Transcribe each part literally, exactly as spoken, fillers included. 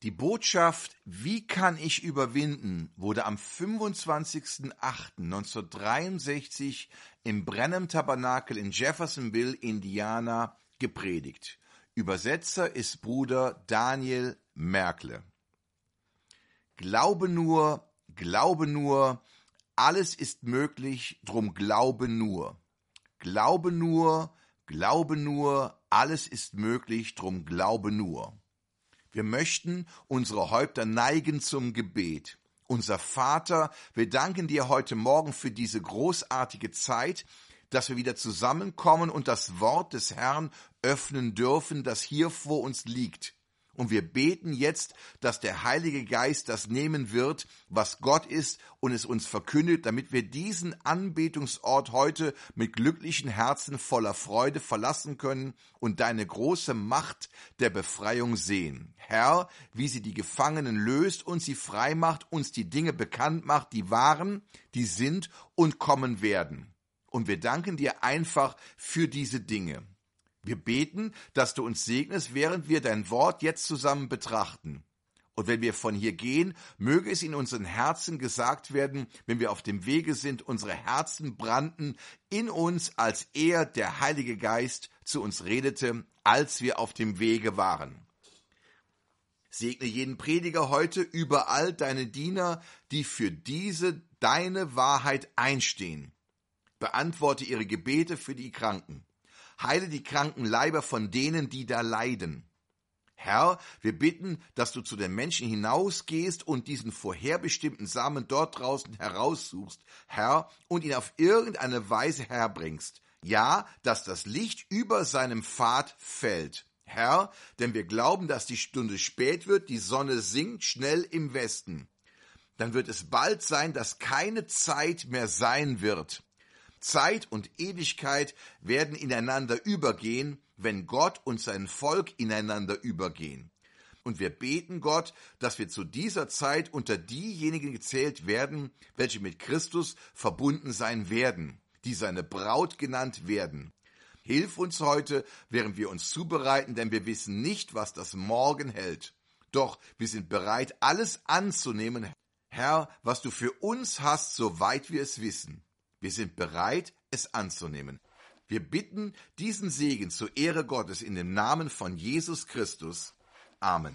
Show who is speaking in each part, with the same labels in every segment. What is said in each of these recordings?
Speaker 1: Die Botschaft "Wie kann ich überwinden" wurde am fünfundzwanzigsten achten neunzehnhundertdreiundsechzig im Branham Tabernakel in Jeffersonville, Indiana, gepredigt. Übersetzer ist Bruder Daniel Merkle. Glaube nur, glaube nur, alles ist möglich, drum glaube nur. Glaube nur, glaube nur, alles ist möglich, drum glaube nur. Wir möchten unsere Häupter neigen zum Gebet. Unser Vater, wir danken dir heute Morgen für diese großartige Zeit, dass wir wieder zusammenkommen und das Wort des Herrn öffnen dürfen, das hier vor uns liegt. Und wir beten jetzt, dass der Heilige Geist das nehmen wird, was Gott ist, und es uns verkündet, damit wir diesen Anbetungsort heute mit glücklichen Herzen voller Freude verlassen können und deine große Macht der Befreiung sehen. Herr, wie sie die Gefangenen löst und sie frei macht, uns die Dinge bekannt macht, die waren, die sind und kommen werden. Und wir danken dir einfach für diese Dinge. Wir beten, dass du uns segnest, während wir dein Wort jetzt zusammen betrachten. Und wenn wir von hier gehen, möge es in unseren Herzen gesagt werden, wenn wir auf dem Wege sind, unsere Herzen brannten in uns, als er, der Heilige Geist, zu uns redete, als wir auf dem Wege waren. Segne jeden Prediger heute, überall deine Diener, die für diese deine Wahrheit einstehen. Beantworte ihre Gebete für die Kranken. Heile die kranken Leiber von denen, die da leiden. Herr, wir bitten, dass du zu den Menschen hinausgehst und diesen vorherbestimmten Samen dort draußen heraussuchst, Herr, und ihn auf irgendeine Weise herbringst. Ja, dass das Licht über seinem Pfad fällt. Herr, denn wir glauben, dass die Stunde spät wird, die Sonne sinkt schnell im Westen. Dann wird es bald sein, dass keine Zeit mehr sein wird. Zeit und Ewigkeit werden ineinander übergehen, wenn Gott und sein Volk ineinander übergehen. Und wir beten Gott, dass wir zu dieser Zeit unter diejenigen gezählt werden, welche mit Christus verbunden sein werden, die seine Braut genannt werden. Hilf uns heute, während wir uns zubereiten, denn wir wissen nicht, was das Morgen hält. Doch wir sind bereit, alles anzunehmen, Herr, was du für uns hast, soweit wir es wissen. Wir sind bereit, es anzunehmen. Wir bitten diesen Segen zur Ehre Gottes in dem Namen von Jesus Christus. Amen.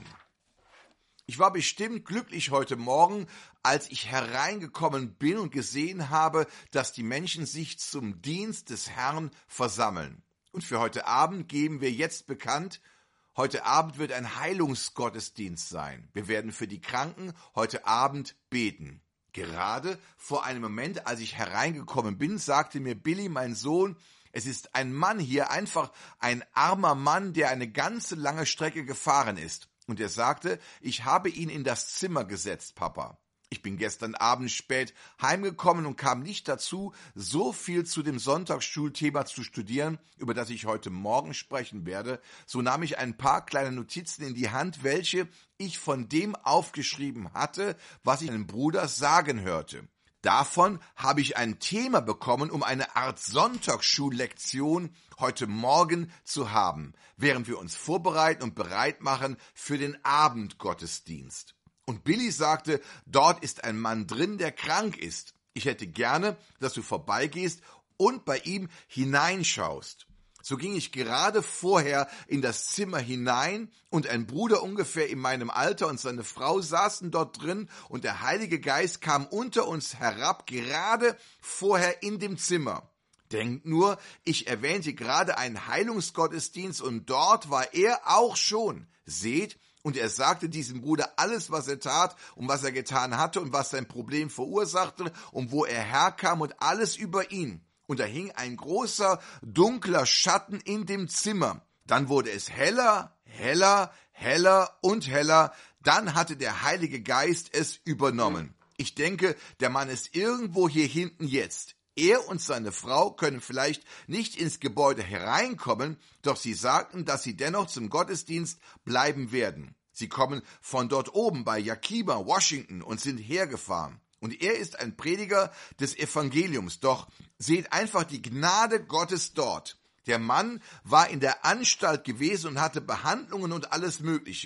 Speaker 1: Ich war bestimmt glücklich heute Morgen, als ich hereingekommen bin und gesehen habe, dass die Menschen sich zum Dienst des Herrn versammeln. Und für heute Abend geben wir jetzt bekannt, heute Abend wird ein Heilungsgottesdienst sein. Wir werden für die Kranken heute Abend beten. Gerade vor einem Moment, als ich hereingekommen bin, sagte mir Billy, mein Sohn, es ist ein Mann hier, einfach ein armer Mann, der eine ganze lange Strecke gefahren ist. Und er sagte, ich habe ihn in das Zimmer gesetzt, Papa. Ich bin gestern Abend spät heimgekommen und kam nicht dazu, so viel zu dem Sonntagsschulthema zu studieren, über das ich heute Morgen sprechen werde. So nahm ich ein paar kleine Notizen in die Hand, welche ich von dem aufgeschrieben hatte, was ich meinem Bruder sagen hörte. Davon habe ich ein Thema bekommen, um eine Art Sonntagsschullektion heute Morgen zu haben, während wir uns vorbereiten und bereit machen für den Abendgottesdienst. Und Billy sagte, dort ist ein Mann drin, der krank ist. Ich hätte gerne, dass du vorbeigehst und bei ihm hineinschaust. So ging ich gerade vorher in das Zimmer hinein und ein Bruder ungefähr in meinem Alter und seine Frau saßen dort drin und der Heilige Geist kam unter uns herab, gerade vorher in dem Zimmer. Denkt nur, ich erwähnte gerade einen Heilungsgottesdienst und dort war er auch schon. Seht, und er sagte diesem Bruder alles, was er tat und was er getan hatte und was sein Problem verursachte und wo er herkam und alles über ihn. Und da hing ein großer, dunkler Schatten in dem Zimmer. Dann wurde es heller, heller, heller und heller. Dann hatte der Heilige Geist es übernommen. Ich denke, der Mann ist irgendwo hier hinten jetzt. Er und seine Frau können vielleicht nicht ins Gebäude hereinkommen, doch sie sagten, dass sie dennoch zum Gottesdienst bleiben werden. Sie kommen von dort oben bei Yakima, Washington und sind hergefahren. Und er ist ein Prediger des Evangeliums, doch seht einfach die Gnade Gottes dort. Der Mann war in der Anstalt gewesen und hatte Behandlungen und alles Mögliche.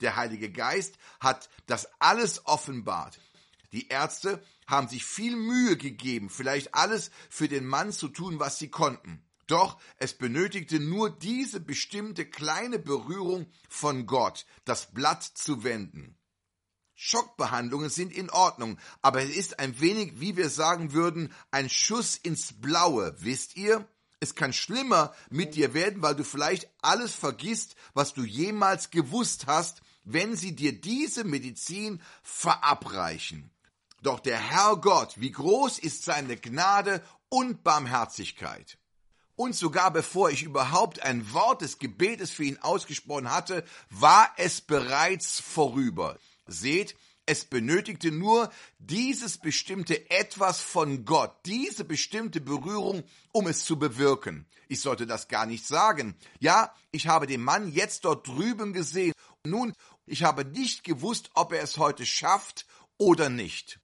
Speaker 1: Der Heilige Geist hat das alles offenbart. Die Ärzte haben sich viel Mühe gegeben, vielleicht alles für den Mann zu tun, was sie konnten. Doch es benötigte nur diese bestimmte kleine Berührung von Gott, das Blatt zu wenden. Schockbehandlungen sind in Ordnung, aber es ist ein wenig, wie wir sagen würden, ein Schuss ins Blaue, wisst ihr? Es kann schlimmer mit dir werden, weil du vielleicht alles vergisst, was du jemals gewusst hast, wenn sie dir diese Medizin verabreichen. Doch der Herr Gott, wie groß ist seine Gnade und Barmherzigkeit. Und sogar bevor ich überhaupt ein Wort des Gebetes für ihn ausgesprochen hatte, war es bereits vorüber. Seht, es benötigte nur dieses bestimmte Etwas von Gott, diese bestimmte Berührung, um es zu bewirken. Ich sollte das gar nicht sagen. Ja, ich habe den Mann jetzt dort drüben gesehen. Nun, ich habe nicht gewusst, ob er es heute schafft oder nicht.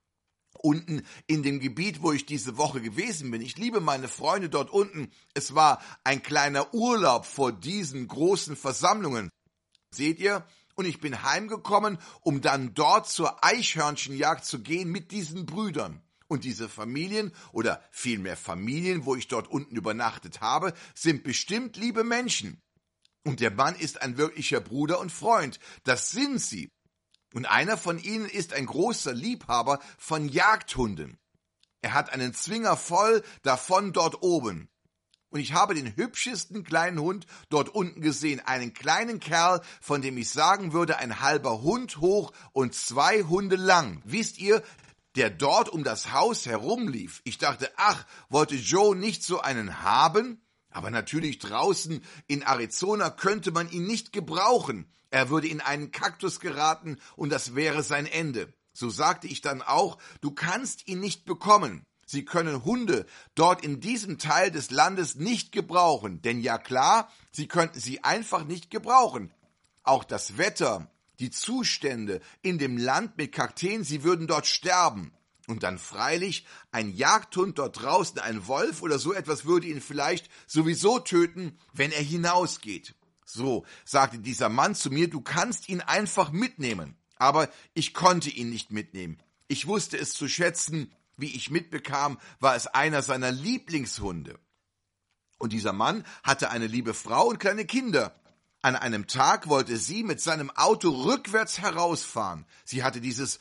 Speaker 1: Unten in dem Gebiet, wo ich diese Woche gewesen bin. Ich liebe meine Freunde dort unten. Es war ein kleiner Urlaub vor diesen großen Versammlungen. Seht ihr? Und ich bin heimgekommen, um dann dort zur Eichhörnchenjagd zu gehen mit diesen Brüdern. Und diese Familien, oder vielmehr Familien, wo ich dort unten übernachtet habe, sind bestimmt liebe Menschen. Und der Mann ist ein wirklicher Bruder und Freund. Das sind sie. Und einer von ihnen ist ein großer Liebhaber von Jagdhunden. Er hat einen Zwinger voll davon dort oben. Und ich habe den hübschesten kleinen Hund dort unten gesehen. Einen kleinen Kerl, von dem ich sagen würde, ein halber Hund hoch und zwei Hunde lang. Wisst ihr, der dort um das Haus herumlief. Ich dachte, ach, wollte Joe nicht so einen haben? Aber natürlich draußen in Arizona könnte man ihn nicht gebrauchen. Er würde in einen Kaktus geraten und das wäre sein Ende. So sagte ich dann auch, du kannst ihn nicht bekommen. Sie können Hunde dort in diesem Teil des Landes nicht gebrauchen. Denn ja klar, sie könnten sie einfach nicht gebrauchen. Auch das Wetter, die Zustände in dem Land mit Kakteen, sie würden dort sterben. Und dann freilich, ein Jagdhund dort draußen, ein Wolf oder so etwas würde ihn vielleicht sowieso töten, wenn er hinausgeht. So, sagte dieser Mann zu mir, du kannst ihn einfach mitnehmen. Aber ich konnte ihn nicht mitnehmen. Ich wusste es zu schätzen, wie ich mitbekam, war es einer seiner Lieblingshunde. Und dieser Mann hatte eine liebe Frau und kleine Kinder. An einem Tag wollte sie mit seinem Auto rückwärts herausfahren. Sie hatte dieses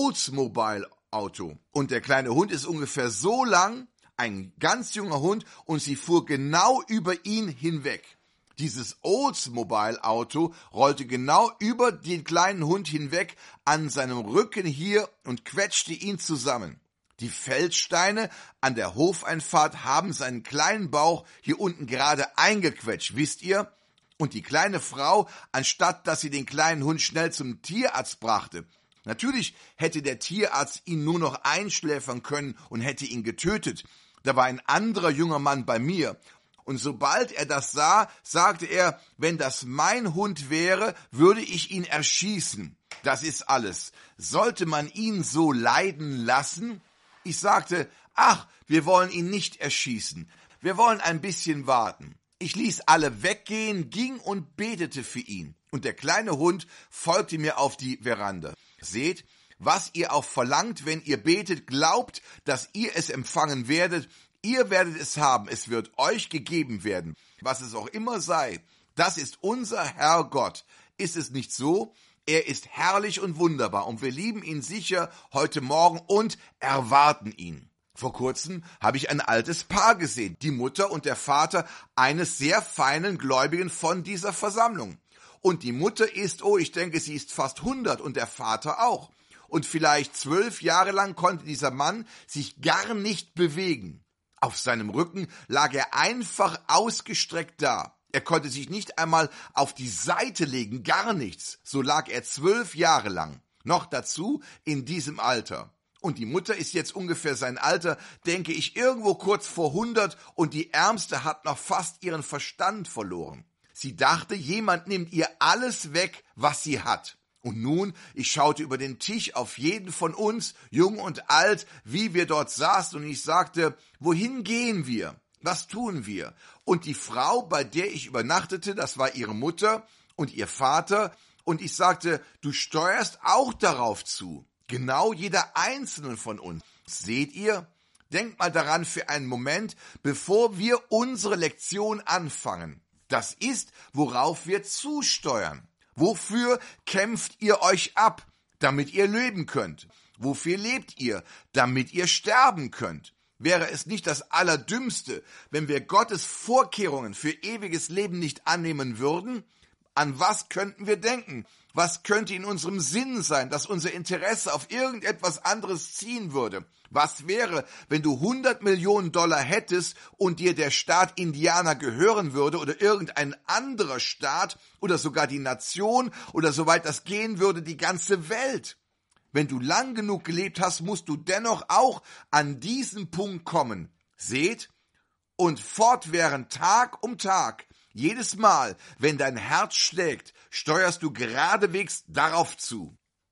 Speaker 1: Oldsmobile-Auto. Und der kleine Hund ist ungefähr so lang, ein ganz junger Hund, und sie fuhr genau über ihn hinweg. Dieses Oldsmobile-Auto rollte genau über den kleinen Hund hinweg an seinem Rücken hier und quetschte ihn zusammen. Die Feldsteine an der Hofeinfahrt haben seinen kleinen Bauch hier unten gerade eingequetscht, wisst ihr? Und die kleine Frau, anstatt dass sie den kleinen Hund schnell zum Tierarzt brachte, natürlich hätte der Tierarzt ihn nur noch einschläfern können und hätte ihn getötet. Da war ein anderer junger Mann bei mir. Und sobald er das sah, sagte er, wenn das mein Hund wäre, würde ich ihn erschießen. Das ist alles. Sollte man ihn so leiden lassen? Ich sagte, ach, wir wollen ihn nicht erschießen. Wir wollen ein bisschen warten. Ich ließ alle weggehen, ging und betete für ihn. Und der kleine Hund folgte mir auf die Veranda. Seht, was ihr auch verlangt, wenn ihr betet, glaubt, dass ihr es empfangen werdet. Ihr werdet es haben, es wird euch gegeben werden. Was es auch immer sei, das ist unser Herr Gott. Ist es nicht so? Er ist herrlich und wunderbar und wir lieben ihn sicher heute Morgen und erwarten ihn. Vor kurzem habe ich ein altes Paar gesehen, die Mutter und der Vater eines sehr feinen Gläubigen von dieser Versammlung. Und die Mutter ist, oh, ich denke, sie ist fast hundert und der Vater auch. Und vielleicht zwölf Jahre lang konnte dieser Mann sich gar nicht bewegen. Auf seinem Rücken lag er einfach ausgestreckt da. Er konnte sich nicht einmal auf die Seite legen, gar nichts. So lag er zwölf Jahre lang. Noch dazu in diesem Alter. Und die Mutter ist jetzt ungefähr sein Alter, denke ich, irgendwo kurz vor hundert und die Ärmste hat noch fast ihren Verstand verloren. Sie dachte, jemand nimmt ihr alles weg, was sie hat. Und nun, ich schaute über den Tisch auf jeden von uns, jung und alt, wie wir dort saßen und ich sagte, wohin gehen wir? Was tun wir? Und die Frau, bei der ich übernachtete, das war ihre Mutter und ihr Vater Und ich sagte, du steuerst auch darauf zu. Genau jeder Einzelne von uns. Seht ihr? Denkt mal daran für einen Moment, bevor wir unsere Lektion anfangen. Das ist, worauf wir zusteuern. Wofür kämpft ihr euch ab, damit ihr leben könnt? Wofür lebt ihr, damit ihr sterben könnt? Wäre es nicht das Allerdümmste, wenn wir Gottes Vorkehrungen für ewiges Leben nicht annehmen würden? An was könnten wir denken? Was könnte in unserem Sinn sein, dass unser Interesse auf irgendetwas anderes ziehen würde? Was wäre, wenn du hundert Millionen Dollar hättest und dir der Staat Indiana gehören würde oder irgendein anderer Staat oder sogar die Nation oder soweit das gehen würde, die ganze Welt? Wenn du lang genug gelebt hast, musst du dennoch auch an diesen Punkt kommen. Seht, und fortwährend Tag um Tag, jedes Mal, wenn dein Herz schlägt, steuerst du geradewegs darauf zu.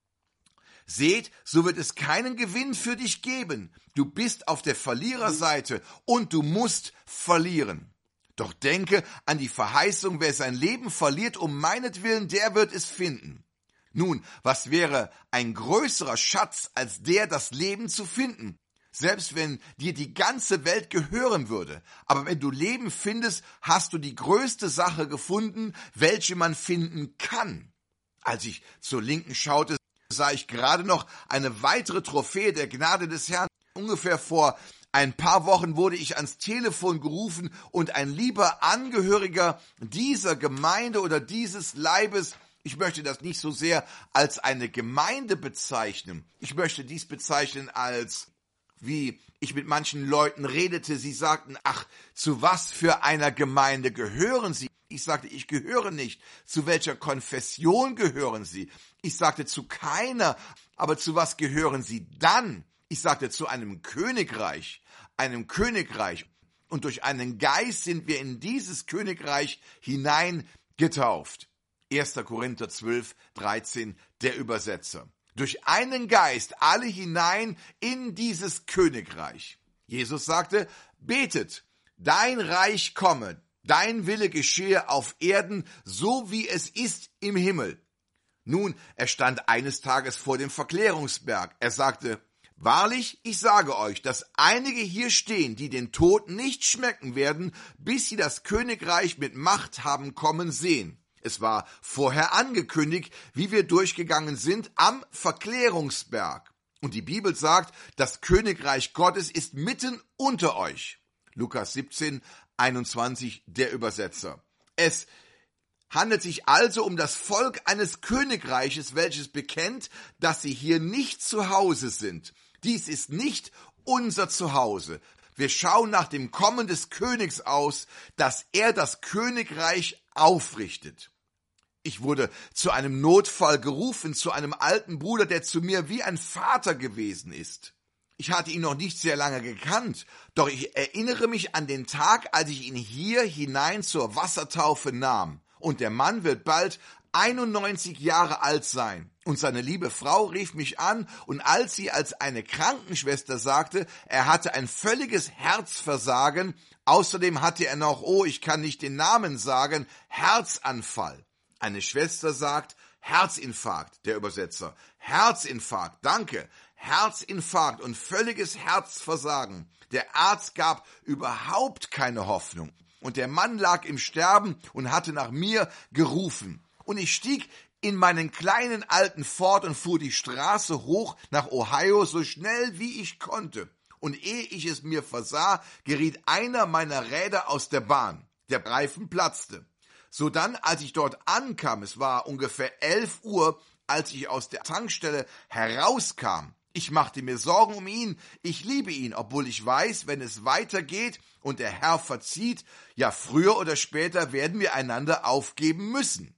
Speaker 1: Seht, so wird es keinen Gewinn für dich geben. Du bist auf der Verliererseite und du musst verlieren. Doch denke an die Verheißung, wer sein Leben verliert um meinetwillen, der wird es finden. Nun, was wäre ein größerer Schatz, als der, das Leben zu finden? Selbst wenn dir die ganze Welt gehören würde. Aber wenn du Leben findest, hast du die größte Sache gefunden, welche man finden kann. Als ich zur Linken schaute, sah ich gerade noch eine weitere Trophäe der Gnade des Herrn. Ungefähr vor ein paar Wochen wurde ich ans Telefon gerufen und ein lieber Angehöriger dieser Gemeinde oder dieses Leibes, ich möchte das nicht so sehr als eine Gemeinde bezeichnen. Ich möchte dies bezeichnen als, wie ich mit manchen Leuten redete, sie sagten, ach, zu was für einer Gemeinde gehören Sie? Ich sagte, ich gehöre nicht. Zu welcher Konfession gehören Sie? Ich sagte, zu keiner. Aber zu was gehören Sie dann? Ich sagte, zu einem Königreich. Einem Königreich. Und durch einen Geist sind wir in dieses Königreich hineingetauft. erster Korinther zwölf, dreizehn, der Übersetzer. Durch einen Geist alle hinein in dieses Königreich. Jesus sagte, betet, dein Reich komme, dein Wille geschehe auf Erden, so wie es ist im Himmel. Nun, er stand eines Tages vor dem Verklärungsberg. Er sagte, wahrlich, ich sage euch, dass einige hier stehen, die den Tod nicht schmecken werden, bis sie das Königreich mit Macht haben kommen sehen. Es war vorher angekündigt, wie wir durchgegangen sind am Verklärungsberg. Und die Bibel sagt, das Königreich Gottes ist mitten unter euch. Lukas siebzehn, einundzwanzig, der Übersetzer. Es handelt sich also um das Volk eines Königreiches, welches bekennt, dass sie hier nicht zu Hause sind. Dies ist nicht unser Zuhause. Wir schauen nach dem Kommen des Königs aus, dass er das Königreich aufrichtet. Ich wurde zu einem Notfall gerufen, zu einem alten Bruder, der zu mir wie ein Vater gewesen ist. Ich hatte ihn noch nicht sehr lange gekannt, doch ich erinnere mich an den Tag, als ich ihn hier hinein zur Wassertaufe nahm. Und der Mann wird bald einundneunzig Jahre alt sein. Und seine liebe Frau rief mich an, und als sie als eine Krankenschwester sagte, er hatte ein völliges Herzversagen, außerdem hatte er noch, oh, ich kann nicht den Namen sagen, Herzanfall. Eine Schwester sagt, Herzinfarkt, der Übersetzer. Herzinfarkt, danke. Herzinfarkt und völliges Herzversagen. Der Arzt gab überhaupt keine Hoffnung. Und der Mann lag im Sterben und hatte nach mir gerufen. Und ich stieg in meinen kleinen alten Ford und fuhr die Straße hoch nach Ohio so schnell wie ich konnte. Und ehe ich es mir versah, geriet einer meiner Räder aus der Bahn. Der Reifen platzte. Sodann, als ich dort ankam, es war ungefähr elf Uhr, als ich aus der Tankstelle herauskam. Ich machte mir Sorgen um ihn, ich liebe ihn, obwohl ich weiß, wenn es weitergeht und der Herr verzieht, ja früher oder später werden wir einander aufgeben müssen.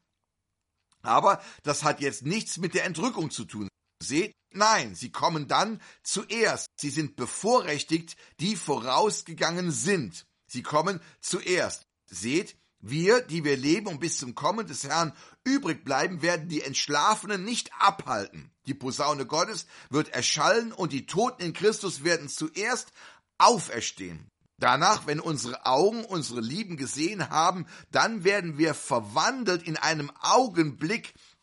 Speaker 1: Aber das hat jetzt nichts mit der Entrückung zu tun. Seht, nein, sie kommen dann zuerst. Sie sind bevorrechtigt, die vorausgegangen sind. Sie kommen zuerst. Seht, wir, die wir leben und bis zum Kommen des Herrn übrig bleiben, werden die Entschlafenen nicht abhalten. Die Posaune Gottes wird erschallen und die Toten in Christus werden zuerst auferstehen. Danach, wenn unsere Augen unsere Lieben gesehen haben, dann werden wir verwandelt in einem Augenblick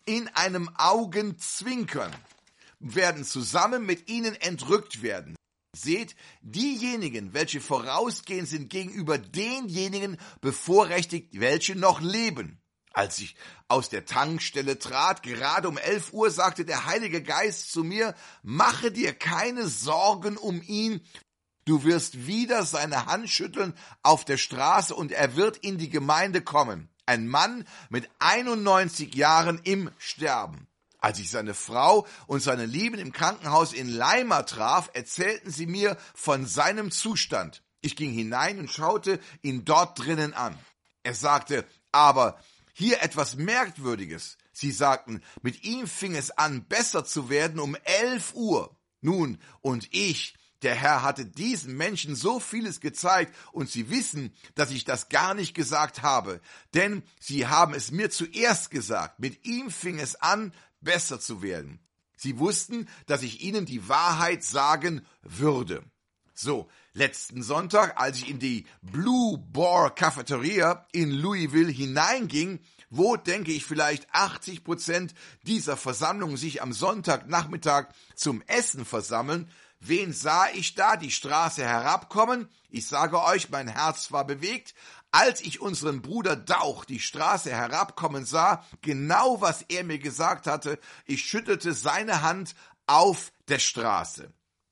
Speaker 1: in einem Augenzwinkern, werden zusammen mit ihnen entrückt werden. Seht, diejenigen, welche vorausgehen, sind gegenüber denjenigen bevorrechtigt, welche noch leben. Als ich aus der Tankstelle trat, gerade um elf Uhr, sagte der Heilige Geist zu mir, mache dir keine Sorgen um ihn, du wirst wieder seine Hand schütteln auf der Straße und er wird in die Gemeinde kommen. Ein Mann mit einundneunzig Jahren im Sterben. Als ich seine Frau und seine Lieben im Krankenhaus in Lima traf, erzählten sie mir von seinem Zustand. Ich ging hinein und schaute ihn dort drinnen an. Er sagte, aber hier etwas Merkwürdiges. Sie sagten, mit ihm fing es an, besser zu werden um elf Uhr. Nun, und ich, der Herr hatte diesen Menschen so vieles gezeigt und sie wissen, dass ich das gar nicht gesagt habe, denn sie haben es mir zuerst gesagt. Mit ihm fing es an, besser zu werden. Sie wussten, dass ich ihnen die Wahrheit sagen würde. So, letzten Sonntag, als ich in die Blue Boar Cafeteria in Louisville hineinging, wo, denke ich, vielleicht achtzig Prozent dieser Versammlung sich am Sonntagnachmittag zum Essen versammeln, wen sah ich da die Straße herabkommen? Ich sage euch, mein Herz war bewegt, als ich unseren Bruder Dauch die Straße herabkommen sah, genau was er mir gesagt hatte, ich schüttelte seine Hand auf der Straße.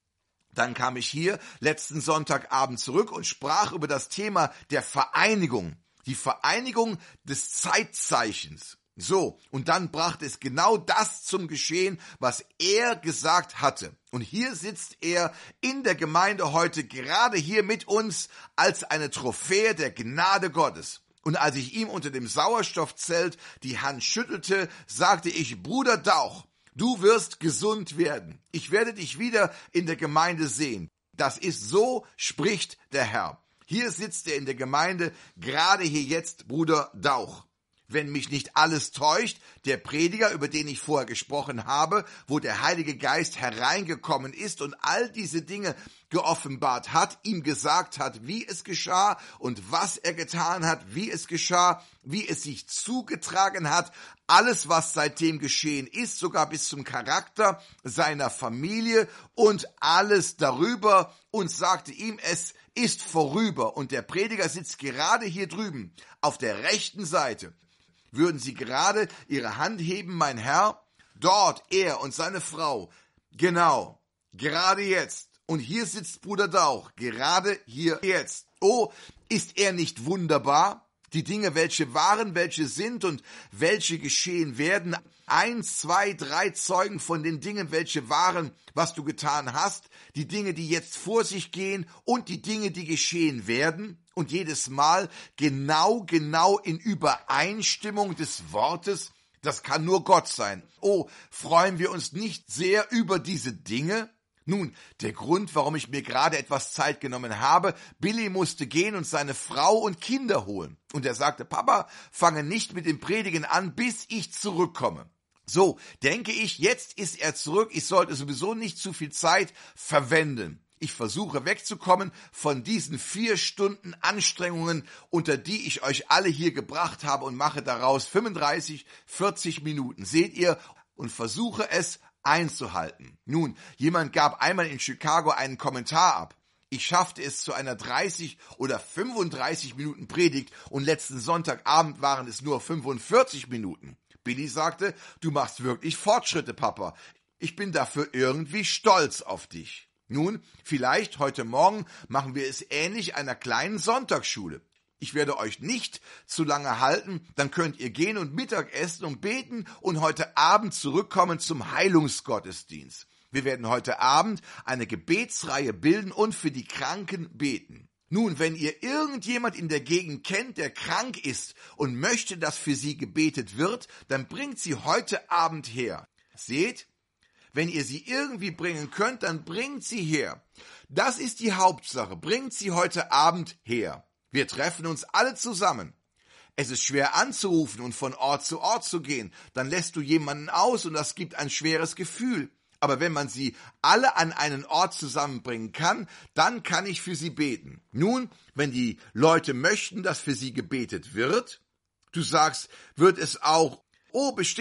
Speaker 1: Dann kam ich hier letzten Sonntagabend zurück und sprach über das Thema der Vereinigung, die Vereinigung des Zeitzeichens. So, und dann brachte es genau das zum Geschehen, was er gesagt hatte. Und hier sitzt er in der Gemeinde heute gerade hier mit uns als eine Trophäe der Gnade Gottes. Und als ich ihm unter dem Sauerstoffzelt die Hand schüttelte, sagte ich, Bruder Dauch, du wirst gesund werden. Ich werde dich wieder in der Gemeinde sehen. Das ist so, spricht der Herr. Hier sitzt er in der Gemeinde, gerade hier jetzt, Bruder Dauch. Wenn mich nicht alles täuscht, der Prediger, über den ich vorher gesprochen habe, wo der Heilige Geist hereingekommen ist und all diese Dinge geoffenbart hat, ihm gesagt hat, wie es geschah und was er getan hat, wie es geschah, wie es sich zugetragen hat, alles, was seitdem geschehen ist, sogar bis zum Charakter seiner Familie und alles darüber und sagte ihm, es ist vorüber. Und der Prediger sitzt gerade hier drüben auf der rechten Seite. Würden Sie gerade Ihre Hand heben, mein Herr? Dort, er und seine Frau. Genau, gerade jetzt. Und hier sitzt Bruder Dauch, gerade hier jetzt. Oh, ist er nicht wunderbar? Die Dinge, welche waren, welche sind und welche geschehen werden. Eins, zwei, drei Zeugen von den Dingen, welche waren, was du getan hast. Die Dinge, die jetzt vor sich gehen und die Dinge, die geschehen werden. Und jedes Mal genau, genau in Übereinstimmung des Wortes. Das kann nur Gott sein. Oh, freuen wir uns nicht sehr über diese Dinge? Nun, der Grund, warum ich mir gerade etwas Zeit genommen habe, Billy musste gehen und seine Frau und Kinder holen. Und er sagte, Papa, fange nicht mit dem Predigen an, bis ich zurückkomme. So, denke ich, jetzt ist er zurück, ich sollte sowieso nicht zu viel Zeit verwenden. Ich versuche wegzukommen von diesen vier Stunden Anstrengungen, unter die ich euch alle hier gebracht habe und mache daraus fünfunddreißig, vierzig Minuten. Seht ihr? Und versuche es einzuhalten. Nun, jemand gab einmal in Chicago einen Kommentar ab. Ich schaffte es zu einer dreißig oder fünfunddreißig Minuten Predigt und letzten Sonntagabend waren es nur fünfundvierzig Minuten. Billy sagte, du machst wirklich Fortschritte, Papa. Ich bin dafür irgendwie stolz auf dich. Nun, vielleicht heute Morgen machen wir es ähnlich einer kleinen Sonntagsschule. Ich werde euch nicht zu lange halten, dann könnt ihr gehen und Mittag essen und beten und heute Abend zurückkommen zum Heilungsgottesdienst. Wir werden heute Abend eine Gebetsreihe bilden und für die Kranken beten. Nun, wenn ihr irgendjemand in der Gegend kennt, der krank ist und möchte, dass für sie gebetet wird, dann bringt sie heute Abend her. Seht? Wenn ihr sie irgendwie bringen könnt, dann bringt sie her. Das ist die Hauptsache. Bringt sie heute Abend her. Wir treffen uns alle zusammen. Es ist schwer anzurufen und von Ort zu Ort zu gehen. Dann lässt du jemanden aus und das gibt ein schweres Gefühl. Aber wenn man sie alle an einen Ort zusammenbringen kann, dann kann ich für sie beten. Nun, wenn die Leute möchten, dass für sie gebetet wird, du sagst, wird es auch, oh bestimmt,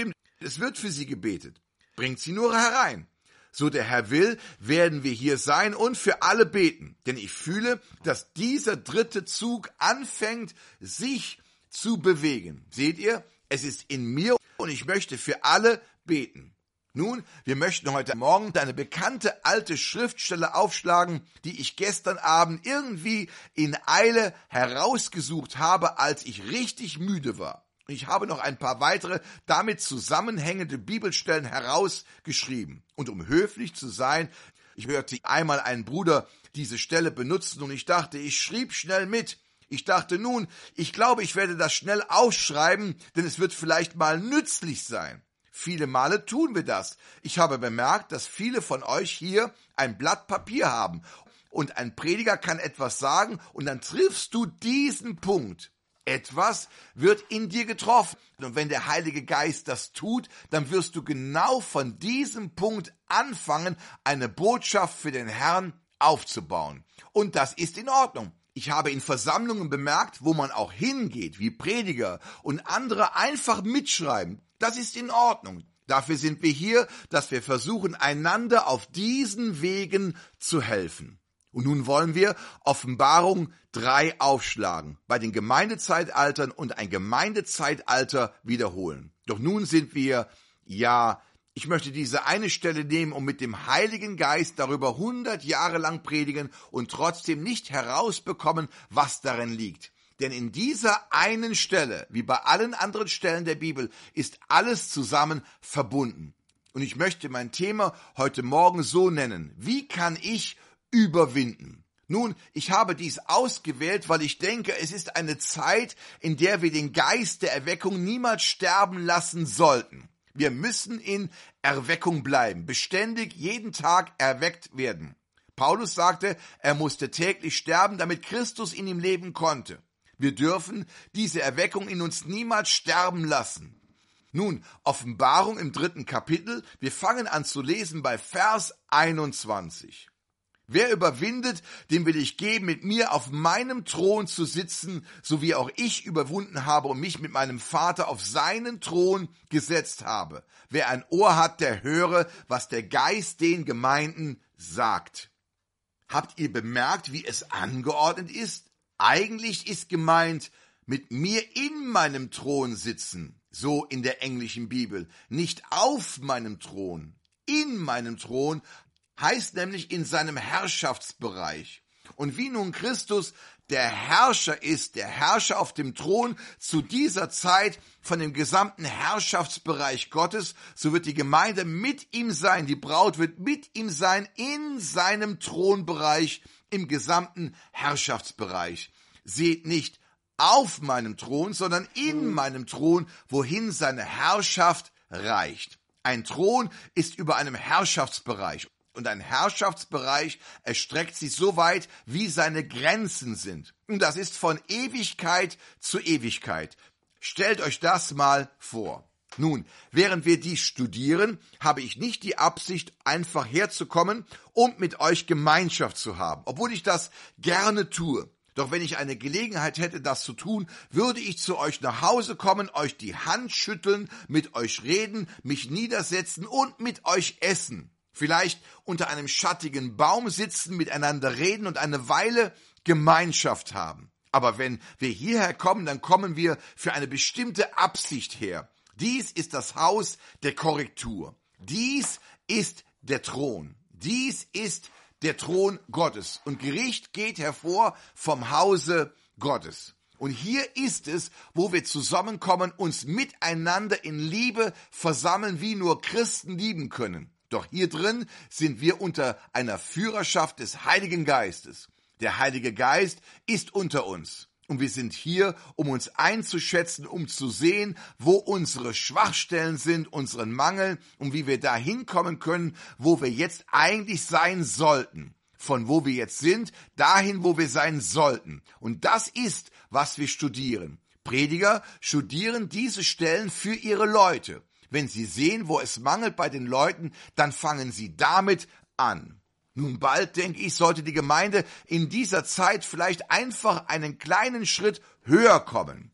Speaker 1: Es wird für sie gebetet. Bringt sie nur herein. So der Herr will, werden wir hier sein und für alle beten. Denn ich fühle, dass dieser dritte Zug anfängt, sich zu bewegen. Seht ihr? Es ist in mir und ich möchte für alle beten. Nun, wir möchten heute Morgen eine bekannte alte Schriftstelle aufschlagen, die ich gestern Abend irgendwie in Eile herausgesucht habe, als ich richtig müde war. Ich habe noch ein paar weitere damit zusammenhängende Bibelstellen herausgeschrieben. Und um höflich zu sein, ich hörte einmal einen Bruder diese Stelle benutzen und ich dachte, ich schrieb schnell mit. Ich dachte nun, ich glaube, ich werde das schnell aufschreiben, denn es wird vielleicht mal nützlich sein. Viele Male tun wir das. Ich habe bemerkt, dass viele von euch hier ein Blatt Papier haben und ein Prediger kann etwas sagen und dann triffst du diesen Punkt. Etwas wird in dir getroffen. Und wenn der Heilige Geist das tut, dann wirst du genau von diesem Punkt anfangen, eine Botschaft für den Herrn aufzubauen. Und das ist in Ordnung. Ich habe in Versammlungen bemerkt, wo man auch hingeht, wie Prediger und andere einfach mitschreiben. Das ist in Ordnung. Dafür sind wir hier, dass wir versuchen, einander auf diesen Wegen zu helfen. Und nun wollen wir Offenbarung drei aufschlagen, bei den Gemeindezeitaltern und ein Gemeindezeitalter wiederholen. Doch nun sind wir, ja, ich möchte diese eine Stelle nehmen und mit dem Heiligen Geist darüber hundert Jahre lang predigen und trotzdem nicht herausbekommen, was darin liegt. Denn in dieser einen Stelle, wie bei allen anderen Stellen der Bibel, ist alles zusammen verbunden. Und ich möchte mein Thema heute Morgen so nennen: Wie kann ich überwinden? Nun, ich habe dies ausgewählt, weil ich denke, es ist eine Zeit, in der wir den Geist der Erweckung niemals sterben lassen sollten. Wir müssen in Erweckung bleiben, beständig jeden Tag erweckt werden. Paulus sagte, er musste täglich sterben, damit Christus in ihm leben konnte. Wir dürfen diese Erweckung in uns niemals sterben lassen. Nun, Offenbarung im dritten Kapitel, wir fangen an zu lesen bei Vers einundzwanzig. Wer überwindet, dem will ich geben, mit mir auf meinem Thron zu sitzen, so wie auch ich überwunden habe und mich mit meinem Vater auf seinen Thron gesetzt habe. Wer ein Ohr hat, der höre, was der Geist den Gemeinden sagt. Habt ihr bemerkt, wie es angeordnet ist? Eigentlich ist gemeint, mit mir in meinem Thron sitzen, so in der englischen Bibel, nicht auf meinem Thron, in meinem Thron, heißt nämlich in seinem Herrschaftsbereich. Und wie nun Christus der Herrscher ist, der Herrscher auf dem Thron zu dieser Zeit von dem gesamten Herrschaftsbereich Gottes, so wird die Gemeinde mit ihm sein, die Braut wird mit ihm sein in seinem Thronbereich, im gesamten Herrschaftsbereich. Seht nicht auf meinem Thron, sondern in meinem Thron, wohin seine Herrschaft reicht. Ein Thron ist über einem Herrschaftsbereich. Und ein Herrschaftsbereich erstreckt sich so weit, wie seine Grenzen sind. Und das ist von Ewigkeit zu Ewigkeit. Stellt euch das mal vor. Nun, während wir dies studieren, habe ich nicht die Absicht, einfach herzukommen, um mit euch Gemeinschaft zu haben, obwohl ich das gerne tue. Doch wenn ich eine Gelegenheit hätte, das zu tun, würde ich zu euch nach Hause kommen, euch die Hand schütteln, mit euch reden, mich niedersetzen und mit euch essen. Vielleicht unter einem schattigen Baum sitzen, miteinander reden und eine Weile Gemeinschaft haben. Aber wenn wir hierher kommen, dann kommen wir für eine bestimmte Absicht her. Dies ist das Haus der Korrektur. Dies ist der Thron. Dies ist der Thron Gottes. Und Gericht geht hervor vom Hause Gottes. Und hier ist es, wo wir zusammenkommen, uns miteinander in Liebe versammeln, wie nur Christen lieben können. Doch hier drin sind wir unter einer Führerschaft des Heiligen Geistes. Der Heilige Geist ist unter uns. Und wir sind hier, um uns einzuschätzen, um zu sehen, wo unsere Schwachstellen sind, unseren Mangel und wie wir da hinkommen können, wo wir jetzt eigentlich sein sollten. Von wo wir jetzt sind, dahin, wo wir sein sollten. Und das ist, was wir studieren. Prediger studieren diese Stellen für ihre Leute. Wenn sie sehen, wo es mangelt bei den Leuten, dann fangen sie damit an. Nun bald, denke ich, sollte die Gemeinde in dieser Zeit vielleicht einfach einen kleinen Schritt höher kommen.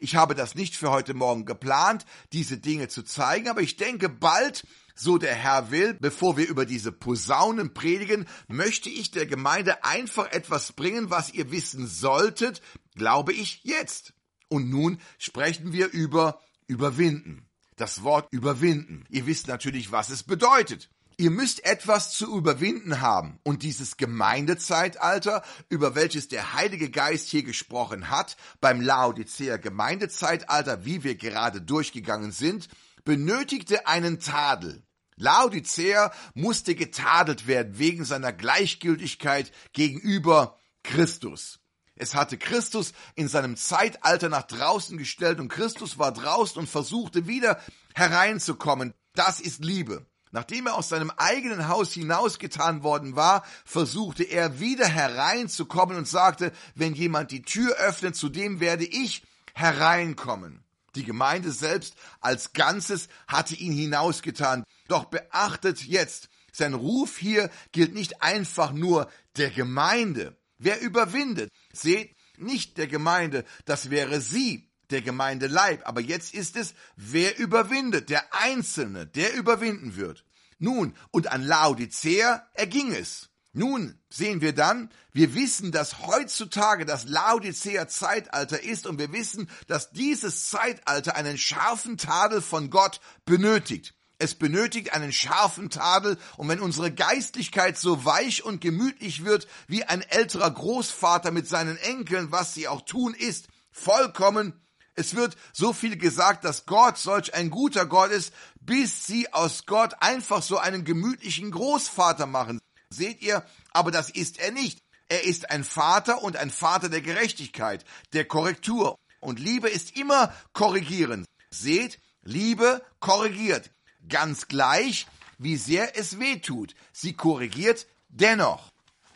Speaker 1: Ich habe das nicht für heute Morgen geplant, diese Dinge zu zeigen, aber ich denke, bald, so der Herr will, bevor wir über diese Posaunen predigen, möchte ich der Gemeinde einfach etwas bringen, was ihr wissen solltet, glaube ich, jetzt. Und nun sprechen wir über überwinden. Das Wort überwinden. Ihr wisst natürlich, was es bedeutet. Ihr müsst etwas zu überwinden haben. Und dieses Gemeindezeitalter, über welches der Heilige Geist hier gesprochen hat, beim Laodicea Gemeindezeitalter, wie wir gerade durchgegangen sind, benötigte einen Tadel. Laodicea musste getadelt werden wegen seiner Gleichgültigkeit gegenüber Christus. Es hatte Christus in seinem Zeitalter nach draußen gestellt und Christus war draußen und versuchte wieder hereinzukommen. Das ist Liebe. Nachdem er aus seinem eigenen Haus hinausgetan worden war, versuchte er wieder hereinzukommen und sagte, wenn jemand die Tür öffnet, zu dem werde ich hereinkommen. Die Gemeinde selbst als Ganzes hatte ihn hinausgetan. Doch beachtet jetzt, sein Ruf hier gilt nicht einfach nur der Gemeinde. Wer überwindet, seht, nicht der Gemeinde, das wäre sie, der Gemeindeleib. Aber jetzt ist es, wer überwindet, der Einzelne, der überwinden wird. Nun, und an Laodicea erging es. Nun sehen wir dann, wir wissen, dass heutzutage das Laodicea-Zeitalter ist und wir wissen, dass dieses Zeitalter einen scharfen Tadel von Gott benötigt. Es benötigt einen scharfen Tadel und wenn unsere Geistlichkeit so weich und gemütlich wird wie ein älterer Großvater mit seinen Enkeln, was sie auch tun ist, vollkommen. Es wird so viel gesagt, dass Gott solch ein guter Gott ist, bis sie aus Gott einfach so einen gemütlichen Großvater machen. Seht ihr? Aber das ist er nicht. Er ist ein Vater und ein Vater der Gerechtigkeit, der Korrektur. Und Liebe ist immer korrigierend. Seht, Liebe korrigiert. Ganz gleich, wie sehr es weh tut. Sie korrigiert dennoch.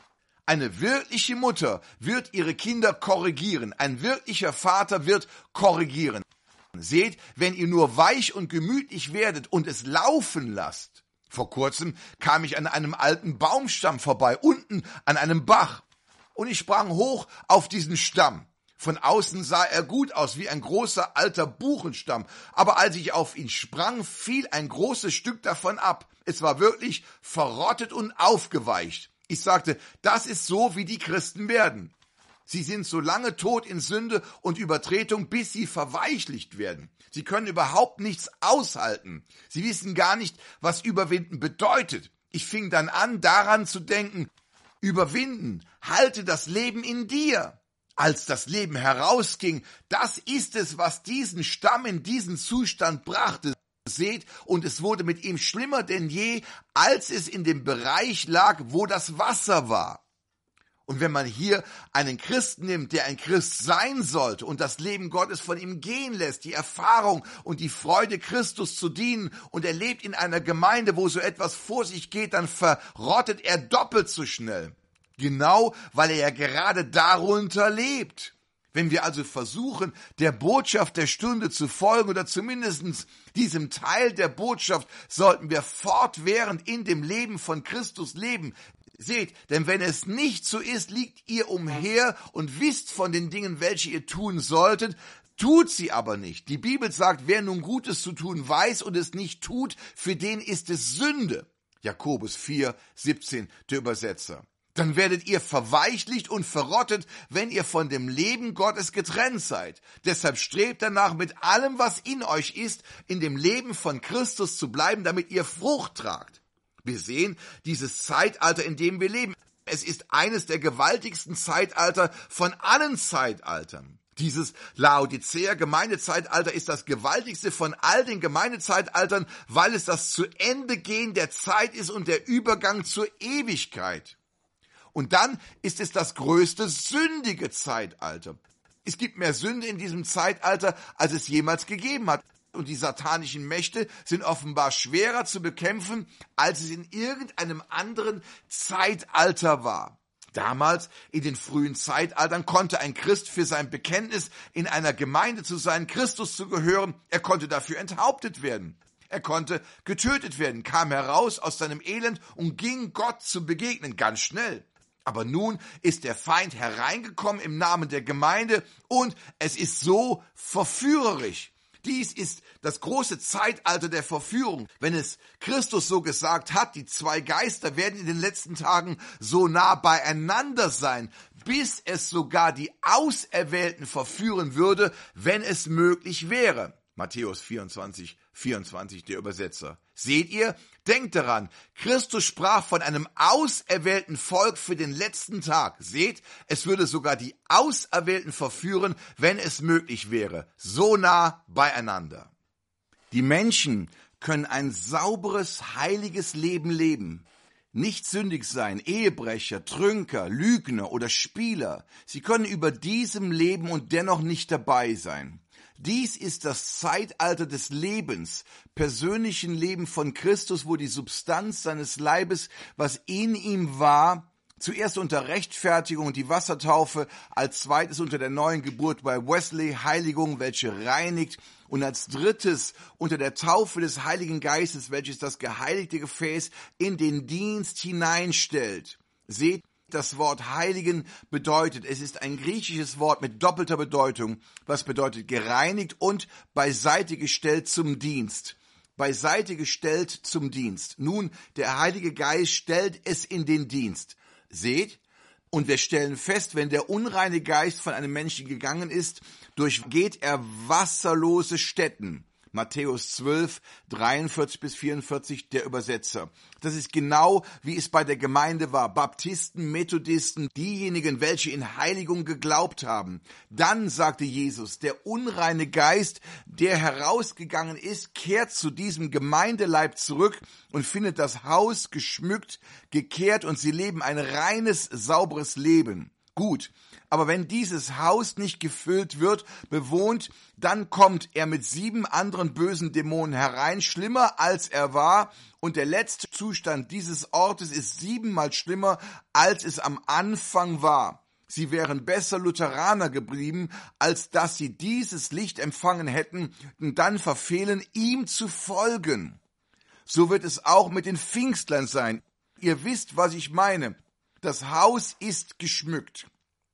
Speaker 1: Eine wirkliche Mutter wird ihre Kinder korrigieren. Ein wirklicher Vater wird korrigieren. Seht, wenn ihr nur weich und gemütlich werdet und es laufen lasst. Vor kurzem kam ich an einem alten Baumstamm vorbei, unten an einem Bach. Und ich sprang hoch auf diesen Stamm. Von außen sah er gut aus, wie ein großer alter Buchenstamm. Aber als ich auf ihn sprang, fiel ein großes Stück davon ab. Es war wirklich verrottet und aufgeweicht. Ich sagte, das ist so, wie die Christen werden. Sie sind so lange tot in Sünde und Übertretung, bis sie verweichlicht werden. Sie können überhaupt nichts aushalten. Sie wissen gar nicht, was überwinden bedeutet. Ich fing dann an, daran zu denken, überwinden, halte das Leben in dir. Als das Leben herausging, das ist es, was diesen Stamm in diesen Zustand brachte. Seht, und es wurde mit ihm schlimmer denn je, als es in dem Bereich lag, wo das Wasser war. Und wenn man hier einen Christen nimmt, der ein Christ sein sollte und das Leben Gottes von ihm gehen lässt, die Erfahrung und die Freude, Christus zu dienen, und er lebt in einer Gemeinde, wo so etwas vor sich geht, dann verrottet er doppelt so schnell. Genau, weil er ja gerade darunter lebt. Wenn wir also versuchen, der Botschaft der Stunde zu folgen oder zumindest diesem Teil der Botschaft, sollten wir fortwährend in dem Leben von Christus leben. Seht, denn wenn es nicht so ist, liegt ihr umher und wisst von den Dingen, welche ihr tun solltet, tut sie aber nicht. Die Bibel sagt, wer nun Gutes zu tun weiß und es nicht tut, für den ist es Sünde. Jakobus vier, siebzehn, der Übersetzer. Dann werdet ihr verweichlicht und verrottet, wenn ihr von dem Leben Gottes getrennt seid. Deshalb strebt danach, mit allem, was in euch ist, in dem Leben von Christus zu bleiben, damit ihr Frucht tragt. Wir sehen dieses Zeitalter, in dem wir leben. Es ist eines der gewaltigsten Zeitalter von allen Zeitaltern. Dieses Laodicea-Gemeindezeitalter ist das gewaltigste von all den Gemeindezeitaltern, weil es das zu Ende gehen der Zeit ist und der Übergang zur Ewigkeit. Und dann ist es das größte sündige Zeitalter. Es gibt mehr Sünde in diesem Zeitalter, als es jemals gegeben hat. Und die satanischen Mächte sind offenbar schwerer zu bekämpfen, als es in irgendeinem anderen Zeitalter war. Damals, in den frühen Zeitaltern, konnte ein Christ für sein Bekenntnis, in einer Gemeinde zu sein, Christus zu gehören, er konnte dafür enthauptet werden. Er konnte getötet werden, kam heraus aus seinem Elend und ging Gott zu begegnen, ganz schnell. Aber nun ist der Feind hereingekommen im Namen der Gemeinde und es ist so verführerisch. Dies ist das große Zeitalter der Verführung. Wenn es Christus so gesagt hat, die zwei Geister werden in den letzten Tagen so nah beieinander sein, bis es sogar die Auserwählten verführen würde, wenn es möglich wäre. Matthäus vierundzwanzig, vierundzwanzig, der Übersetzer. Seht ihr? Denkt daran, Christus sprach von einem auserwählten Volk für den letzten Tag. Seht, es würde sogar die Auserwählten verführen, wenn es möglich wäre. So nah beieinander. Die Menschen können ein sauberes, heiliges Leben leben. Nicht sündig sein, Ehebrecher, Trünker, Lügner oder Spieler. Sie können über diesem leben und dennoch nicht dabei sein. Dies ist das Zeitalter des Lebens, persönlichen Leben von Christus, wo die Substanz seines Leibes, was in ihm war, zuerst unter Rechtfertigung und die Wassertaufe, als zweites unter der neuen Geburt bei Wesley, Heiligung, welche reinigt, und als drittes unter der Taufe des Heiligen Geistes, welches das geheiligte Gefäß in den Dienst hineinstellt. Seht, das Wort Heiligen bedeutet, es ist ein griechisches Wort mit doppelter Bedeutung, was bedeutet gereinigt und beiseite gestellt zum Dienst. Beiseite gestellt zum Dienst. Nun, der Heilige Geist stellt es in den Dienst. Seht, und wir stellen fest, wenn der unreine Geist von einem Menschen gegangen ist, durchgeht er wasserlose Stätten. Matthäus zwölf, dreiundvierzig bis vierundvierzig, der Übersetzer. Das ist genau, wie es bei der Gemeinde war. Baptisten, Methodisten, diejenigen, welche in Heiligung geglaubt haben. Dann sagte Jesus, der unreine Geist, der herausgegangen ist, kehrt zu diesem Gemeindeleib zurück und findet das Haus geschmückt, gekehrt und sie leben ein reines, sauberes Leben. Gut. Aber wenn dieses Haus nicht gefüllt wird, bewohnt, dann kommt er mit sieben anderen bösen Dämonen herein, schlimmer als er war. Und der letzte Zustand dieses Ortes ist siebenmal schlimmer, als es am Anfang war. Sie wären besser Lutheraner geblieben, als dass sie dieses Licht empfangen hätten und dann verfehlen, ihm zu folgen. So wird es auch mit den Pfingstlern sein. Ihr wisst, was ich meine. Das Haus ist geschmückt.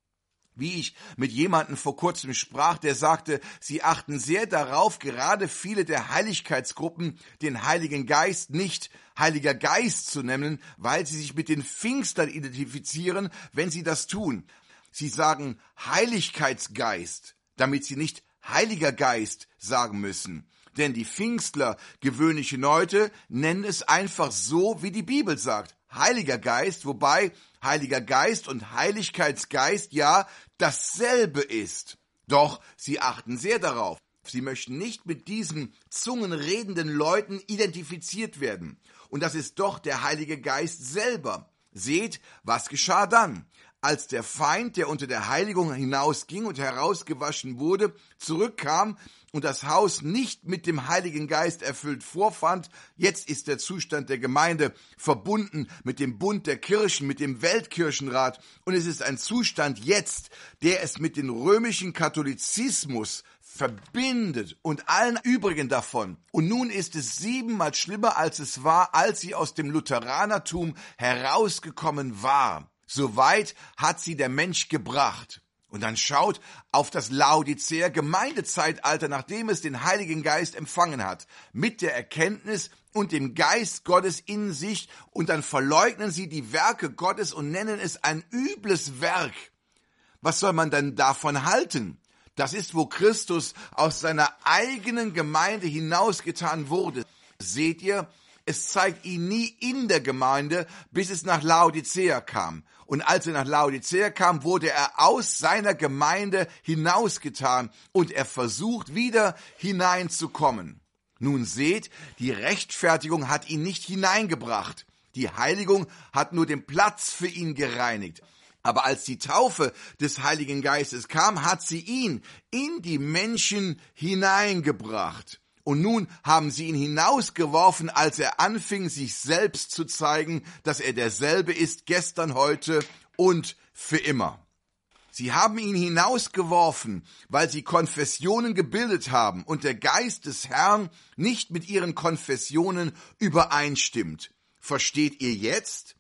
Speaker 1: Wie ich mit jemandem vor kurzem sprach, der sagte, sie achten sehr darauf, gerade viele der Heiligkeitsgruppen, den Heiligen Geist nicht Heiliger Geist zu nennen, weil sie sich mit den Pfingstern identifizieren, wenn sie das tun. Sie sagen Heiligkeitsgeist, damit sie nicht Heiliger Geist sagen müssen. Denn die Pfingstler, gewöhnliche Leute, nennen es einfach so, wie die Bibel sagt. Heiliger Geist, wobei Heiliger Geist und Heiligkeitsgeist ja dasselbe ist. Doch sie achten sehr darauf. Sie möchten nicht mit diesen zungenredenden Leuten identifiziert werden. Und das ist doch der Heilige Geist selber. Seht, was geschah dann? Als der Feind, der unter der Heiligung hinausging und herausgewaschen wurde, zurückkam und das Haus nicht mit dem Heiligen Geist erfüllt vorfand, jetzt ist der Zustand der Gemeinde verbunden mit dem Bund der Kirchen, mit dem Weltkirchenrat, und es ist ein Zustand jetzt, der es mit dem römischen Katholizismus verbindet und allen übrigen davon. Und nun ist es siebenmal schlimmer, als es war, als sie aus dem Lutheranertum herausgekommen war. So weit hat sie der Mensch gebracht. Und dann schaut auf das Laodicea Gemeindezeitalter, nachdem es den Heiligen Geist empfangen hat, mit der Erkenntnis und dem Geist Gottes in sich, und dann verleugnen sie die Werke Gottes und nennen es ein übles Werk. Was soll man denn davon halten? Das ist, wo Christus aus seiner eigenen Gemeinde hinausgetan wurde. Seht ihr? Es zeigt ihn nie in der Gemeinde, bis es nach Laodicea kam. Und als er nach Laodicea kam, wurde er aus seiner Gemeinde hinausgetan und er versucht, wieder hineinzukommen. Nun seht, die Rechtfertigung hat ihn nicht hineingebracht. Die Heiligung hat nur den Platz für ihn gereinigt. Aber als die Taufe des Heiligen Geistes kam, hat sie ihn in die Menschen hineingebracht. Und nun haben sie ihn hinausgeworfen, als er anfing, sich selbst zu zeigen, dass er derselbe ist, gestern, heute und für immer. Sie haben ihn hinausgeworfen, weil sie Konfessionen gebildet haben und der Geist des Herrn nicht mit ihren Konfessionen übereinstimmt. Versteht ihr jetzt?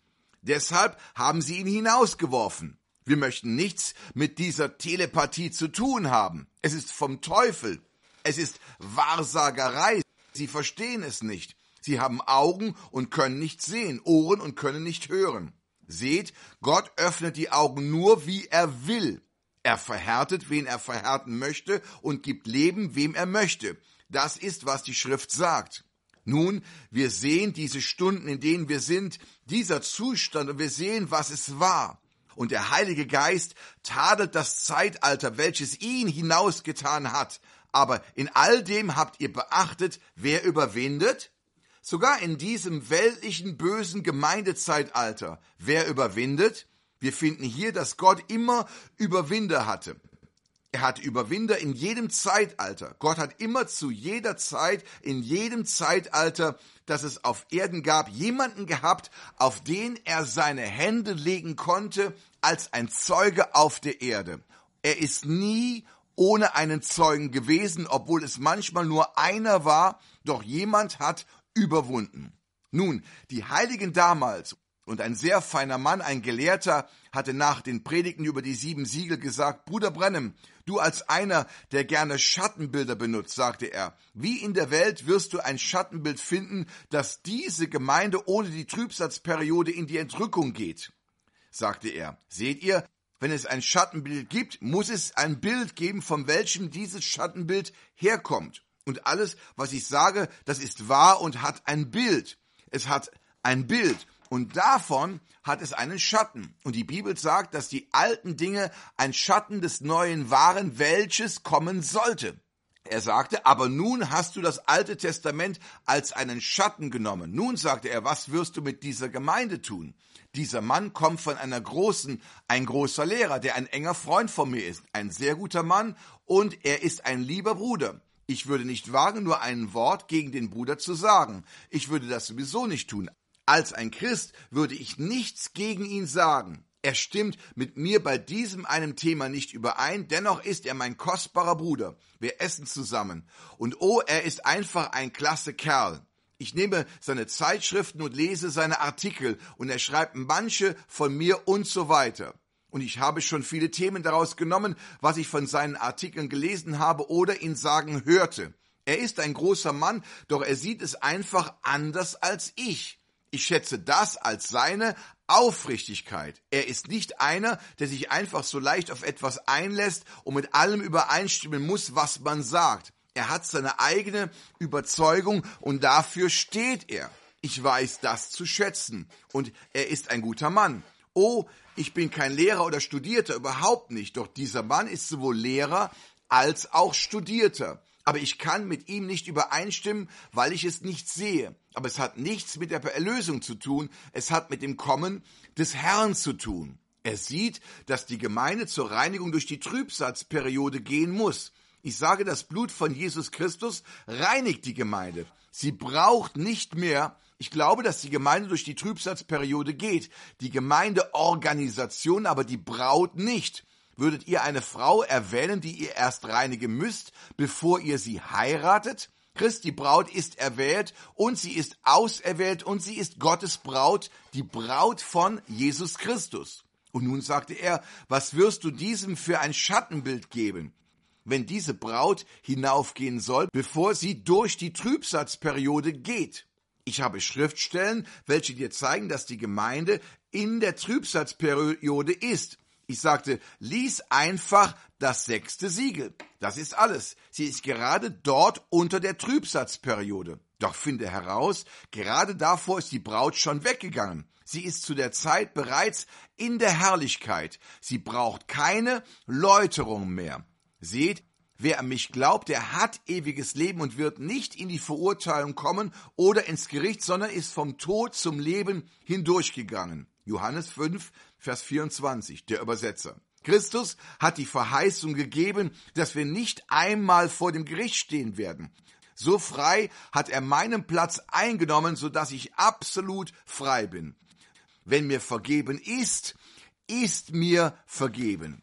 Speaker 1: Deshalb haben sie ihn hinausgeworfen. Wir möchten nichts mit dieser Telepathie zu tun haben. Es ist vom Teufel. Es ist Wahrsagerei. Sie verstehen es nicht. Sie haben Augen und können nicht sehen, Ohren und können nicht hören. Seht, Gott öffnet die Augen nur, wie er will. Er verhärtet, wen er verhärten möchte und gibt Leben, wem er möchte. Das ist, was die Schrift sagt. Nun, wir sehen diese Stunden, in denen wir sind, dieser Zustand, und wir sehen, was es war. Und der Heilige Geist tadelt das Zeitalter, welches ihn hinausgetan hat. Aber in all dem habt ihr beachtet, wer überwindet? Sogar in diesem weltlichen, bösen Gemeindezeitalter. Wer überwindet? Wir finden hier, dass Gott immer Überwinder hatte. Er hat Überwinder in jedem Zeitalter. Gott hat immer zu jeder Zeit, in jedem Zeitalter, das es auf Erden gab, jemanden gehabt, auf den er seine Hände legen konnte, als ein Zeuge auf der Erde. Er ist nie ohne einen Zeugen gewesen, obwohl es manchmal nur einer war, doch jemand hat überwunden. Nun, die Heiligen damals, und ein sehr feiner Mann, ein Gelehrter, hatte nach den Predigten über die sieben Siegel gesagt, Bruder Branham, du als einer, der gerne Schattenbilder benutzt, sagte er, wie in der Welt wirst du ein Schattenbild finden, dass diese Gemeinde ohne die Trübsalperiode in die Entrückung geht, sagte er. Seht ihr, wenn es ein Schattenbild gibt, muss es ein Bild geben, von welchem dieses Schattenbild herkommt. Und alles, was ich sage, das ist wahr und hat ein Bild. Es hat ein Bild. Und davon hat es einen Schatten. Und die Bibel sagt, dass die alten Dinge ein Schatten des Neuen waren, welches kommen sollte. Er sagte, aber nun hast du das Alte Testament als einen Schatten genommen. Nun, sagte er, was wirst du mit dieser Gemeinde tun? Dieser Mann kommt von einer großen, ein großer Lehrer, der ein enger Freund von mir ist. Ein sehr guter Mann und er ist ein lieber Bruder. Ich würde nicht wagen, nur ein Wort gegen den Bruder zu sagen. Ich würde das sowieso nicht tun. Als ein Christ würde ich nichts gegen ihn sagen. Er stimmt mit mir bei diesem einem Thema nicht überein, dennoch ist er mein kostbarer Bruder. Wir essen zusammen. Und oh, er ist einfach ein klasse Kerl. Ich nehme seine Zeitschriften und lese seine Artikel und er schreibt manche von mir und so weiter. Und ich habe schon viele Themen daraus genommen, was ich von seinen Artikeln gelesen habe oder ihn sagen hörte. Er ist ein großer Mann, doch er sieht es einfach anders als ich. Ich schätze das als seine Aufrichtigkeit. Er ist nicht einer, der sich einfach so leicht auf etwas einlässt und mit allem übereinstimmen muss, was man sagt. Er hat seine eigene Überzeugung und dafür steht er. Ich weiß das zu schätzen und er ist ein guter Mann. Oh, ich bin kein Lehrer oder Studierter, überhaupt nicht, doch dieser Mann ist sowohl Lehrer als auch Studierter. Aber ich kann mit ihm nicht übereinstimmen, weil ich es nicht sehe. Aber es hat nichts mit der Erlösung zu tun, es hat mit dem Kommen des Herrn zu tun. Er sieht, dass die Gemeinde zur Reinigung durch die Trübsalperiode gehen muss. Ich sage, das Blut von Jesus Christus reinigt die Gemeinde. Sie braucht nicht mehr, ich glaube, dass die Gemeinde durch die Trübsalperiode geht. Die Gemeindeorganisation, aber die Braut nicht. Würdet ihr eine Frau erwählen, die ihr erst reinigen müsst, bevor ihr sie heiratet? Christi Braut ist erwählt und sie ist auserwählt und sie ist Gottes Braut, die Braut von Jesus Christus. Und nun sagte er, was wirst du diesem für ein Schattenbild geben, wenn diese Braut hinaufgehen soll, bevor sie durch die Trübsalperiode geht? Ich habe Schriftstellen, welche dir zeigen, dass die Gemeinde in der Trübsalperiode ist. Ich sagte, lies einfach das sechste Siegel. Das ist alles. Sie ist gerade dort unter der Trübsalperiode. Doch finde heraus, gerade davor ist die Braut schon weggegangen. Sie ist zu der Zeit bereits in der Herrlichkeit. Sie braucht keine Läuterung mehr. Seht, wer an mich glaubt, der hat ewiges Leben und wird nicht in die Verurteilung kommen oder ins Gericht, sondern ist vom Tod zum Leben hindurchgegangen. Johannes fünf, Vers vierundzwanzig, der Übersetzer. Christus hat die Verheißung gegeben, dass wir nicht einmal vor dem Gericht stehen werden. So frei hat er meinen Platz eingenommen, sodass ich absolut frei bin. Wenn mir vergeben ist, ist mir vergeben.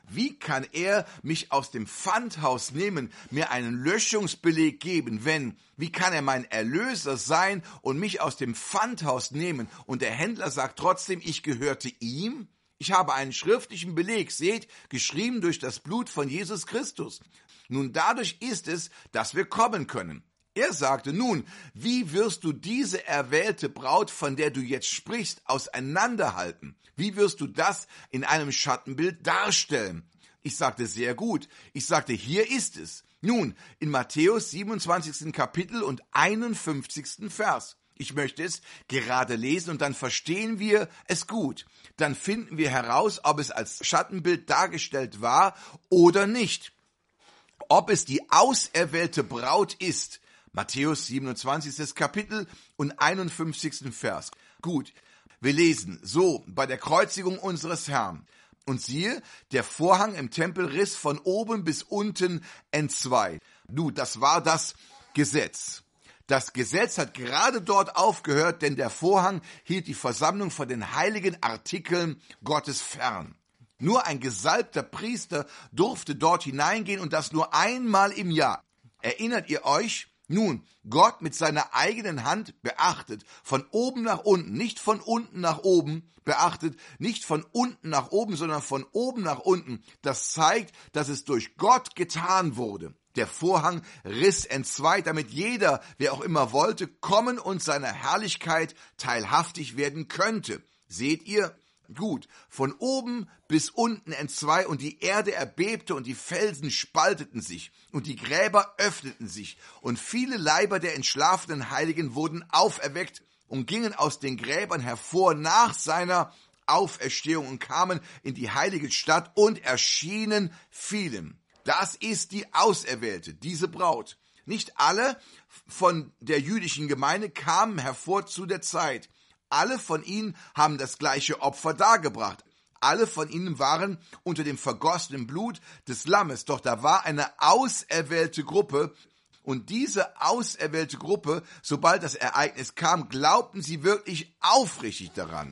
Speaker 1: Wie kann er mich aus dem Pfandhaus nehmen, mir einen Löschungsbeleg geben, wenn? Wie kann er mein Erlöser sein und mich aus dem Pfandhaus nehmen? Und der Händler sagt trotzdem, ich gehörte ihm? Ich habe einen schriftlichen Beleg, seht, geschrieben durch das Blut von Jesus Christus. Nun, dadurch ist es, dass wir kommen können. Er sagte, nun, wie wirst du diese erwählte Braut, von der du jetzt sprichst, auseinanderhalten? Wie wirst du das in einem Schattenbild darstellen? Ich sagte, sehr gut. Ich sagte, hier ist es. Nun, in Matthäus siebenundzwanzigsten Kapitel und einundfünfzigsten Vers. Ich möchte es gerade lesen und dann verstehen wir es gut. Dann finden wir heraus, ob es als Schattenbild dargestellt war oder nicht. Ob es die auserwählte Braut ist. Matthäus siebenundzwanzigsten Kapitel und einundfünfzigsten Vers. Gut, wir lesen so bei der Kreuzigung unseres Herrn. Und siehe, der Vorhang im Tempel riss von oben bis unten entzwei. Du, das war das Gesetz. Das Gesetz hat gerade dort aufgehört, denn der Vorhang hielt die Versammlung von den heiligen Artikeln Gottes fern. Nur ein gesalbter Priester durfte dort hineingehen und das nur einmal im Jahr. Erinnert ihr euch? Nun, Gott mit seiner eigenen Hand beachtet, von oben nach unten, nicht von unten nach oben, beachtet, nicht von unten nach oben, sondern von oben nach unten. Das zeigt, dass es durch Gott getan wurde. Der Vorhang riss entzwei, damit jeder, wer auch immer wollte, kommen und seiner Herrlichkeit teilhaftig werden könnte. Seht ihr? Gut, von oben bis unten entzwei und die Erde erbebte und die Felsen spalteten sich und die Gräber öffneten sich und viele Leiber der entschlafenen Heiligen wurden auferweckt und gingen aus den Gräbern hervor nach seiner Auferstehung und kamen in die heilige Stadt und erschienen vielen. Das ist die Auserwählte, diese Braut. Nicht alle von der jüdischen Gemeinde kamen hervor zu der Zeit. Alle von ihnen haben das gleiche Opfer dargebracht. Alle von ihnen waren unter dem vergossenen Blut des Lammes. Doch da war eine auserwählte Gruppe. Und diese auserwählte Gruppe, sobald das Ereignis kam, glaubten sie wirklich aufrichtig daran.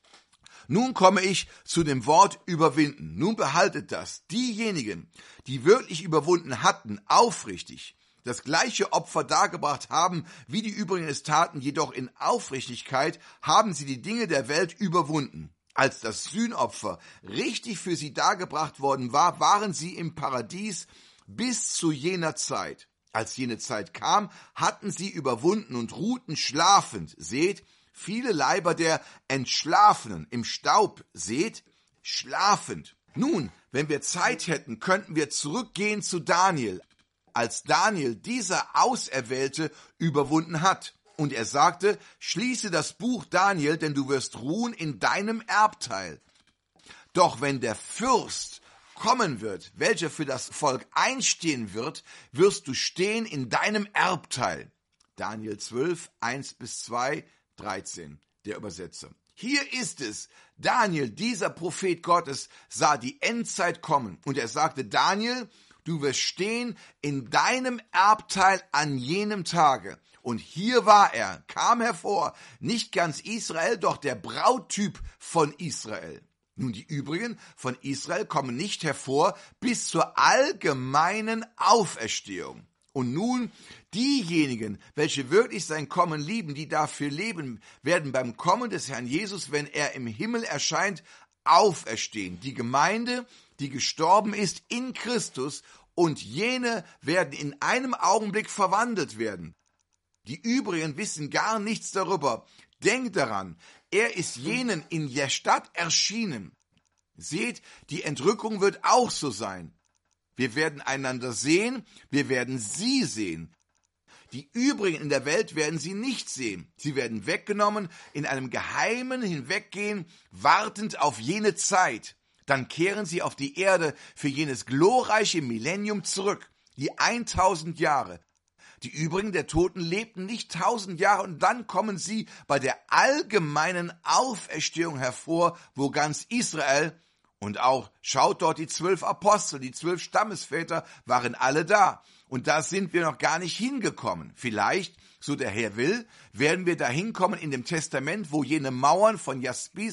Speaker 1: Nun komme ich zu dem Wort überwinden. Nun behaltet das. Diejenigen, die wirklich überwunden hatten, aufrichtig, das gleiche Opfer dargebracht haben, wie die übrigen es taten, jedoch in Aufrichtigkeit haben sie die Dinge der Welt überwunden. Als das Sühnopfer richtig für sie dargebracht worden war, waren sie im Paradies bis zu jener Zeit. Als jene Zeit kam, hatten sie überwunden und ruhten schlafend. Seht, viele Leiber der Entschlafenen im Staub, seht, schlafend. Nun, wenn wir Zeit hätten, könnten wir zurückgehen zu Daniel, als Daniel, dieser Auserwählte, überwunden hat. Und er sagte, schließe das Buch Daniel, denn du wirst ruhen in deinem Erbteil. Doch wenn der Fürst kommen wird, welcher für das Volk einstehen wird, wirst du stehen in deinem Erbteil. Daniel zwölf, eins bis zwei, dreizehn, der Übersetzer. Hier ist es. Daniel, dieser Prophet Gottes, sah die Endzeit kommen. Und er sagte, Daniel, du wirst stehen in deinem Erbteil an jenem Tage. Und hier war er, kam hervor, nicht ganz Israel, doch der Brauttyp von Israel. Nun, die übrigen von Israel kommen nicht hervor bis zur allgemeinen Auferstehung. Und nun, diejenigen, welche wirklich sein Kommen lieben, die dafür leben, werden beim Kommen des Herrn Jesus, wenn er im Himmel erscheint, auferstehen. Die Gemeinde, die gestorben ist in Christus, und jene werden in einem Augenblick verwandelt werden. Die übrigen wissen gar nichts darüber. Denkt daran, er ist jenen in der Stadt erschienen. Seht, die Entrückung wird auch so sein. Wir werden einander sehen, wir werden sie sehen. Die übrigen in der Welt werden sie nicht sehen. Sie werden weggenommen, in einem Geheimen hinweggehen, wartend auf jene Zeit. Dann kehren sie auf die Erde für jenes glorreiche Millennium zurück, die tausend Jahre. Die übrigen der Toten lebten nicht tausend Jahre und dann kommen sie bei der allgemeinen Auferstehung hervor, wo ganz Israel und auch, schaut dort, die zwölf Apostel, die zwölf Stammesväter waren alle da. Und da sind wir noch gar nicht hingekommen. Vielleicht, so der Herr will, werden wir da hinkommen in dem Testament, wo jene Mauern von Jaspis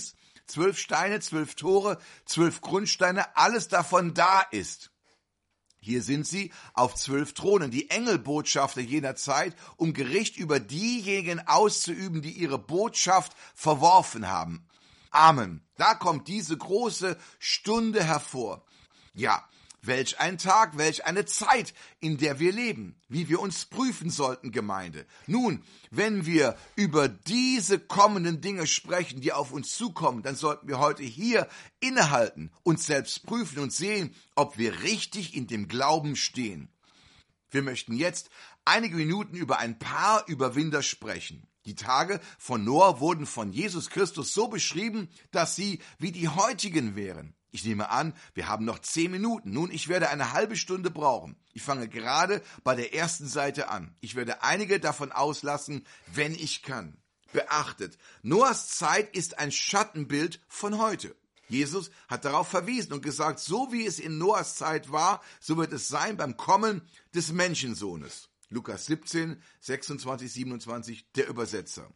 Speaker 1: Zwölf Steine, zwölf Tore, zwölf Grundsteine, alles davon da ist. Hier sind sie auf zwölf Thronen, die Engelbotschafter jener Zeit, um Gericht über diejenigen auszuüben, die ihre Botschaft verworfen haben. Amen. Da kommt diese große Stunde hervor. Ja, welch ein Tag, welch eine Zeit, in der wir leben, wie wir uns prüfen sollten, Gemeinde. Nun, wenn wir über diese kommenden Dinge sprechen, die auf uns zukommen, dann sollten wir heute hier innehalten, uns selbst prüfen und sehen, ob wir richtig in dem Glauben stehen. Wir möchten jetzt einige Minuten über ein paar Überwinder sprechen. Die Tage von Noah wurden von Jesus Christus so beschrieben, dass sie wie die heutigen wären. Ich nehme an, wir haben noch zehn Minuten. Nun, ich werde eine halbe Stunde brauchen. Ich fange gerade bei der ersten Seite an. Ich werde einige davon auslassen, wenn ich kann. Beachtet, Noahs Zeit ist ein Schattenbild von heute. Jesus hat darauf verwiesen und gesagt, so wie es in Noahs Zeit war, so wird es sein beim Kommen des Menschensohnes. Lukas siebzehn, sechsundzwanzig, siebenundzwanzig, der Übersetzer.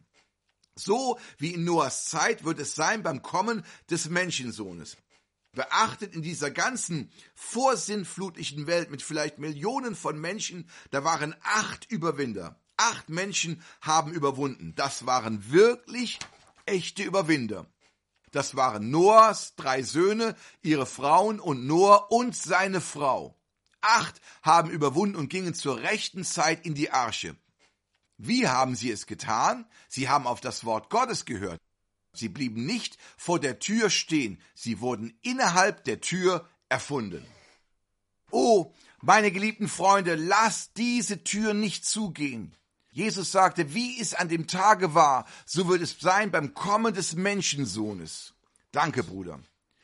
Speaker 1: So wie in Noahs Zeit wird es sein beim Kommen des Menschensohnes. Beachtet, in dieser ganzen vorsinnflutlichen Welt mit vielleicht Millionen von Menschen, da waren acht Überwinder. Acht Menschen haben überwunden. Das waren wirklich echte Überwinder. Das waren Noahs drei Söhne, ihre Frauen und Noah und seine Frau. Acht haben überwunden und gingen zur rechten Zeit in die Arche. Wie haben sie es getan? Sie haben auf das Wort Gottes gehört. Sie blieben nicht vor der Tür stehen, sie wurden innerhalb der Tür erfunden. Oh, meine geliebten Freunde, lasst diese Tür nicht zugehen. Jesus sagte, wie es an dem Tage war, so wird es sein beim Kommen des Menschensohnes. Danke, Bruder.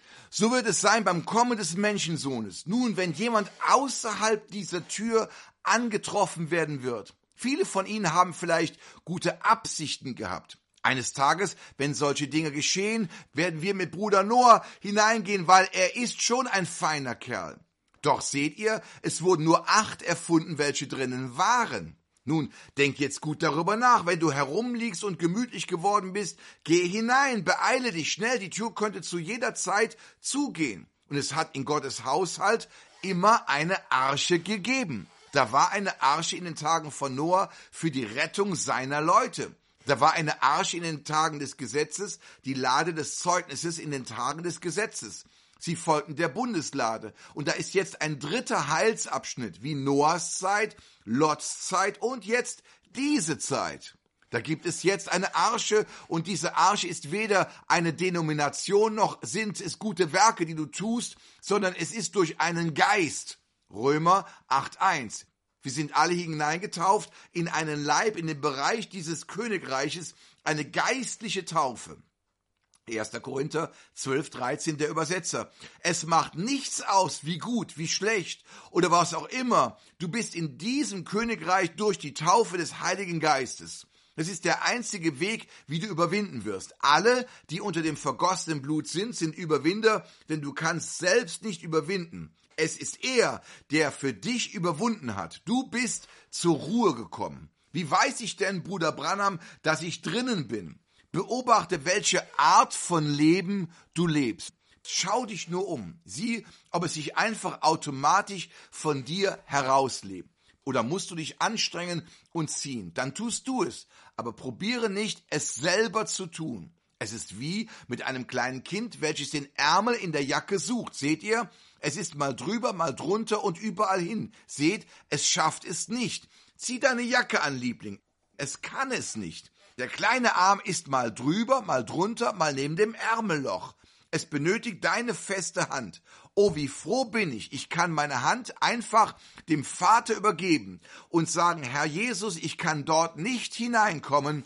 Speaker 1: So wird es sein beim Kommen des Menschensohnes. Nun, wenn jemand außerhalb dieser Tür angetroffen werden wird, viele von ihnen haben vielleicht gute Absichten gehabt. Eines Tages, wenn solche Dinge geschehen, werden wir mit Bruder Noah hineingehen, weil er ist schon ein feiner Kerl. Doch seht ihr, es wurden nur acht erfunden, welche drinnen waren. Nun, denk jetzt gut darüber nach. Wenn du herumliegst und gemütlich geworden bist, geh hinein, beeile dich schnell. Die Tür könnte zu jeder Zeit zugehen. Und es hat in Gottes Haushalt immer eine Arche gegeben. Da war eine Arche in den Tagen von Noah für die Rettung seiner Leute. Da war eine Arche in den Tagen des Gesetzes, die Lade des Zeugnisses in den Tagen des Gesetzes. Sie folgten der Bundeslade. Und da ist jetzt ein dritter Heilsabschnitt, wie Noahs Zeit, Lots Zeit und jetzt diese Zeit. Da gibt es jetzt eine Arche und diese Arche ist weder eine Denomination noch sind es gute Werke, die du tust, sondern es ist durch einen Geist. Römer acht eins. Wir sind alle hineingetauft in einen Leib, in den Bereich dieses Königreiches, eine geistliche Taufe. erster Korinther zwölf dreizehn, der Übersetzer. Es macht nichts aus, wie gut, wie schlecht oder was auch immer. Du bist in diesem Königreich durch die Taufe des Heiligen Geistes. Es ist der einzige Weg, wie du überwinden wirst. Alle, die unter dem vergossenen Blut sind, sind Überwinder, denn du kannst selbst nicht überwinden. Es ist er, der für dich überwunden hat. Du bist zur Ruhe gekommen. Wie weiß ich denn, Bruder Branham, dass ich drinnen bin? Beobachte, welche Art von Leben du lebst. Schau dich nur um. Sieh, ob es sich einfach automatisch von dir herauslebt. Oder musst du dich anstrengen und ziehen? Dann tust du es. Aber probiere nicht, es selber zu tun. Es ist wie mit einem kleinen Kind, welches den Ärmel in der Jacke sucht. Seht ihr? Es ist mal drüber, mal drunter und überall hin. Seht, es schafft es nicht. Zieh deine Jacke an, Liebling. Es kann es nicht. Der kleine Arm ist mal drüber, mal drunter, mal neben dem Ärmelloch. Es benötigt deine feste Hand. Oh, wie froh bin ich. Ich kann meine Hand einfach dem Vater übergeben und sagen, Herr Jesus, ich kann dort nicht hineinkommen.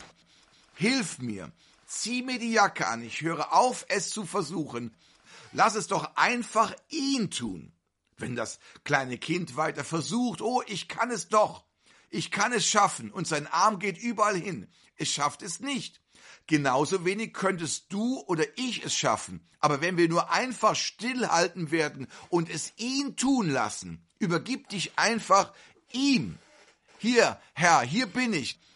Speaker 1: Hilf mir. Zieh mir die Jacke an. Ich höre auf, es zu versuchen. Lass es doch einfach ihn tun. Wenn das kleine Kind weiter versucht, oh, ich kann es doch. Ich kann es schaffen und sein Arm geht überall hin. Es schafft es nicht. Genauso wenig könntest du oder ich es schaffen. Aber wenn wir nur einfach stillhalten werden und es ihn tun lassen, übergib dich einfach ihm. Hier, Herr, hier bin ich.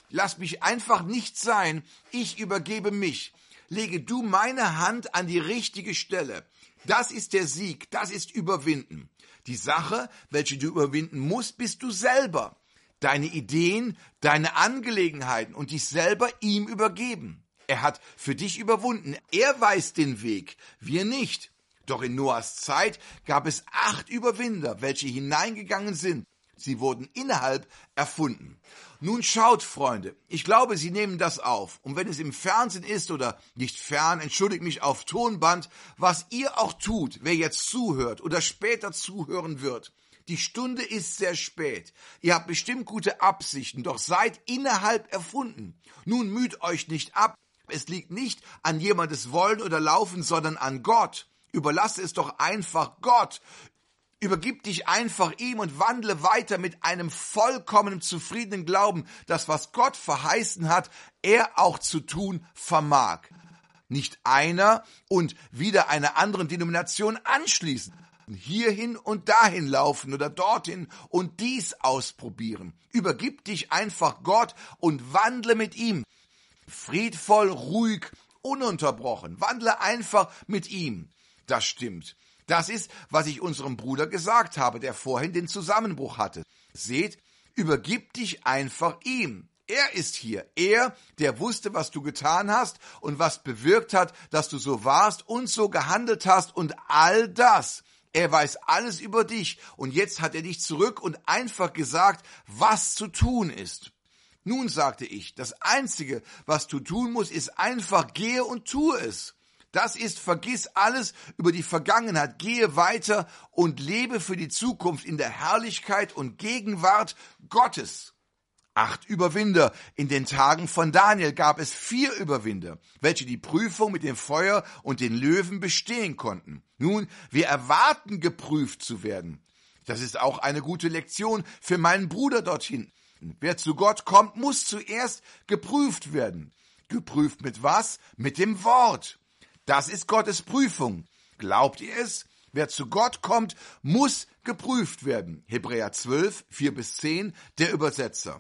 Speaker 1: Lass mich einfach nicht sein, ich übergebe mich. Lege du meine Hand an die richtige Stelle. Das ist der Sieg, das ist Überwinden. Die Sache, welche du überwinden musst, bist du selber. Deine Ideen, deine Angelegenheiten und dich selber ihm übergeben. Er hat für dich überwunden. Er weiß den Weg, wir nicht. Doch in Noahs Zeit gab es acht Überwinder, welche hineingegangen sind. Sie wurden innerhalb erfunden. Nun schaut, Freunde, ich glaube, Sie nehmen das auf. Und wenn es im Fernsehen ist oder nicht fern, entschuldigt mich, auf Tonband, was ihr auch tut, wer jetzt zuhört oder später zuhören wird. Die Stunde ist sehr spät. Ihr habt bestimmt gute Absichten, doch seid innerhalb erfunden. Nun müht euch nicht ab. Es liegt nicht an jemandes Wollen oder Laufen, sondern an Gott. Überlasse es doch einfach Gott. Übergib dich einfach ihm und wandle weiter mit einem vollkommen zufriedenen Glauben, dass was Gott verheißen hat, er auch zu tun vermag. Nicht einer und wieder einer anderen Denomination anschließen. Hierhin und dahin laufen oder dorthin und dies ausprobieren. Übergib dich einfach Gott und wandle mit ihm. Friedvoll, ruhig, ununterbrochen. Wandle einfach mit ihm. Das stimmt. Das ist, was ich unserem Bruder gesagt habe, der vorhin den Zusammenbruch hatte. Seht, übergib dich einfach ihm. Er ist hier. Er, der wusste, was du getan hast und was bewirkt hat, dass du so warst und so gehandelt hast und all das. Er weiß alles über dich und jetzt hat er dich zurück und einfach gesagt, was zu tun ist. Nun, sagte ich, das Einzige, was du tun musst, ist einfach gehe und tue es. Das ist, vergiss alles über die Vergangenheit, gehe weiter und lebe für die Zukunft in der Herrlichkeit und Gegenwart Gottes. Acht Überwinder. In den Tagen von Daniel gab es vier Überwinder, welche die Prüfung mit dem Feuer und den Löwen bestehen konnten. Nun, wir erwarten, geprüft zu werden. Das ist auch eine gute Lektion für meinen Bruder dort hinten. Wer zu Gott kommt, muss zuerst geprüft werden. Geprüft mit was? Mit dem Wort. Das ist Gottes Prüfung. Glaubt ihr es? Wer zu Gott kommt, muss geprüft werden. Hebräer zwölf, vier bis zehn, der Übersetzer.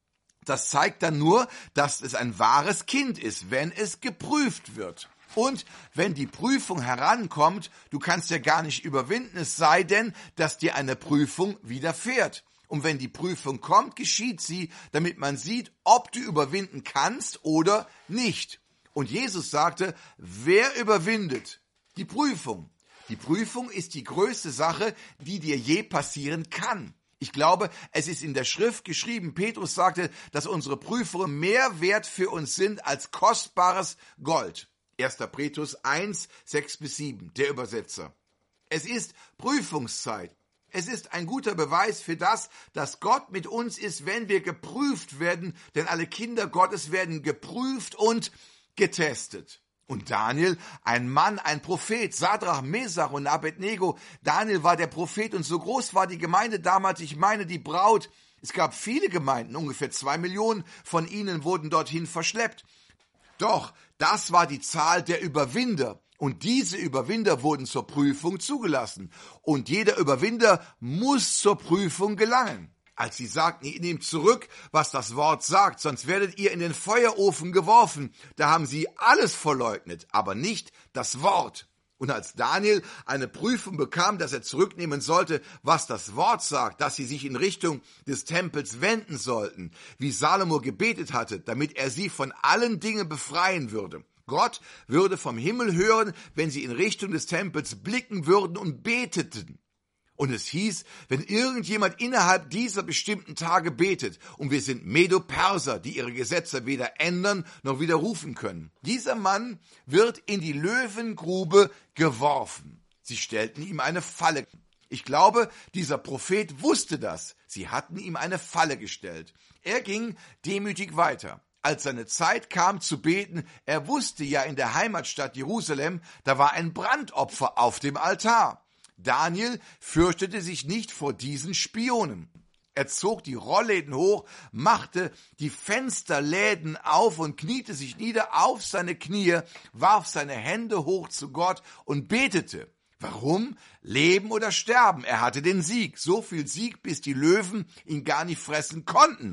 Speaker 1: Das zeigt dann nur, dass es ein wahres Kind ist, wenn es geprüft wird. Und wenn die Prüfung herankommt, du kannst ja gar nicht überwinden, es sei denn, dass dir eine Prüfung widerfährt. Und wenn die Prüfung kommt, geschieht sie, damit man sieht, ob du überwinden kannst oder nicht. Und Jesus sagte, wer überwindet? Die Prüfung. Die Prüfung ist die größte Sache, die dir je passieren kann. Ich glaube, es ist in der Schrift geschrieben, Petrus sagte, dass unsere Prüfungen mehr wert für uns sind als kostbares Gold. erster Petrus eins, sechs bis sieben, der Übersetzer. Es ist Prüfungszeit. Es ist ein guter Beweis für das, dass Gott mit uns ist, wenn wir geprüft werden, denn alle Kinder Gottes werden geprüft und getestet. Und Daniel, ein Mann, ein Prophet, Sadrach, Mesach und Abednego. Daniel war der Prophet und so groß war die Gemeinde damals, ich meine die Braut. Es gab viele Gemeinden, ungefähr zwei Millionen von ihnen wurden dorthin verschleppt. Doch das war die Zahl der Überwinder. Und diese Überwinder wurden zur Prüfung zugelassen. Und jeder Überwinder muss zur Prüfung gelangen. Als sie sagten, ihr nehmt zurück, was das Wort sagt, sonst werdet ihr in den Feuerofen geworfen. Da haben sie alles verleugnet, aber nicht das Wort. Und als Daniel eine Prüfung bekam, dass er zurücknehmen sollte, was das Wort sagt, dass sie sich in Richtung des Tempels wenden sollten, wie Salomo gebetet hatte, damit er sie von allen Dingen befreien würde. Gott würde vom Himmel hören, wenn sie in Richtung des Tempels blicken würden und beteten. Und es hieß, wenn irgendjemand innerhalb dieser bestimmten Tage betet, und wir sind Medo-Perser, die ihre Gesetze weder ändern noch widerrufen können, dieser Mann wird in die Löwengrube geworfen. Sie stellten ihm eine Falle. Ich glaube, dieser Prophet wusste das. Sie hatten ihm eine Falle gestellt. Er ging demütig weiter. Als seine Zeit kam zu beten, er wusste ja in der Heimatstadt Jerusalem, da war ein Brandopfer auf dem Altar. Daniel fürchtete sich nicht vor diesen Spionen. Er zog die Rollläden hoch, machte die Fensterläden auf und kniete sich nieder auf seine Knie, warf seine Hände hoch zu Gott und betete. Warum? Leben oder sterben? Er hatte den Sieg. So viel Sieg, bis die Löwen ihn gar nicht fressen konnten.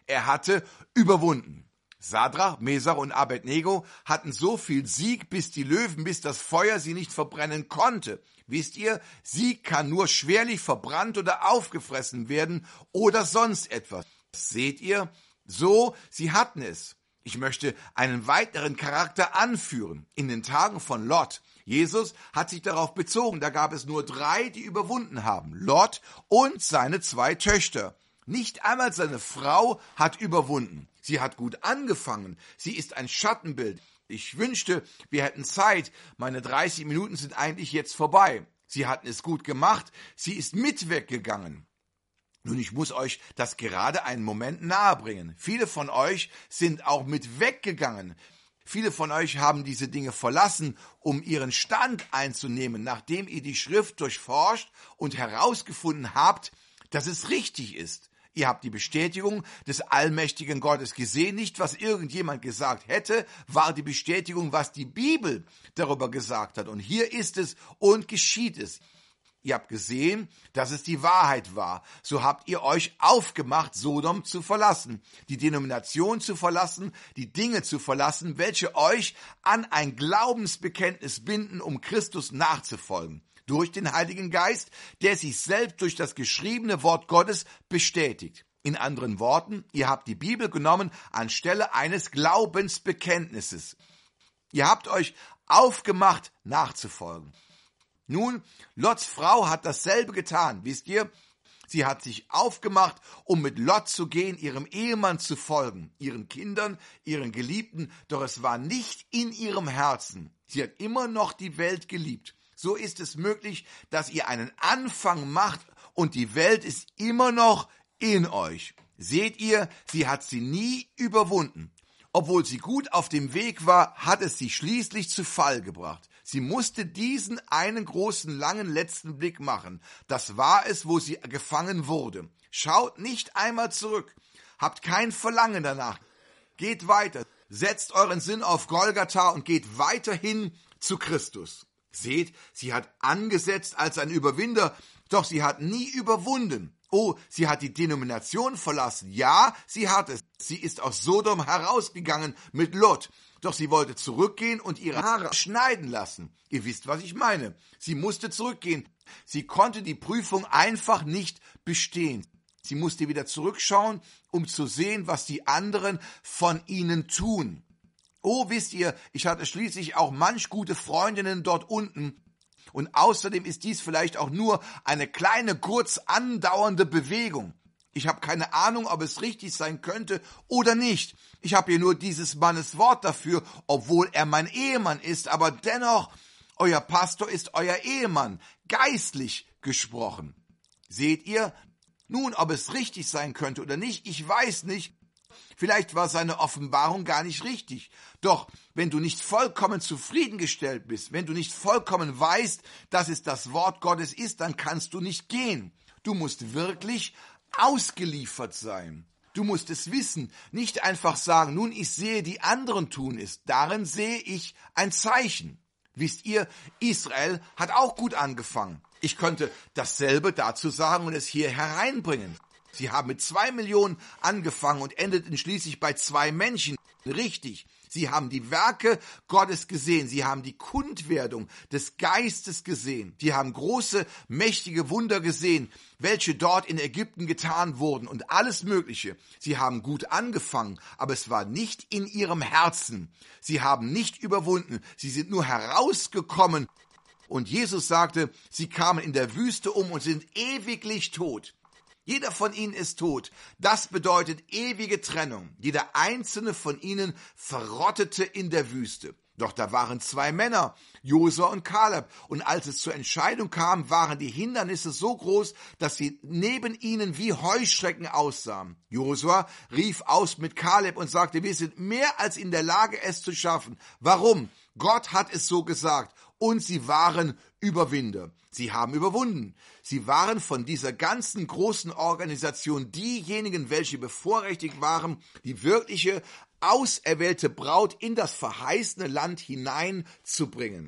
Speaker 1: Er hatte überwunden. Sadrach, Mesach und Abednego hatten so viel Sieg, bis die Löwen, bis das Feuer sie nicht verbrennen konnte. Wisst ihr, Sieg kann nur schwerlich verbrannt oder aufgefressen werden oder sonst etwas. Seht ihr? So, sie hatten es. Ich möchte einen weiteren Charakter anführen. In den Tagen von Lot. Jesus hat sich darauf bezogen, da gab es nur drei, die überwunden haben. Lot und seine zwei Töchter. Nicht einmal seine Frau hat überwunden. Sie hat gut angefangen. Sie ist ein Schattenbild. Ich wünschte, wir hätten Zeit. Meine dreißig Minuten sind eigentlich jetzt vorbei. Sie hatten es gut gemacht. Sie ist mit weggegangen. Nun, ich muss euch das gerade einen Moment nahebringen. Viele von euch sind auch mit weggegangen. Viele von euch haben diese Dinge verlassen, um ihren Stand einzunehmen, nachdem ihr die Schrift durchforscht und herausgefunden habt, dass es richtig ist. Ihr habt die Bestätigung des allmächtigen Gottes gesehen. Nicht, was irgendjemand gesagt hätte, war die Bestätigung, was die Bibel darüber gesagt hat. Und hier ist es und geschieht es. Ihr habt gesehen, dass es die Wahrheit war. So habt ihr euch aufgemacht, Sodom zu verlassen, die Denomination zu verlassen, die Dinge zu verlassen, welche euch an ein Glaubensbekenntnis binden, um Christus nachzufolgen. Durch den Heiligen Geist, der sich selbst durch das geschriebene Wort Gottes bestätigt. In anderen Worten, ihr habt die Bibel genommen anstelle eines Glaubensbekenntnisses. Ihr habt euch aufgemacht, nachzufolgen. Nun, Lots Frau hat dasselbe getan, wisst ihr? Sie hat sich aufgemacht, um mit Lot zu gehen, ihrem Ehemann zu folgen, ihren Kindern, ihren Geliebten, doch es war nicht in ihrem Herzen. Sie hat immer noch die Welt geliebt. So ist es möglich, dass ihr einen Anfang macht und die Welt ist immer noch in euch. Seht ihr, sie hat sie nie überwunden. Obwohl sie gut auf dem Weg war, hat es sie schließlich zu Fall gebracht. Sie musste diesen einen großen, langen letzten Blick machen. Das war es, wo sie gefangen wurde. Schaut nicht einmal zurück. Habt kein Verlangen danach. Geht weiter. Setzt euren Sinn auf Golgatha und geht weiterhin zu Christus. Seht, sie hat angesetzt als ein Überwinder, doch sie hat nie überwunden. Oh, sie hat die Denomination verlassen. Ja, sie hat es. Sie ist aus Sodom herausgegangen mit Lot. Doch sie wollte zurückgehen und ihre Haare schneiden lassen. Ihr wisst, was ich meine. Sie musste zurückgehen. Sie konnte die Prüfung einfach nicht bestehen. Sie musste wieder zurückschauen, um zu sehen, was die anderen von ihnen tun. Oh, wisst ihr, ich hatte schließlich auch manch gute Freundinnen dort unten. Und außerdem ist dies vielleicht auch nur eine kleine, kurz andauernde Bewegung. Ich habe keine Ahnung, ob es richtig sein könnte oder nicht. Ich habe hier nur dieses Mannes Wort dafür, obwohl er mein Ehemann ist. Aber dennoch, euer Pastor ist euer Ehemann, geistlich gesprochen. Seht ihr? Nun, ob es richtig sein könnte oder nicht, ich weiß nicht. Vielleicht war seine Offenbarung gar nicht richtig. Doch wenn du nicht vollkommen zufriedengestellt bist, wenn du nicht vollkommen weißt, dass es das Wort Gottes ist, dann kannst du nicht gehen. Du musst wirklich ausgeliefert sein. Du musst es wissen, nicht einfach sagen, nun ich sehe, die anderen tun es. Darin sehe ich ein Zeichen. Wisst ihr, Israel hat auch gut angefangen. Ich könnte dasselbe dazu sagen und es hier hereinbringen. Sie haben mit zwei Millionen angefangen und endeten schließlich bei zwei Menschen. Richtig, sie haben die Werke Gottes gesehen, sie haben die Kundwerdung des Geistes gesehen, sie haben große, mächtige Wunder gesehen, welche dort in Ägypten getan wurden und alles Mögliche. Sie haben gut angefangen, aber es war nicht in ihrem Herzen. Sie haben nicht überwunden, sie sind nur herausgekommen. Und Jesus sagte, sie kamen in der Wüste um und sind ewiglich tot. Jeder von ihnen ist tot. Das bedeutet ewige Trennung. Jeder einzelne von ihnen verrottete in der Wüste. Doch da waren zwei Männer, Josua und Kaleb. Und als es zur Entscheidung kam, waren die Hindernisse so groß, dass sie neben ihnen wie Heuschrecken aussahen. Josua rief aus mit Kaleb und sagte, wir sind mehr als in der Lage, es zu schaffen. Warum? Gott hat es so gesagt. Und sie waren Überwinder. Sie haben überwunden. Sie waren von dieser ganzen großen Organisation diejenigen, welche bevorrechtigt waren, die wirkliche, auserwählte Braut in das verheißene Land hineinzubringen.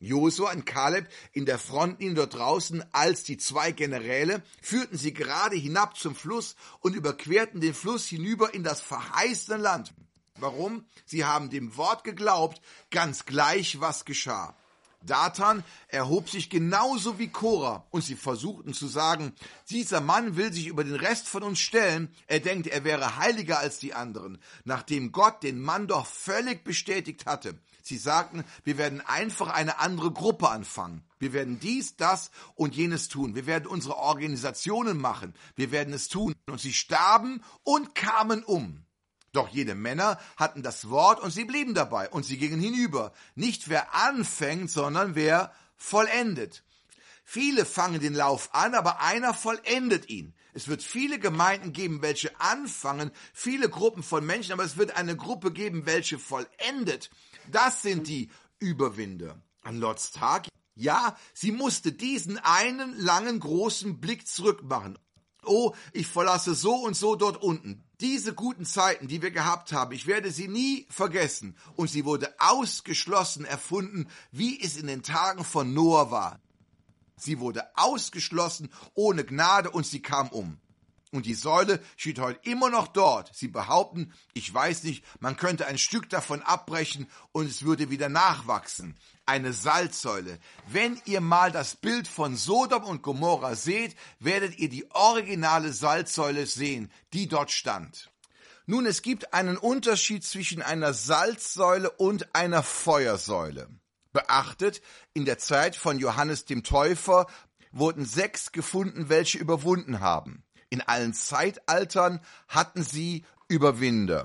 Speaker 1: Josua und Kaleb in der Frontlinie dort draußen als die zwei Generäle führten sie gerade hinab zum Fluss und überquerten den Fluss hinüber in das verheißene Land. Warum? Sie haben dem Wort geglaubt, ganz gleich was geschah. Datan erhob sich genauso wie Korah und sie versuchten zu sagen, dieser Mann will sich über den Rest von uns stellen, er denkt, er wäre heiliger als die anderen, nachdem Gott den Mann doch völlig bestätigt hatte. Sie sagten, wir werden einfach eine andere Gruppe anfangen. Wir werden dies, das und jenes tun. Wir werden unsere Organisationen machen. Wir werden es tun. Und sie starben und kamen um. Doch jene Männer hatten das Wort und sie blieben dabei und sie gingen hinüber. Nicht wer anfängt, sondern wer vollendet. Viele fangen den Lauf an, aber einer vollendet ihn. Es wird viele Gemeinden geben, welche anfangen, viele Gruppen von Menschen, aber es wird eine Gruppe geben, welche vollendet. Das sind die Überwinder. An Lots Tag, ja, sie musste diesen einen langen, großen Blick zurück machen. Oh, ich verlasse so und so dort unten. Diese guten Zeiten, die wir gehabt haben, ich werde sie nie vergessen. Und sie wurde ausgeschlossen erfunden, wie es in den Tagen von Noah war. Sie wurde ausgeschlossen, ohne Gnade, und sie kam um. Und die Säule steht heute immer noch dort. Sie behaupten, ich weiß nicht, man könnte ein Stück davon abbrechen und es würde wieder nachwachsen. Eine Salzsäule. Wenn ihr mal das Bild von Sodom und Gomorra seht, werdet ihr die originale Salzsäule sehen, die dort stand. Nun, es gibt einen Unterschied zwischen einer Salzsäule und einer Feuersäule. Beachtet, in der Zeit von Johannes dem Täufer wurden sechs gefunden, welche überwunden haben. In allen Zeitaltern hatten sie Überwinder.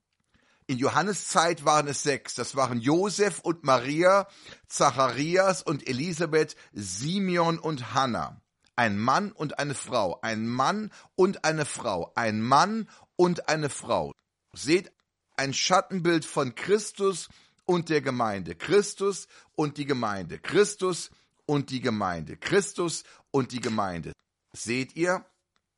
Speaker 1: In Johannes Zeit waren es sechs. Das waren Josef und Maria, Zacharias und Elisabeth, Simeon und Hannah. Ein Mann und eine Frau, ein Mann und eine Frau, ein Mann und eine Frau. Seht, ein Schattenbild von Christus und der Gemeinde. Christus und die Gemeinde. Christus und die Gemeinde. Christus und die Gemeinde. Seht ihr?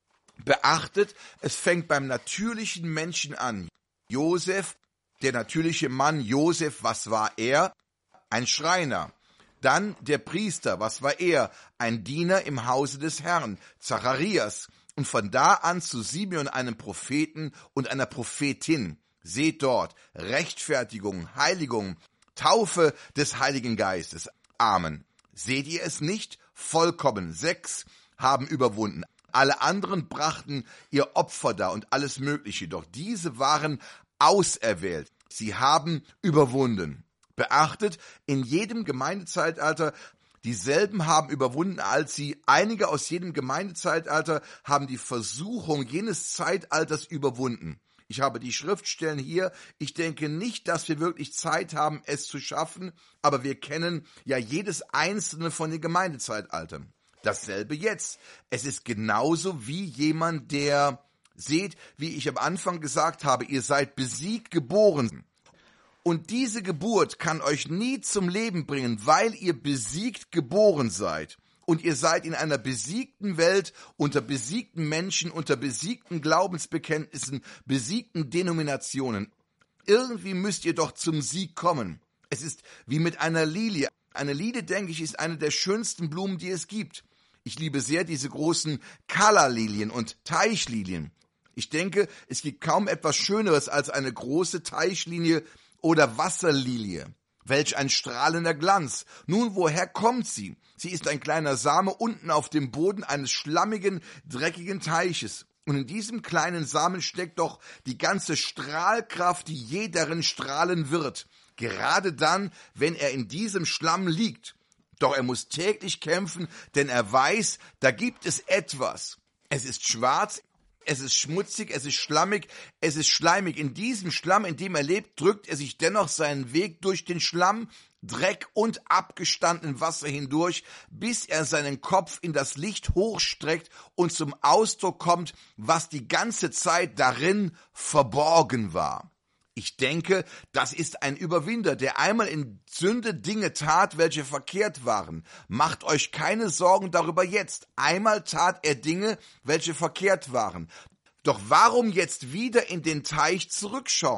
Speaker 1: Beachtet, es fängt beim natürlichen Menschen an. Josef, der natürliche Mann Josef, was war er? Ein Schreiner. Dann der Priester, was war er? Ein Diener im Hause des Herrn, Zacharias. Und von da an zu Simeon, einem Propheten und einer Prophetin. Seht dort, Rechtfertigung, Heiligung, Taufe des Heiligen Geistes. Amen. Seht ihr es nicht? Vollkommen. Sechs haben überwunden. Alle anderen brachten ihr Opfer dar und alles Mögliche, doch diese waren auserwählt. Sie haben überwunden. Beachtet, in jedem Gemeindezeitalter, dieselben haben überwunden als sie. Einige aus jedem Gemeindezeitalter haben die Versuchung jenes Zeitalters überwunden. Ich habe die Schriftstellen hier. Ich denke nicht, dass wir wirklich Zeit haben, es zu schaffen, aber wir kennen ja jedes einzelne von den Gemeindezeitaltern. Dasselbe jetzt. Es ist genauso wie jemand, der, seht, wie ich am Anfang gesagt habe, ihr seid besiegt geboren. Und diese Geburt kann euch nie zum Leben bringen, weil ihr besiegt geboren seid. Und ihr seid in einer besiegten Welt, unter besiegten Menschen, unter besiegten Glaubensbekenntnissen, besiegten Denominationen. Irgendwie müsst ihr doch zum Sieg kommen. Es ist wie mit einer Lilie. Eine Lilie, denke ich, ist eine der schönsten Blumen, die es gibt. Ich liebe sehr diese großen Kala-Lilien und Teichlilien. Ich denke, es gibt kaum etwas Schöneres als eine große Teichlilie oder Wasserlilie. Welch ein strahlender Glanz. Nun, woher kommt sie? Sie ist ein kleiner Same unten auf dem Boden eines schlammigen, dreckigen Teiches. Und in diesem kleinen Samen steckt doch die ganze Strahlkraft, die je darin strahlen wird. Gerade dann, wenn er in diesem Schlamm liegt. Doch er muss täglich kämpfen, denn er weiß, da gibt es etwas. Es ist schwarz, es ist schmutzig, es ist schlammig, es ist schleimig. In diesem Schlamm, in dem er lebt, drückt er sich dennoch seinen Weg durch den Schlamm, Dreck und abgestandenen Wasser hindurch, bis er seinen Kopf in das Licht hochstreckt und zum Ausdruck kommt, was die ganze Zeit darin verborgen war. Ich denke, das ist ein Überwinder, der einmal in Sünde Dinge tat, welche verkehrt waren. Macht euch keine Sorgen darüber jetzt. Einmal tat er Dinge, welche verkehrt waren. Doch warum jetzt wieder in den Teich zurückschauen?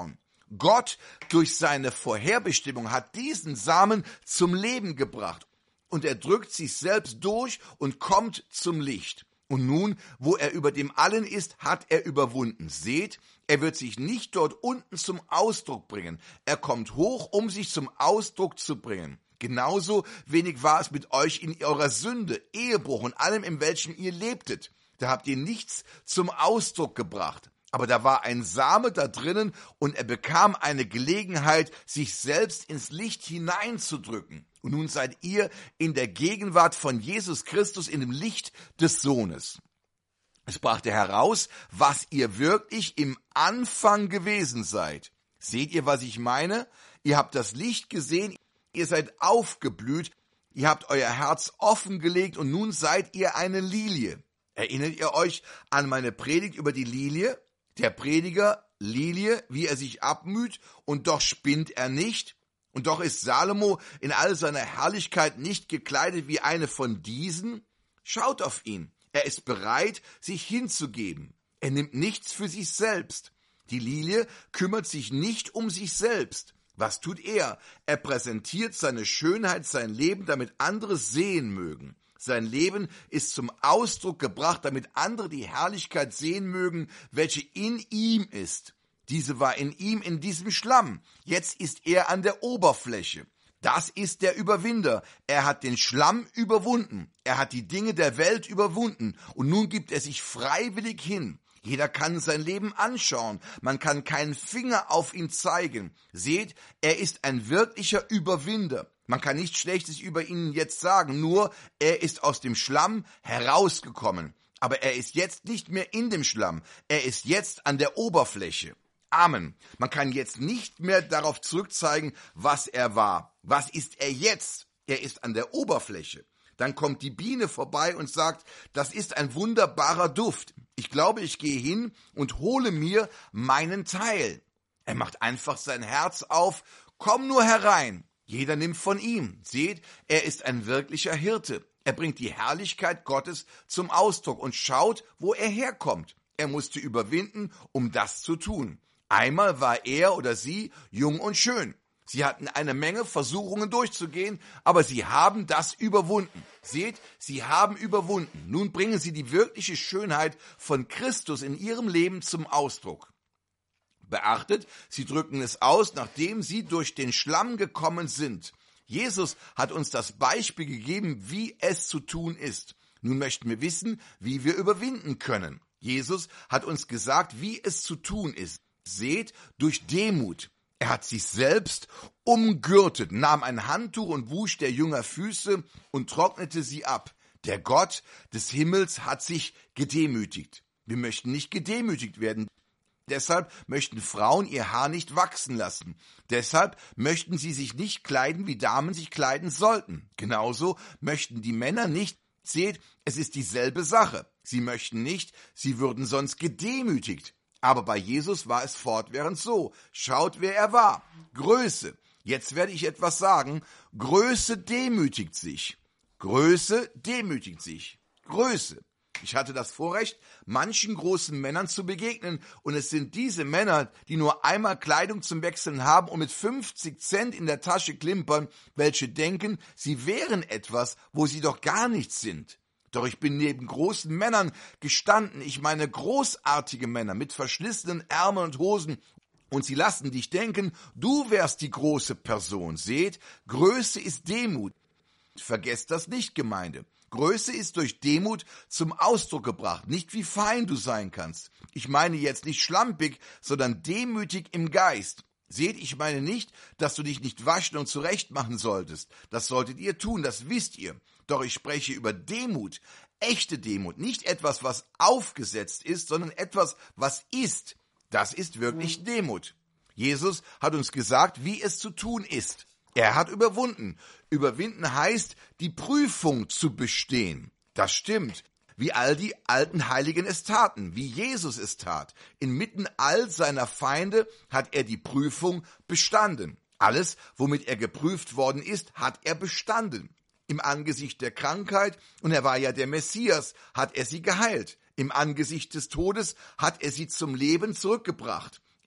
Speaker 1: Gott durch seine Vorherbestimmung hat diesen Samen zum Leben gebracht. Und er drückt sich selbst durch und kommt zum Licht. Und nun, wo er über dem Allen ist, hat er überwunden. Seht, er wird sich nicht dort unten zum Ausdruck bringen. Er kommt hoch, um sich zum Ausdruck zu bringen. Genauso wenig war es mit euch in eurer Sünde, Ehebruch und allem, in welchem ihr lebtet. Da habt ihr nichts zum Ausdruck gebracht. Aber da war ein Same da drinnen und er bekam eine Gelegenheit, sich selbst ins Licht hineinzudrücken. Und nun seid ihr in der Gegenwart von Jesus Christus in dem Licht des Sohnes. Es brachte heraus, was ihr wirklich im Anfang gewesen seid. Seht ihr, was ich meine? Ihr habt das Licht gesehen, ihr seid aufgeblüht, ihr habt euer Herz offengelegt und nun seid ihr eine Lilie. Erinnert ihr euch an meine Predigt über die Lilie? Der Prediger, Lilie, wie er sich abmüht, und doch spinnt er nicht. Und doch ist Salomo in all seiner Herrlichkeit nicht gekleidet wie eine von diesen. Schaut auf ihn. Er ist bereit, sich hinzugeben. Er nimmt nichts für sich selbst. Die Lilie kümmert sich nicht um sich selbst. Was tut er? Er präsentiert seine Schönheit, sein Leben, damit andere sehen mögen. Sein Leben ist zum Ausdruck gebracht, damit andere die Herrlichkeit sehen mögen, welche in ihm ist. Diese war in ihm, in diesem Schlamm. Jetzt ist er an der Oberfläche. Das ist der Überwinder. Er hat den Schlamm überwunden. Er hat die Dinge der Welt überwunden. Und nun gibt er sich freiwillig hin. Jeder kann sein Leben anschauen. Man kann keinen Finger auf ihn zeigen. Seht, er ist ein wirklicher Überwinder. Man kann nichts Schlechtes über ihn jetzt sagen, nur er ist aus dem Schlamm herausgekommen. Aber er ist jetzt nicht mehr in dem Schlamm. Er ist jetzt an der Oberfläche. Amen. Man kann jetzt nicht mehr darauf zurückzeigen, was er war. Was ist er jetzt? Er ist an der Oberfläche. Dann kommt die Biene vorbei und sagt, das ist ein wunderbarer Duft. Ich glaube, ich gehe hin und hole mir meinen Teil. Er macht einfach sein Herz auf. Komm nur herein. Jeder nimmt von ihm. Seht, er ist ein wirklicher Hirte. Er bringt die Herrlichkeit Gottes zum Ausdruck und schaut, wo er herkommt. Er musste überwinden, um das zu tun. Einmal war er oder sie jung und schön. Sie hatten eine Menge Versuchungen durchzugehen, aber sie haben das überwunden. Seht, sie haben überwunden. Nun bringen sie die wirkliche Schönheit von Christus in ihrem Leben zum Ausdruck. Beachtet, sie drücken es aus, nachdem sie durch den Schlamm gekommen sind. Jesus hat uns das Beispiel gegeben, wie es zu tun ist. Nun möchten wir wissen, wie wir überwinden können. Jesus hat uns gesagt, wie es zu tun ist. Seht, durch Demut. Er hat sich selbst umgürtet, nahm ein Handtuch und wusch der Jünger Füße und trocknete sie ab. Der Gott des Himmels hat sich gedemütigt. Wir möchten nicht gedemütigt werden. Deshalb möchten Frauen ihr Haar nicht wachsen lassen. Deshalb möchten sie sich nicht kleiden, wie Damen sich kleiden sollten. Genauso möchten die Männer nicht. Seht, es ist dieselbe Sache. Sie möchten nicht, sie würden sonst gedemütigt. Aber bei Jesus war es fortwährend so. Schaut, wer er war. Größe. Jetzt werde ich etwas sagen. Größe demütigt sich. Größe demütigt sich. Größe. Ich hatte das Vorrecht, manchen großen Männern zu begegnen, und es sind diese Männer, die nur einmal Kleidung zum Wechseln haben und mit fünfzig Cent in der Tasche klimpern, welche denken, sie wären etwas, wo sie doch gar nichts sind. Doch ich bin neben großen Männern gestanden, ich meine großartige Männer mit verschlissenen Ärmeln und Hosen, und sie lassen dich denken, du wärst die große Person. Seht, Größe ist Demut. Vergesst das nicht, Gemeinde. Größe ist durch Demut zum Ausdruck gebracht, nicht wie fein du sein kannst. Ich meine jetzt nicht schlampig, sondern demütig im Geist. Seht, ich meine nicht, dass du dich nicht waschen und zurechtmachen solltest. Das solltet ihr tun, das wisst ihr. Doch ich spreche über Demut, echte Demut, nicht etwas, was aufgesetzt ist, sondern etwas, was ist. Das ist wirklich Demut. Jesus hat uns gesagt, wie es zu tun ist. Er hat überwunden. Überwinden heißt, die Prüfung zu bestehen. Das stimmt, wie all die alten Heiligen es taten, wie Jesus es tat. Inmitten all seiner Feinde hat er die Prüfung bestanden. Alles, womit er geprüft worden ist, hat er bestanden. Im Angesicht der Krankheit, und er war ja der Messias, hat er sie geheilt. Im Angesicht des Todes hat er sie zum Leben zurückgebracht.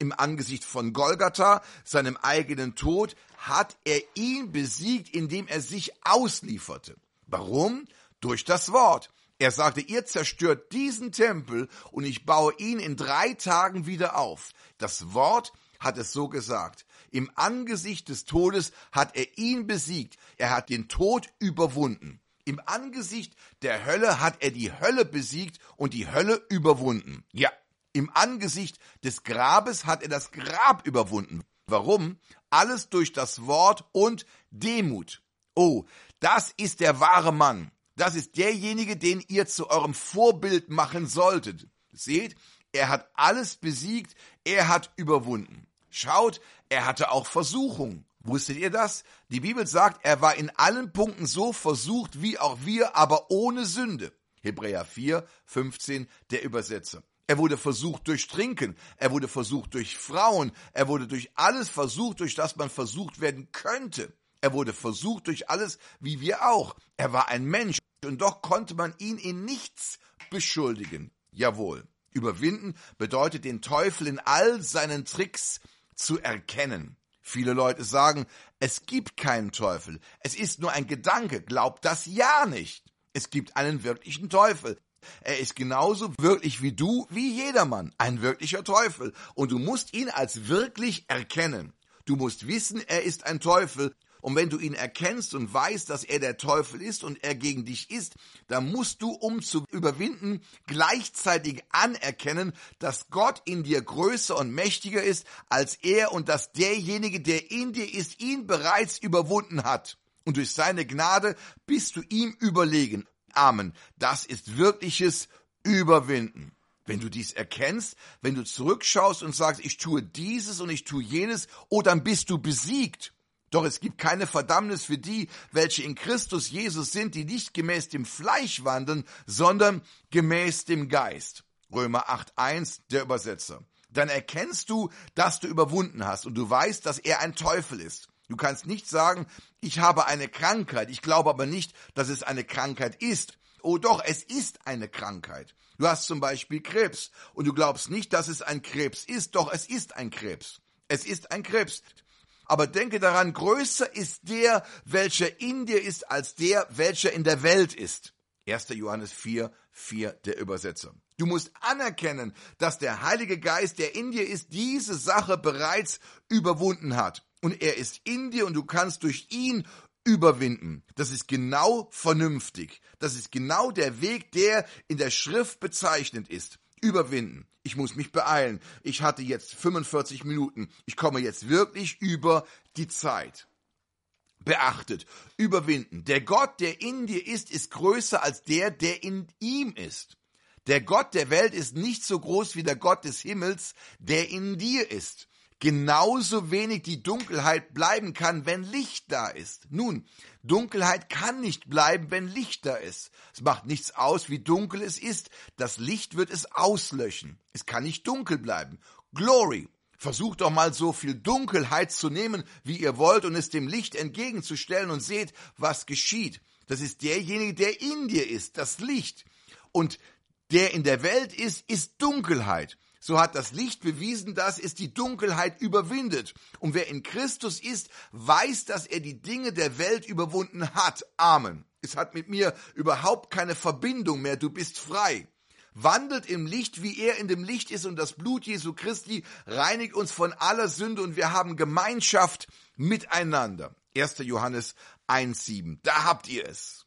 Speaker 1: Im Angesicht von Golgatha, seinem eigenen Tod, hat er ihn besiegt, indem er sich auslieferte. Warum? Durch das Wort. Er sagte, ihr zerstört diesen Tempel und ich baue ihn in drei Tagen wieder auf. Das Wort hat es so gesagt. Im Angesicht des Todes hat er ihn besiegt. Er hat den Tod überwunden. Im Angesicht der Hölle hat er die Hölle besiegt und die Hölle überwunden. Ja, im Angesicht des Grabes hat er das Grab überwunden. Warum? Alles durch das Wort und Demut. Oh, das ist der wahre Mann. Das ist derjenige, den ihr zu eurem Vorbild machen solltet. Seht, er hat alles besiegt, er hat überwunden. Schaut, er hatte auch Versuchung. Wusstet ihr das? Die Bibel sagt, er war in allen Punkten so versucht wie auch wir, aber ohne Sünde. Hebräer vier, fünfzehn, der Übersetzer. Er wurde versucht durch Trinken, er wurde versucht durch Frauen, er wurde durch alles versucht, durch das man versucht werden könnte. Er wurde versucht durch alles, wie wir auch. Er war ein Mensch und doch konnte man ihn in nichts beschuldigen. Jawohl, überwinden bedeutet den Teufel in all seinen Tricks zu erkennen. Viele Leute sagen, es gibt keinen Teufel, es ist nur ein Gedanke, glaubt das ja nicht. Es gibt einen wirklichen Teufel. Er ist genauso wirklich wie du, wie jedermann, ein wirklicher Teufel. Und du musst ihn als wirklich erkennen. Du musst wissen, er ist ein Teufel. Und wenn du ihn erkennst und weißt, dass er der Teufel ist und er gegen dich ist, dann musst du, um zu überwinden, gleichzeitig anerkennen, dass Gott in dir größer und mächtiger ist als er und dass derjenige, der in dir ist, ihn bereits überwunden hat. Und durch seine Gnade bist du ihm überlegen. Amen. Das ist wirkliches Überwinden. Wenn du dies erkennst, wenn du zurückschaust und sagst, ich tue dieses und ich tue jenes, oh, dann bist du besiegt. Doch es gibt keine Verdammnis für die, welche in Christus Jesus sind, die nicht gemäß dem Fleisch wandeln, sondern gemäß dem Geist. Römer acht, eins, der Übersetzer. Dann erkennst du, dass du überwunden hast und du weißt, dass er ein Teufel ist. Du kannst nicht sagen, ich habe eine Krankheit, ich glaube aber nicht, dass es eine Krankheit ist. Oh doch, es ist eine Krankheit. Du hast zum Beispiel Krebs und du glaubst nicht, dass es ein Krebs ist, doch es ist ein Krebs. Es ist ein Krebs. Aber denke daran, größer ist der, welcher in dir ist, als der, welcher in der Welt ist. erster Johannes vier, vier, der Übersetzer. Du musst anerkennen, dass der Heilige Geist, der in dir ist, diese Sache bereits überwunden hat. Und er ist in dir und du kannst durch ihn überwinden. Das ist genau vernünftig. Das ist genau der Weg, der in der Schrift bezeichnet ist. Überwinden. Ich muss mich beeilen. Ich hatte jetzt fünfundvierzig Minuten. Ich komme jetzt wirklich über die Zeit. Beachtet, überwinden. Der Gott, der in dir ist, ist größer als der, der in ihm ist. Der Gott der Welt ist nicht so groß wie der Gott des Himmels, der in dir ist. Genauso wenig die Dunkelheit bleiben kann, wenn Licht da ist. Nun, Dunkelheit kann nicht bleiben, wenn Licht da ist. Es macht nichts aus, wie dunkel es ist. Das Licht wird es auslöschen. Es kann nicht dunkel bleiben. Glory! Versucht doch mal so viel Dunkelheit zu nehmen, wie ihr wollt, und es dem Licht entgegenzustellen und seht, was geschieht. Das ist derjenige, der in dir ist, das Licht. Und der in der Welt ist, ist Dunkelheit. So hat das Licht bewiesen, dass es die Dunkelheit überwindet. Und wer in Christus ist, weiß, dass er die Dinge der Welt überwunden hat. Amen. Es hat mit mir überhaupt keine Verbindung mehr. Du bist frei. Wandelt im Licht, wie er in dem Licht ist, und das Blut Jesu Christi reinigt uns von aller Sünde und wir haben Gemeinschaft miteinander. erster Johannes eins, sieben. Da habt ihr es.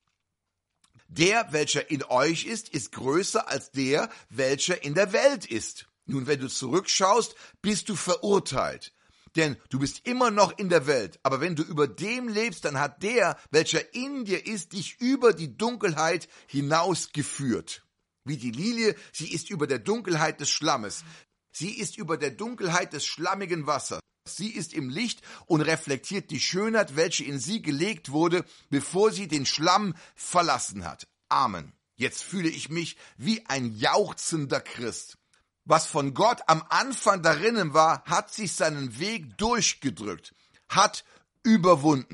Speaker 1: Der, welcher in euch ist, ist größer als der, welcher in der Welt ist. Nun, wenn du zurückschaust, bist du verurteilt. Denn du bist immer noch in der Welt. Aber wenn du über dem lebst, dann hat der, welcher in dir ist, dich über die Dunkelheit hinausgeführt. Wie die Lilie, sie ist über der Dunkelheit des Schlammes. Sie ist über der Dunkelheit des schlammigen Wassers. Sie ist im Licht und reflektiert die Schönheit, welche in sie gelegt wurde, bevor sie den Schlamm verlassen hat. Amen. Jetzt fühle ich mich wie ein jauchzender Christ. Was von Gott am Anfang darinnen war, hat sich seinen Weg durchgedrückt, hat überwunden.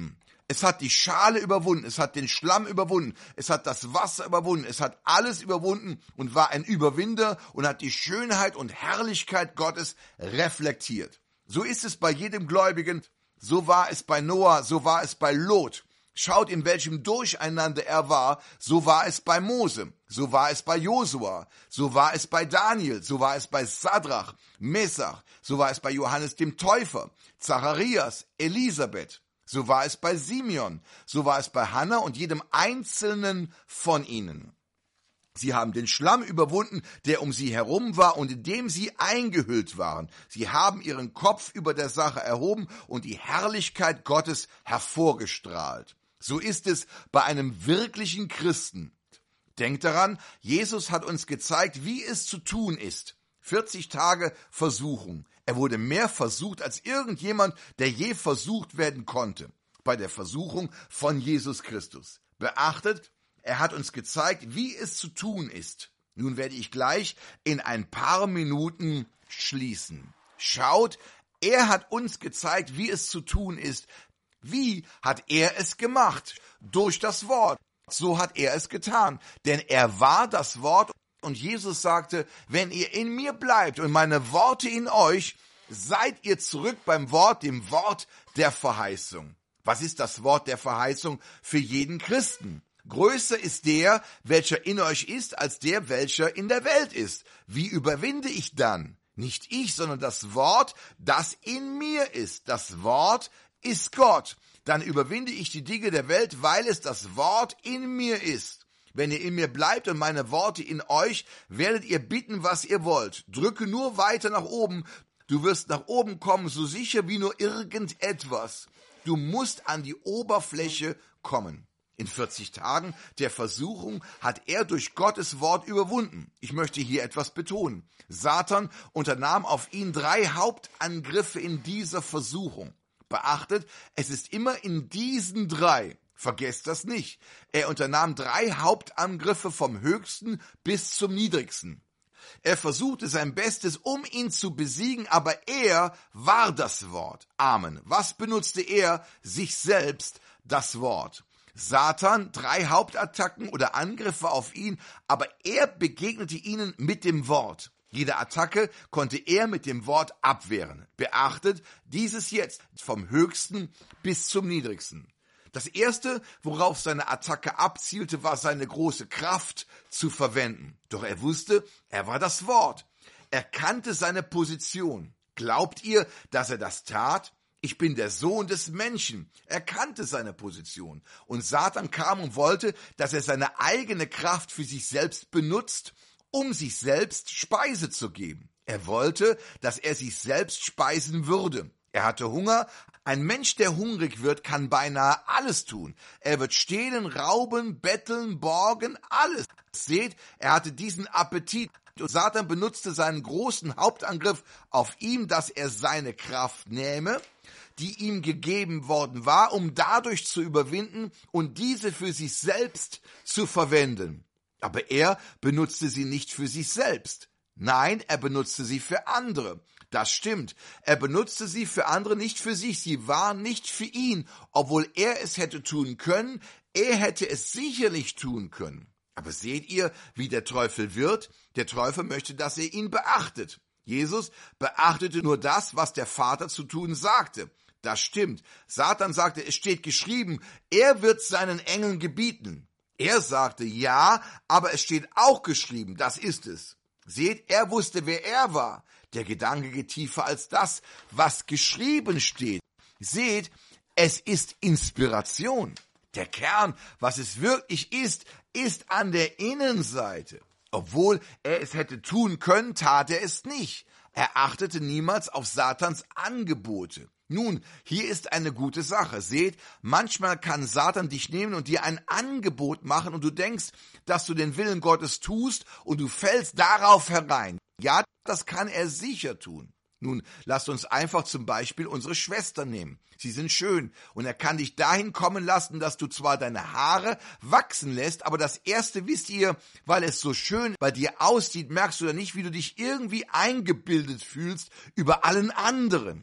Speaker 1: Es hat die Schale überwunden, es hat den Schlamm überwunden, es hat das Wasser überwunden, es hat alles überwunden und war ein Überwinder und hat die Schönheit und Herrlichkeit Gottes reflektiert. So ist es bei jedem Gläubigen, so war es bei Noah, so war es bei Lot. Schaut, in welchem Durcheinander er war, so war es bei Mose, so war es bei Josua, so war es bei Daniel, so war es bei Sadrach, Mesach, so war es bei Johannes dem Täufer, Zacharias, Elisabeth. So war es bei Simeon, so war es bei Hannah und jedem Einzelnen von ihnen. Sie haben den Schlamm überwunden, der um sie herum war und in dem sie eingehüllt waren. Sie haben ihren Kopf über der Sache erhoben und die Herrlichkeit Gottes hervorgestrahlt. So ist es bei einem wirklichen Christen. Denkt daran, Jesus hat uns gezeigt, wie es zu tun ist. vierzig Tage Versuchung. Er wurde mehr versucht als irgendjemand, der je versucht werden konnte. Bei der Versuchung von Jesus Christus. Beachtet, er hat uns gezeigt, wie es zu tun ist. Nun werde ich gleich in ein paar Minuten schließen. Schaut, er hat uns gezeigt, wie es zu tun ist. Wie hat er es gemacht? Durch das Wort. So hat er es getan. Denn er war das Wort. Und Jesus sagte, wenn ihr in mir bleibt und meine Worte in euch, seid ihr zurück beim Wort, dem Wort der Verheißung. Was ist das Wort der Verheißung für jeden Christen? Größer ist der, welcher in euch ist, als der, welcher in der Welt ist. Wie überwinde ich dann? Nicht ich, sondern das Wort, das in mir ist. Das Wort ist Gott. Dann überwinde ich die Dinge der Welt, weil es das Wort in mir ist. Wenn ihr in mir bleibt und meine Worte in euch, werdet ihr bitten, was ihr wollt. Drücke nur weiter nach oben. Du wirst nach oben kommen, so sicher wie nur irgendetwas. Du musst an die Oberfläche kommen. In vierzig Tagen der Versuchung hat er durch Gottes Wort überwunden. Ich möchte hier etwas betonen. Satan unternahm auf ihn drei Hauptangriffe in dieser Versuchung. Beachtet, es ist immer in diesen drei. Vergesst das nicht. Er unternahm drei Hauptangriffe vom Höchsten bis zum Niedrigsten. Er versuchte sein Bestes, um ihn zu besiegen, aber er war das Wort. Amen. Was benutzte er? Sich selbst, das Wort. Satan, drei Hauptattacken oder Angriffe auf ihn, aber er begegnete ihnen mit dem Wort. Jede Attacke konnte er mit dem Wort abwehren. Beachtet, dieses jetzt vom Höchsten bis zum Niedrigsten. Das erste, worauf seine Attacke abzielte, war seine große Kraft zu verwenden. Doch er wusste, er war das Wort. Er kannte seine Position. Glaubt ihr, dass er das tat? Ich bin der Sohn des Menschen. Er kannte seine Position. Und Satan kam und wollte, dass er seine eigene Kraft für sich selbst benutzt, um sich selbst Speise zu geben. Er wollte, dass er sich selbst speisen würde. Er hatte Hunger. Ein Mensch, der hungrig wird, kann beinahe alles tun. Er wird stehlen, rauben, betteln, borgen, alles. Seht, er hatte diesen Appetit. Und Satan benutzte seinen großen Hauptangriff auf ihm, dass er seine Kraft nähme, die ihm gegeben worden war, um dadurch zu überwinden und diese für sich selbst zu verwenden. Aber er benutzte sie nicht für sich selbst. Nein, er benutzte sie für andere. Das stimmt. Er benutzte sie für andere, nicht für sich. Sie waren nicht für ihn, obwohl er es hätte tun können. Er hätte es sicherlich tun können. Aber seht ihr, wie der Teufel wird? Der Teufel möchte, dass er ihn beachtet. Jesus beachtete nur das, was der Vater zu tun sagte. Das stimmt. Satan sagte, es steht geschrieben, er wird seinen Engeln gebieten. Er sagte, ja, aber es steht auch geschrieben, das ist es. Seht, er wusste, wer er war. Der Gedanke geht tiefer als das, was geschrieben steht. Seht, es ist Inspiration. Der Kern, was es wirklich ist, ist an der Innenseite. Obwohl er es hätte tun können, tat er es nicht. Er achtete niemals auf Satans Angebote. Nun, hier ist eine gute Sache. Seht, manchmal kann Satan dich nehmen und dir ein Angebot machen und du denkst, dass du den Willen Gottes tust und du fällst darauf herein. Ja, das kann er sicher tun. Nun, lasst uns einfach zum Beispiel unsere Schwestern nehmen. Sie sind schön und er kann dich dahin kommen lassen, dass du zwar deine Haare wachsen lässt, aber das Erste wisst ihr, weil es so schön bei dir aussieht, merkst du ja nicht, wie du dich irgendwie eingebildet fühlst über allen anderen.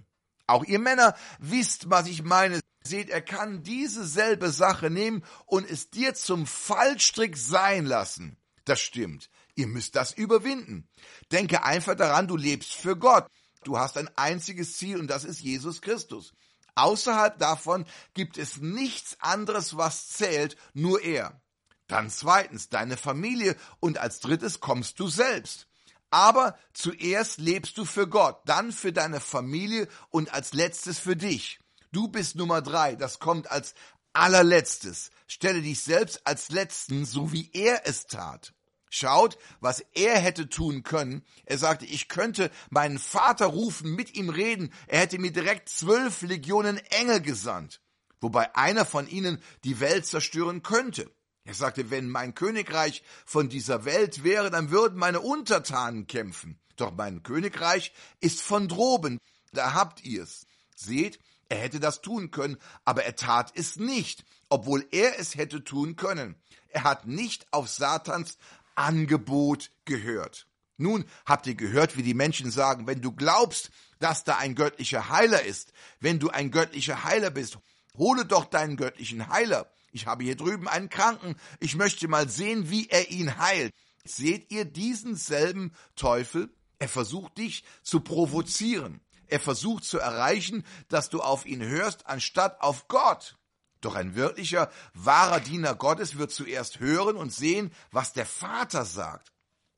Speaker 1: Auch ihr Männer wisst, was ich meine. Seht, er kann diese selbe Sache nehmen und es dir zum Fallstrick sein lassen. Das stimmt. Ihr müsst das überwinden. Denke einfach daran, du lebst für Gott. Du hast ein einziges Ziel und das ist Jesus Christus. Außerhalb davon gibt es nichts anderes, was zählt, nur er. Dann zweitens deine Familie und als drittes kommst du selbst. Aber zuerst lebst du für Gott, dann für deine Familie und als letztes für dich. Du bist Nummer drei, das kommt als allerletztes. Stelle dich selbst als Letzten, so wie er es tat. Schaut, was er hätte tun können. Er sagte, ich könnte meinen Vater rufen, mit ihm reden. Er hätte mir direkt zwölf Legionen Engel gesandt, wobei einer von ihnen die Welt zerstören könnte. Er sagte, wenn mein Königreich von dieser Welt wäre, dann würden meine Untertanen kämpfen. Doch mein Königreich ist von droben. Da habt ihr's. Seht, er hätte das tun können, aber er tat es nicht, obwohl er es hätte tun können. Er hat nicht auf Satans Angebot gehört. Nun habt ihr gehört, wie die Menschen sagen, wenn du glaubst, dass da ein göttlicher Heiler ist, wenn du ein göttlicher Heiler bist, hole doch deinen göttlichen Heiler. Ich habe hier drüben einen Kranken, ich möchte mal sehen, wie er ihn heilt. Seht ihr diesen selben Teufel? Er versucht dich zu provozieren. Er versucht zu erreichen, dass du auf ihn hörst, anstatt auf Gott. Doch ein wirklicher, wahrer Diener Gottes wird zuerst hören und sehen, was der Vater sagt.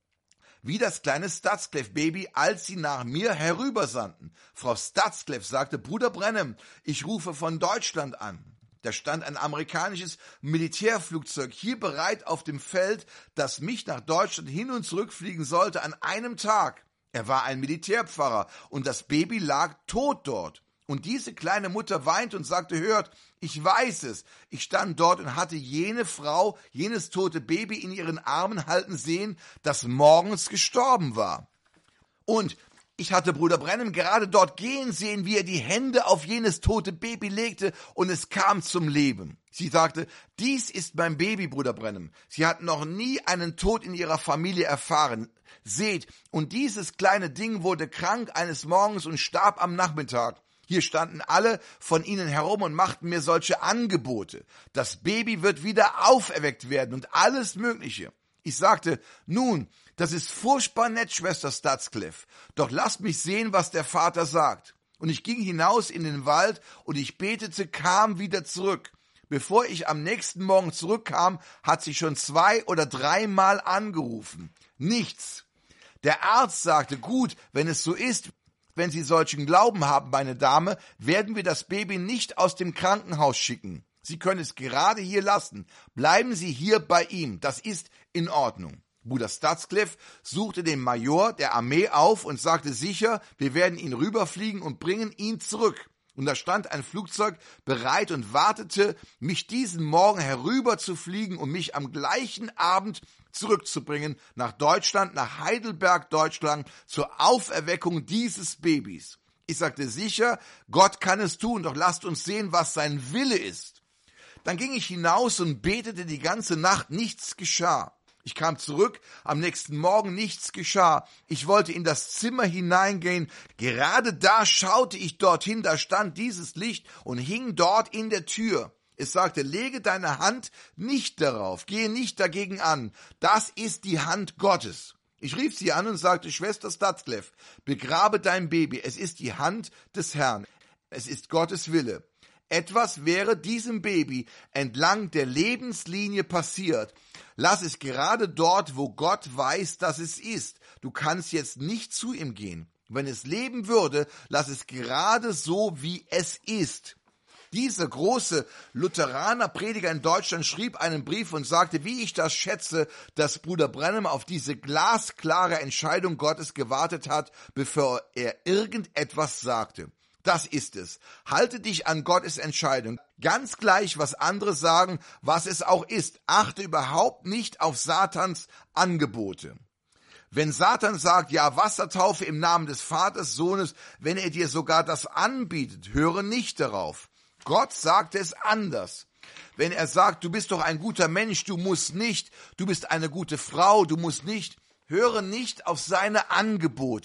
Speaker 1: Wie das kleine Stadsclef-Baby, als sie nach mir herübersandten. Frau Stadsclef sagte, Bruder Branham, ich rufe von Deutschland an. Da stand ein amerikanisches Militärflugzeug hier bereit auf dem Feld, das mich nach Deutschland hin und zurück fliegen sollte an einem Tag. Er war ein Militärpfarrer und das Baby lag tot dort. Und diese kleine Mutter weinte und sagte, hört, ich weiß es. Ich stand dort und hatte jene Frau, jenes tote Baby in ihren Armen halten sehen, das morgens gestorben war. Und ich hatte Bruder Branham gerade dort gehen sehen, wie er die Hände auf jenes tote Baby legte und es kam zum Leben. Sie sagte, dies ist mein Baby, Bruder Branham. Sie hat noch nie einen Tod in ihrer Familie erfahren. Seht, und dieses kleine Ding wurde krank eines Morgens und starb am Nachmittag. Hier standen alle von ihnen herum und machten mir solche Angebote. Das Baby wird wieder auferweckt werden und alles Mögliche. Ich sagte, nun, das ist furchtbar nett, Schwester Stadsclef, doch lasst mich sehen, was der Vater sagt. Und ich ging hinaus in den Wald und ich betete, kam wieder zurück. Bevor ich am nächsten Morgen zurückkam, hat sie schon zwei oder dreimal angerufen. Nichts. Der Arzt sagte, gut, wenn es so ist, wenn Sie solchen Glauben haben, meine Dame, werden wir das Baby nicht aus dem Krankenhaus schicken. Sie können es gerade hier lassen. Bleiben Sie hier bei ihm. Das ist in Ordnung. Bruder Stadsclef suchte den Major der Armee auf und sagte sicher, wir werden ihn rüberfliegen und bringen ihn zurück. Und da stand ein Flugzeug bereit und wartete, mich diesen Morgen herüber zu fliegen und mich am gleichen Abend zurückzubringen nach Deutschland, nach Heidelberg, Deutschland, zur Auferweckung dieses Babys. Ich sagte sicher, Gott kann es tun, doch lasst uns sehen, was sein Wille ist. Dann ging ich hinaus und betete die ganze Nacht, nichts geschah. Ich kam zurück, am nächsten Morgen nichts geschah. Ich wollte in das Zimmer hineingehen. Gerade da schaute ich dorthin, da stand dieses Licht und hing dort in der Tür. Es sagte, lege deine Hand nicht darauf, gehe nicht dagegen an. Das ist die Hand Gottes. Ich rief sie an und sagte, Schwester Stadsclef, begrabe dein Baby. Es ist die Hand des Herrn. Es ist Gottes Wille. Etwas wäre diesem Baby entlang der Lebenslinie passiert. Lass es gerade dort, wo Gott weiß, dass es ist. Du kannst jetzt nicht zu ihm gehen. Wenn es leben würde, lass es gerade so, wie es ist. Dieser große Lutheraner-Prediger in Deutschland schrieb einen Brief und sagte, wie ich das schätze, dass Bruder Branham auf diese glasklare Entscheidung Gottes gewartet hat, bevor er irgendetwas sagte. Das ist es. Halte dich an Gottes Entscheidung. Ganz gleich, was andere sagen, was es auch ist. Achte überhaupt nicht auf Satans Angebote. Wenn Satan sagt, ja, Wassertaufe im Namen des Vaters, Sohnes, wenn er dir sogar das anbietet, höre nicht darauf. Gott sagt es anders. Wenn er sagt, du bist doch ein guter Mensch, du musst nicht, du bist eine gute Frau, du musst nicht, höre nicht auf seine Angebote.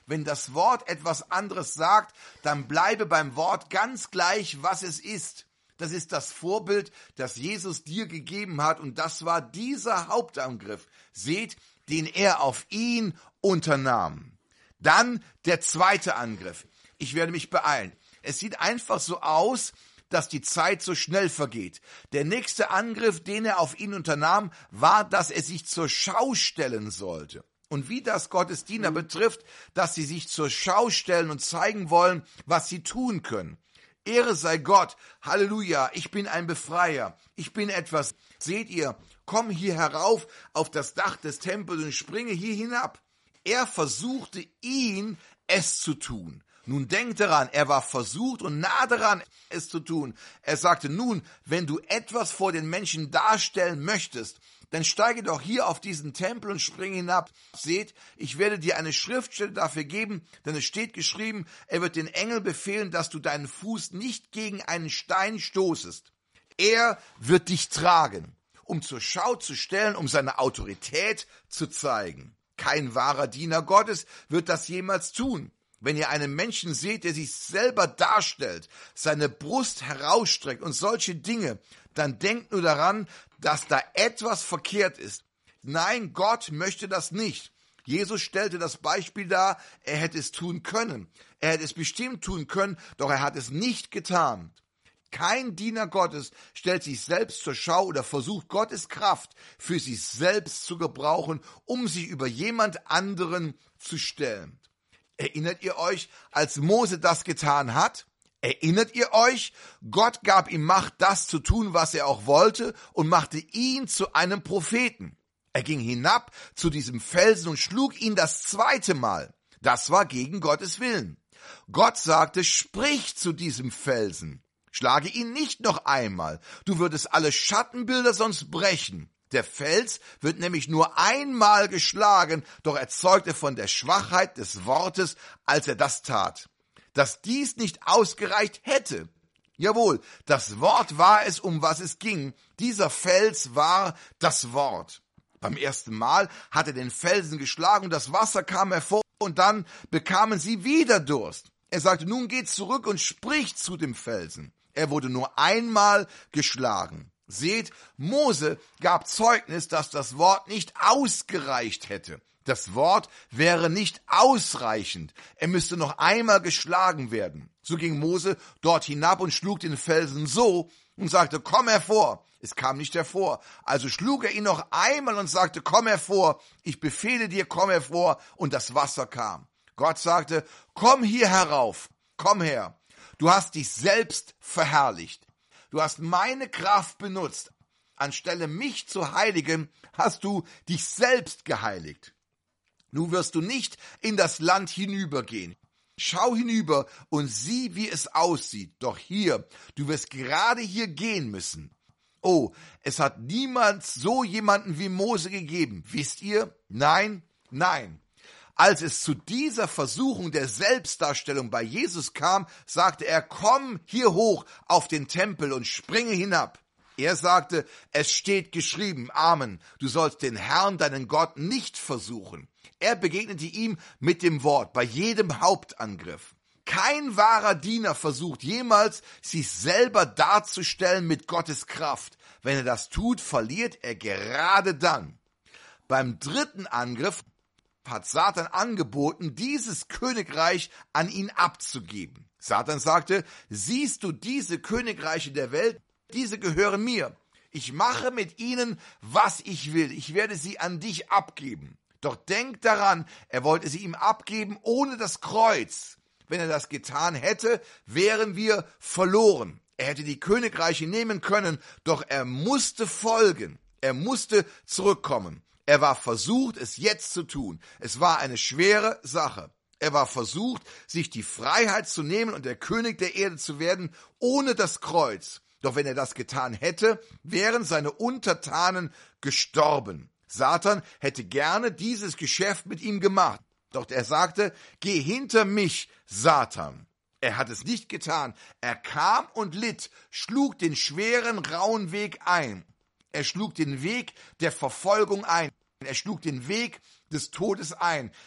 Speaker 1: Wenn das Wort etwas anderes sagt, dann bleibe beim Wort ganz gleich, was es ist. Das ist das Vorbild, das Jesus dir gegeben hat, und das war dieser Hauptangriff, seht, den er auf ihn unternahm. Dann der zweite Angriff. Ich werde mich beeilen. Es sieht einfach so aus, dass die Zeit so schnell vergeht. Der nächste Angriff, den er auf ihn unternahm, war, dass er sich zur Schau stellen sollte. Und wie das Gottes Diener betrifft, dass sie sich zur Schau stellen und zeigen wollen, was sie tun können. Ehre sei Gott, Halleluja, ich bin ein Befreier, ich bin etwas. Seht ihr, komm hier herauf auf das Dach des Tempels und springe hier hinab. Er versuchte ihn, es zu tun. Nun denkt daran, er war versucht und nah daran, es zu tun. Er sagte, nun, wenn du etwas vor den Menschen darstellen möchtest, dann steige doch hier auf diesen Tempel und springe hinab. Seht, ich werde dir eine Schriftstelle dafür geben, denn es steht geschrieben, er wird den Engel befehlen, dass du deinen Fuß nicht gegen einen Stein stoßest. Er wird dich tragen, um zur Schau zu stellen, um seine Autorität zu zeigen. Kein wahrer Diener Gottes wird das jemals tun. Wenn ihr einen Menschen seht, der sich selber darstellt, seine Brust herausstreckt und solche Dinge, dann denkt nur daran, dass da etwas verkehrt ist. Nein, Gott möchte das nicht. Jesus stellte das Beispiel dar, er hätte es tun können. Er hätte es bestimmt tun können, doch er hat es nicht getan. Kein Diener Gottes stellt sich selbst zur Schau oder versucht Gottes Kraft für sich selbst zu gebrauchen, um sich über jemand anderen zu stellen. Erinnert ihr euch, als Mose das getan hat? Erinnert ihr euch? Gott gab ihm Macht, das zu tun, was er auch wollte, und machte ihn zu einem Propheten. Er ging hinab zu diesem Felsen und schlug ihn das zweite Mal. Das war gegen Gottes Willen. Gott sagte, sprich zu diesem Felsen. Schlage ihn nicht noch einmal. Du würdest alle Schattenbilder sonst brechen. Der Fels wird nämlich nur einmal geschlagen, doch er zeugte von der Schwachheit des Wortes, als er das tat. Dass dies nicht ausgereicht hätte. Jawohl, das Wort war es, um was es ging. Dieser Fels war das Wort. Beim ersten Mal hat er den Felsen geschlagen, das Wasser kam hervor und dann bekamen sie wieder Durst. Er sagte, nun geht zurück und spricht zu dem Felsen. Er wurde nur einmal geschlagen. Seht, Mose gab Zeugnis, dass das Wort nicht ausgereicht hätte. Das Wort wäre nicht ausreichend. Er müsste noch einmal geschlagen werden. So ging Mose dort hinab und schlug den Felsen so und sagte, komm hervor. Es kam nicht hervor. Also schlug er ihn noch einmal und sagte, komm hervor. Ich befehle dir, komm hervor. Und das Wasser kam. Gott sagte, komm hier herauf. Komm her. Du hast dich selbst verherrlicht. Du hast meine Kraft benutzt. Anstelle mich zu heiligen, hast du dich selbst geheiligt. Nun wirst du nicht in das Land hinübergehen. Schau hinüber und sieh, wie es aussieht. Doch hier, du wirst gerade hier gehen müssen. Oh, es hat niemals so jemanden wie Mose gegeben. Wisst ihr? Nein, nein. Als es zu dieser Versuchung der Selbstdarstellung bei Jesus kam, sagte er, komm hier hoch auf den Tempel und springe hinab. Er sagte, es steht geschrieben, Amen, du sollst den Herrn, deinen Gott, nicht versuchen. Er begegnete ihm mit dem Wort bei jedem Hauptangriff. Kein wahrer Diener versucht jemals, sich selber darzustellen mit Gottes Kraft. Wenn er das tut, verliert er gerade dann. Beim dritten Angriff hat Satan angeboten, dieses Königreich an ihn abzugeben. Satan sagte, siehst du diese Königreiche der Welt? Diese gehören mir. Ich mache mit ihnen, was ich will. Ich werde sie an dich abgeben. Doch denk daran, er wollte sie ihm abgeben ohne das Kreuz. Wenn er das getan hätte, wären wir verloren. Er hätte die Königreiche nehmen können, doch er musste folgen. Er musste zurückkommen. Er war versucht, es jetzt zu tun. Es war eine schwere Sache. Er war versucht, sich die Freiheit zu nehmen und der König der Erde zu werden, ohne das Kreuz. Doch wenn er das getan hätte, wären seine Untertanen gestorben. Satan hätte gerne dieses Geschäft mit ihm gemacht. Doch er sagte, geh hinter mich, Satan. Er hat es nicht getan. Er kam und litt, schlug den schweren, rauen Weg ein. Er schlug den Weg der Verfolgung ein. Er schlug den Weg des Todes ein.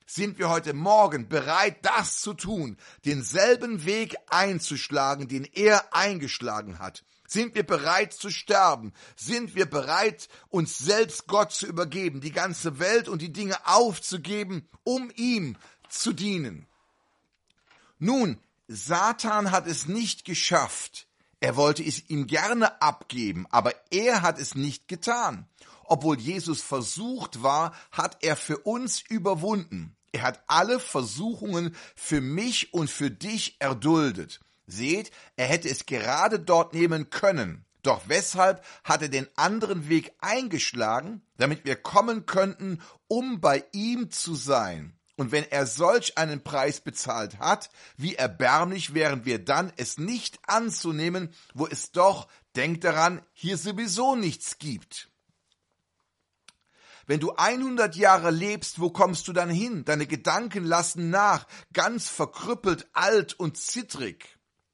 Speaker 1: Sind wir heute Morgen bereit, das zu tun, denselben Weg einzuschlagen, den er eingeschlagen hat? Sind wir bereit zu sterben? Sind wir bereit, uns selbst Gott zu übergeben, die ganze Welt und die Dinge aufzugeben, um ihm zu dienen? Nun, Satan hat es nicht geschafft. Er wollte es ihm gerne abgeben, aber er hat es nicht getan. Obwohl Jesus versucht war, hat er für uns überwunden. Er hat alle Versuchungen für mich und für dich erduldet. Seht, er hätte es gerade dort nehmen können. Doch weshalb hat er den anderen Weg eingeschlagen? Damit wir kommen könnten, um bei ihm zu sein. Und wenn er solch einen Preis bezahlt hat, wie erbärmlich wären wir dann, es nicht anzunehmen, wo es doch, denkt daran, hier sowieso nichts gibt. Wenn du hundert Jahre lebst, wo kommst du dann hin? Deine Gedanken lassen nach, ganz verkrüppelt, alt und zittrig.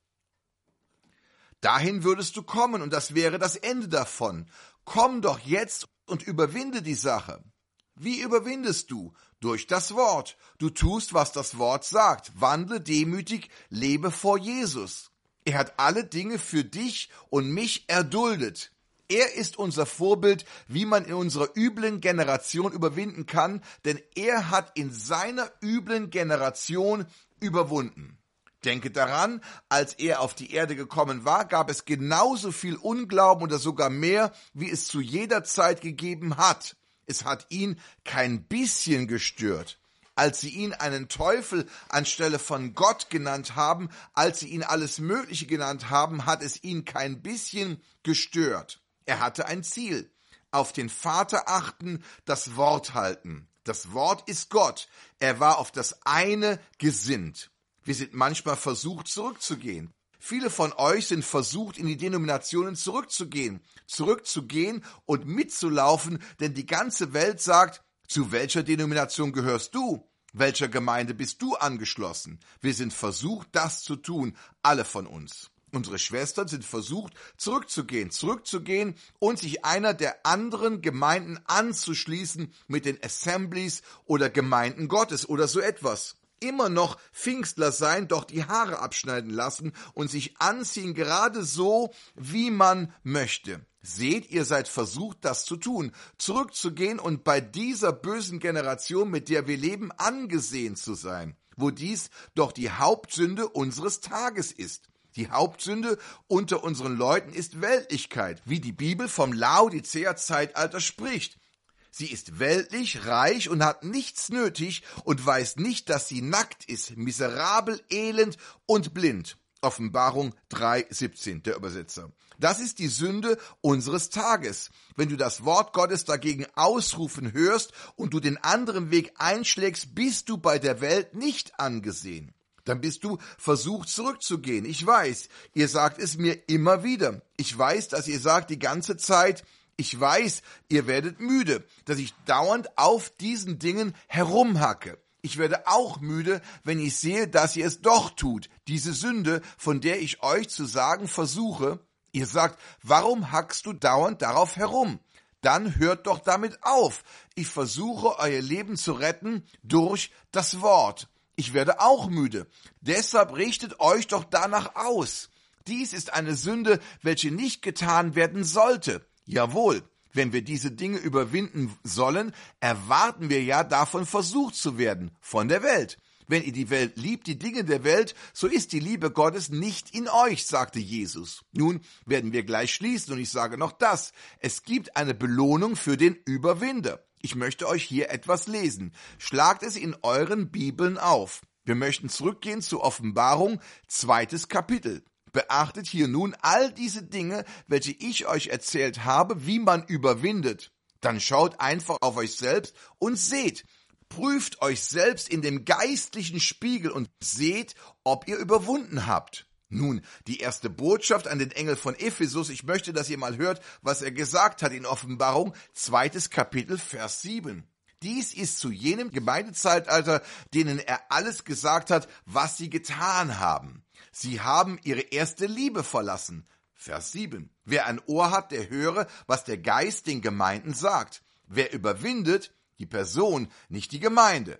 Speaker 1: Dahin würdest du kommen und das wäre das Ende davon. Komm doch jetzt und überwinde die Sache. Wie überwindest du? Durch das Wort. Du tust, was das Wort sagt. Wandle demütig, lebe vor Jesus. Er hat alle Dinge für dich und mich erduldet. Er ist unser Vorbild, wie man in unserer üblen Generation überwinden kann, denn er hat in seiner üblen Generation überwunden. Denke daran, als er auf die Erde gekommen war, gab es genauso viel Unglauben oder sogar mehr, wie es zu jeder Zeit gegeben hat. Es hat ihn kein bisschen gestört. Als sie ihn einen Teufel anstelle von Gott genannt haben, als sie ihn alles Mögliche genannt haben, hat es ihn kein bisschen gestört. Er hatte ein Ziel. Auf den Vater achten, das Wort halten. Das Wort ist Gott. Er war auf das eine gesinnt. Wir sind manchmal versucht, zurückzugehen. Viele von euch sind versucht, in die Denominationen zurückzugehen, zurückzugehen und mitzulaufen, denn die ganze Welt sagt, zu welcher Denomination gehörst du? Welcher Gemeinde bist du angeschlossen? Wir sind versucht, das zu tun, alle von uns. Unsere Schwestern sind versucht, zurückzugehen, zurückzugehen und sich einer der anderen Gemeinden anzuschließen mit den Assemblies oder Gemeinden Gottes oder so etwas. Immer noch Pfingstler sein, doch die Haare abschneiden lassen und sich anziehen, gerade so, wie man möchte. Seht, ihr seid versucht, das zu tun, zurückzugehen und bei dieser bösen Generation, mit der wir leben, angesehen zu sein, wo dies doch die Hauptsünde unseres Tages ist. Die Hauptsünde unter unseren Leuten ist Weltlichkeit, wie die Bibel vom Laodicea-Zeitalter spricht. Sie ist weltlich, reich und hat nichts nötig und weiß nicht, dass sie nackt ist, miserabel, elend und blind. Offenbarung drei siebzehn, der Übersetzer. Das ist die Sünde unseres Tages. Wenn du das Wort Gottes dagegen ausrufen hörst und du den anderen Weg einschlägst, bist du bei der Welt nicht angesehen. Dann bist du versucht, zurückzugehen. Ich weiß, ihr sagt es mir immer wieder. Ich weiß, dass ihr sagt die ganze Zeit, ich weiß, ihr werdet müde, dass ich dauernd auf diesen Dingen herumhacke. Ich werde auch müde, wenn ich sehe, dass ihr es doch tut. Diese Sünde, von der ich euch zu sagen versuche, ihr sagt, warum hackst du dauernd darauf herum? Dann hört doch damit auf. Ich versuche, euer Leben zu retten durch das Wort. Ich werde auch müde. Deshalb richtet euch doch danach aus. Dies ist eine Sünde, welche nicht getan werden sollte. Jawohl, wenn wir diese Dinge überwinden sollen, erwarten wir ja, davon versucht zu werden, von der Welt. Wenn ihr die Welt liebt, die Dinge der Welt, so ist die Liebe Gottes nicht in euch, sagte Jesus. Nun werden wir gleich schließen und ich sage noch das. Es gibt eine Belohnung für den Überwinder. Ich möchte euch hier etwas lesen. Schlagt es in euren Bibeln auf. Wir möchten zurückgehen zur Offenbarung, zweites Kapitel. Beachtet hier nun all diese Dinge, welche ich euch erzählt habe, wie man überwindet. Dann schaut einfach auf euch selbst und seht. Prüft euch selbst in dem geistlichen Spiegel und seht, ob ihr überwunden habt. Nun, die erste Botschaft an den Engel von Ephesus, ich möchte, dass ihr mal hört, was er gesagt hat in Offenbarung, zweites Kapitel, Vers sieben. Dies ist zu jenem Gemeindezeitalter, denen er alles gesagt hat, was sie getan haben. Sie haben ihre erste Liebe verlassen. Vers sieben. Wer ein Ohr hat, der höre, was der Geist den Gemeinden sagt. Wer überwindet, die Person, nicht die Gemeinde.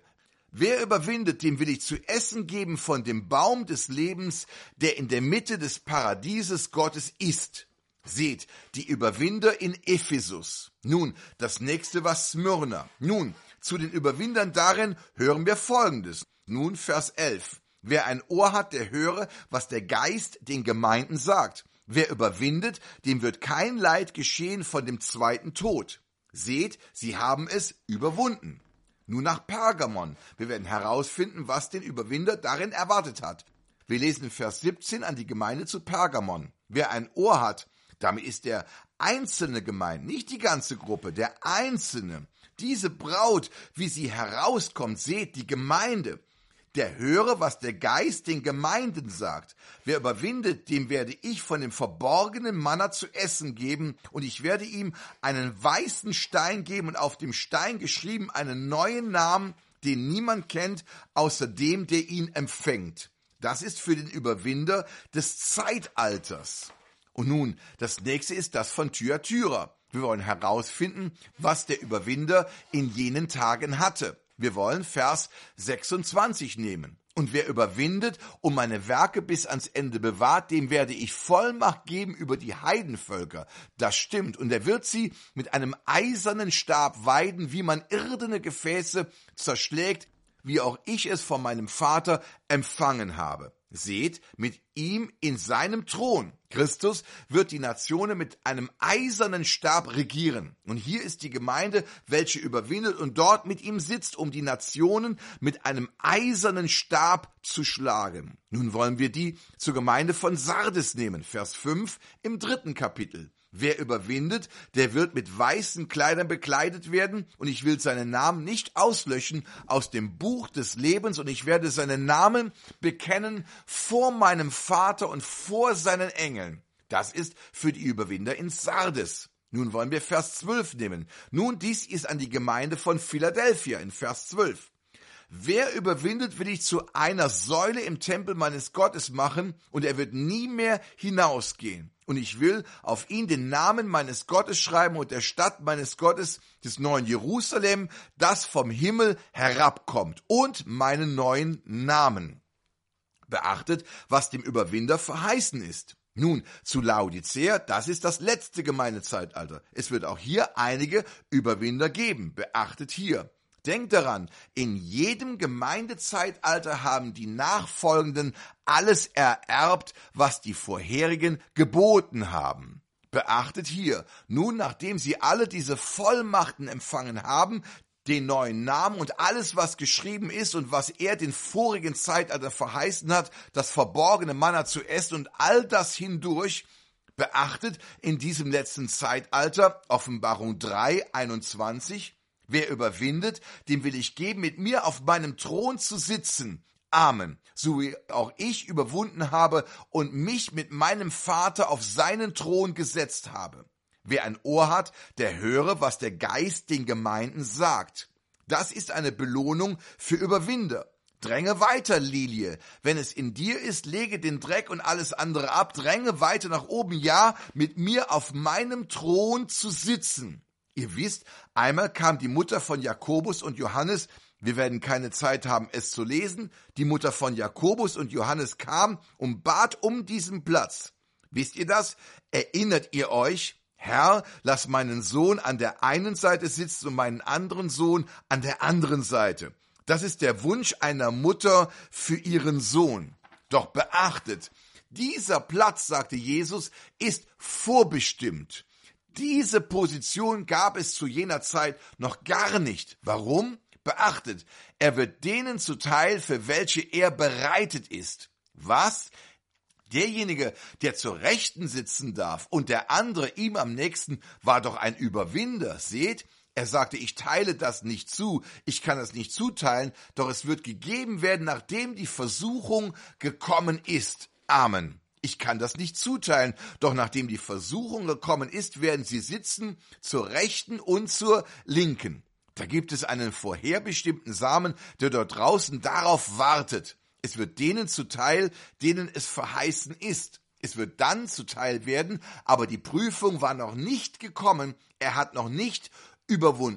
Speaker 1: Wer überwindet, dem will ich zu essen geben von dem Baum des Lebens, der in der Mitte des Paradieses Gottes ist. Seht, die Überwinder in Ephesus. Nun, das nächste war Smyrna. Nun, zu den Überwindern darin hören wir Folgendes. Nun, Vers elf. Wer ein Ohr hat, der höre, was der Geist den Gemeinden sagt. Wer überwindet, dem wird kein Leid geschehen von dem zweiten Tod. Seht, sie haben es überwunden. Nun nach Pergamon. Wir werden herausfinden, was den Überwinder darin erwartet hat. Wir lesen in Vers siebzehn an die Gemeinde zu Pergamon. Wer ein Ohr hat, damit ist der Einzelne gemeint, nicht die ganze Gruppe, der Einzelne. Diese Braut, wie sie herauskommt, seht, die Gemeinde. Der höre, was der Geist den Gemeinden sagt. Wer überwindet, dem werde ich von dem verborgenen Manna zu essen geben, und ich werde ihm einen weißen Stein geben und auf dem Stein geschrieben einen neuen Namen, den niemand kennt, außer dem, der ihn empfängt. Das ist für den Überwinder des Zeitalters. Und nun, das nächste ist das von Thyatira. Wir wollen herausfinden, was der Überwinder in jenen Tagen hatte. Wir wollen Vers sechsundzwanzig nehmen. Und wer überwindet und meine Werke bis ans Ende bewahrt, dem werde ich Vollmacht geben über die Heidenvölker. Das stimmt. Und er wird sie mit einem eisernen Stab weiden, wie man irdene Gefäße zerschlägt, wie auch ich es von meinem Vater empfangen habe. Seht, mit ihm in seinem Thron. Christus wird die Nationen mit einem eisernen Stab regieren. Und hier ist die Gemeinde, welche überwindet und dort mit ihm sitzt, um die Nationen mit einem eisernen Stab zu schlagen. Nun wollen wir die zur Gemeinde von Sardes nehmen. Vers fünf im dritten Kapitel. Wer überwindet, der wird mit weißen Kleidern bekleidet werden, und ich will seinen Namen nicht auslöschen aus dem Buch des Lebens, und ich werde seinen Namen bekennen vor meinem Vater und vor seinen Engeln. Das ist für die Überwinder in Sardes. Nun wollen wir Vers zwölf nehmen. Nun, dies ist an die Gemeinde von Philadelphia in Vers zwölf. Wer überwindet, will ich zu einer Säule im Tempel meines Gottes machen, und er wird nie mehr hinausgehen. Und ich will auf ihn den Namen meines Gottes schreiben und der Stadt meines Gottes, des neuen Jerusalem, das vom Himmel herabkommt, und meinen neuen Namen. Beachtet, was dem Überwinder verheißen ist. Nun, zu Laodicea, das ist das letzte Gemeindezeitalter. Es wird auch hier einige Überwinder geben. Beachtet hier. Denkt daran, in jedem Gemeindezeitalter haben die Nachfolgenden alles ererbt, was die vorherigen geboten haben. Beachtet hier, nun nachdem sie alle diese Vollmachten empfangen haben, den neuen Namen und alles, was geschrieben ist und was er den vorigen Zeitalter verheißen hat, das verborgene Manna zu essen und all das hindurch, beachtet in diesem letzten Zeitalter, Offenbarung drei, einundzwanzig, wer überwindet, dem will ich geben, mit mir auf meinem Thron zu sitzen. Amen. So wie auch ich überwunden habe und mich mit meinem Vater auf seinen Thron gesetzt habe. Wer ein Ohr hat, der höre, was der Geist den Gemeinden sagt. Das ist eine Belohnung für Überwinder. Dränge weiter, Lilie. Wenn es in dir ist, lege den Dreck und alles andere ab. Dränge weiter nach oben, ja, mit mir auf meinem Thron zu sitzen. Ihr wisst, einmal kam die Mutter von Jakobus und Johannes, wir werden keine Zeit haben, es zu lesen, die Mutter von Jakobus und Johannes kam und bat um diesen Platz. Wisst ihr das? Erinnert ihr euch? Herr, lass meinen Sohn an der einen Seite sitzen und meinen anderen Sohn an der anderen Seite. Das ist der Wunsch einer Mutter für ihren Sohn. Doch beachtet, dieser Platz, sagte Jesus, ist vorbestimmt. Diese Position gab es zu jener Zeit noch gar nicht. Warum? Beachtet, er wird denen zuteil, für welche er bereitet ist. Was? Derjenige, der zur Rechten sitzen darf und der andere ihm am nächsten, war doch ein Überwinder. Seht, er sagte, ich teile das nicht zu, ich kann es nicht zuteilen, doch es wird gegeben werden, nachdem die Versuchung gekommen ist. Amen. Ich kann das nicht zuteilen, doch nachdem die Versuchung gekommen ist, werden sie sitzen zur Rechten und zur Linken. Da gibt es einen vorherbestimmten Samen, der dort draußen darauf wartet. Es wird denen zuteil, denen es verheißen ist. Es wird dann zuteil werden, aber die Prüfung war noch nicht gekommen, er hat noch nicht überwunden.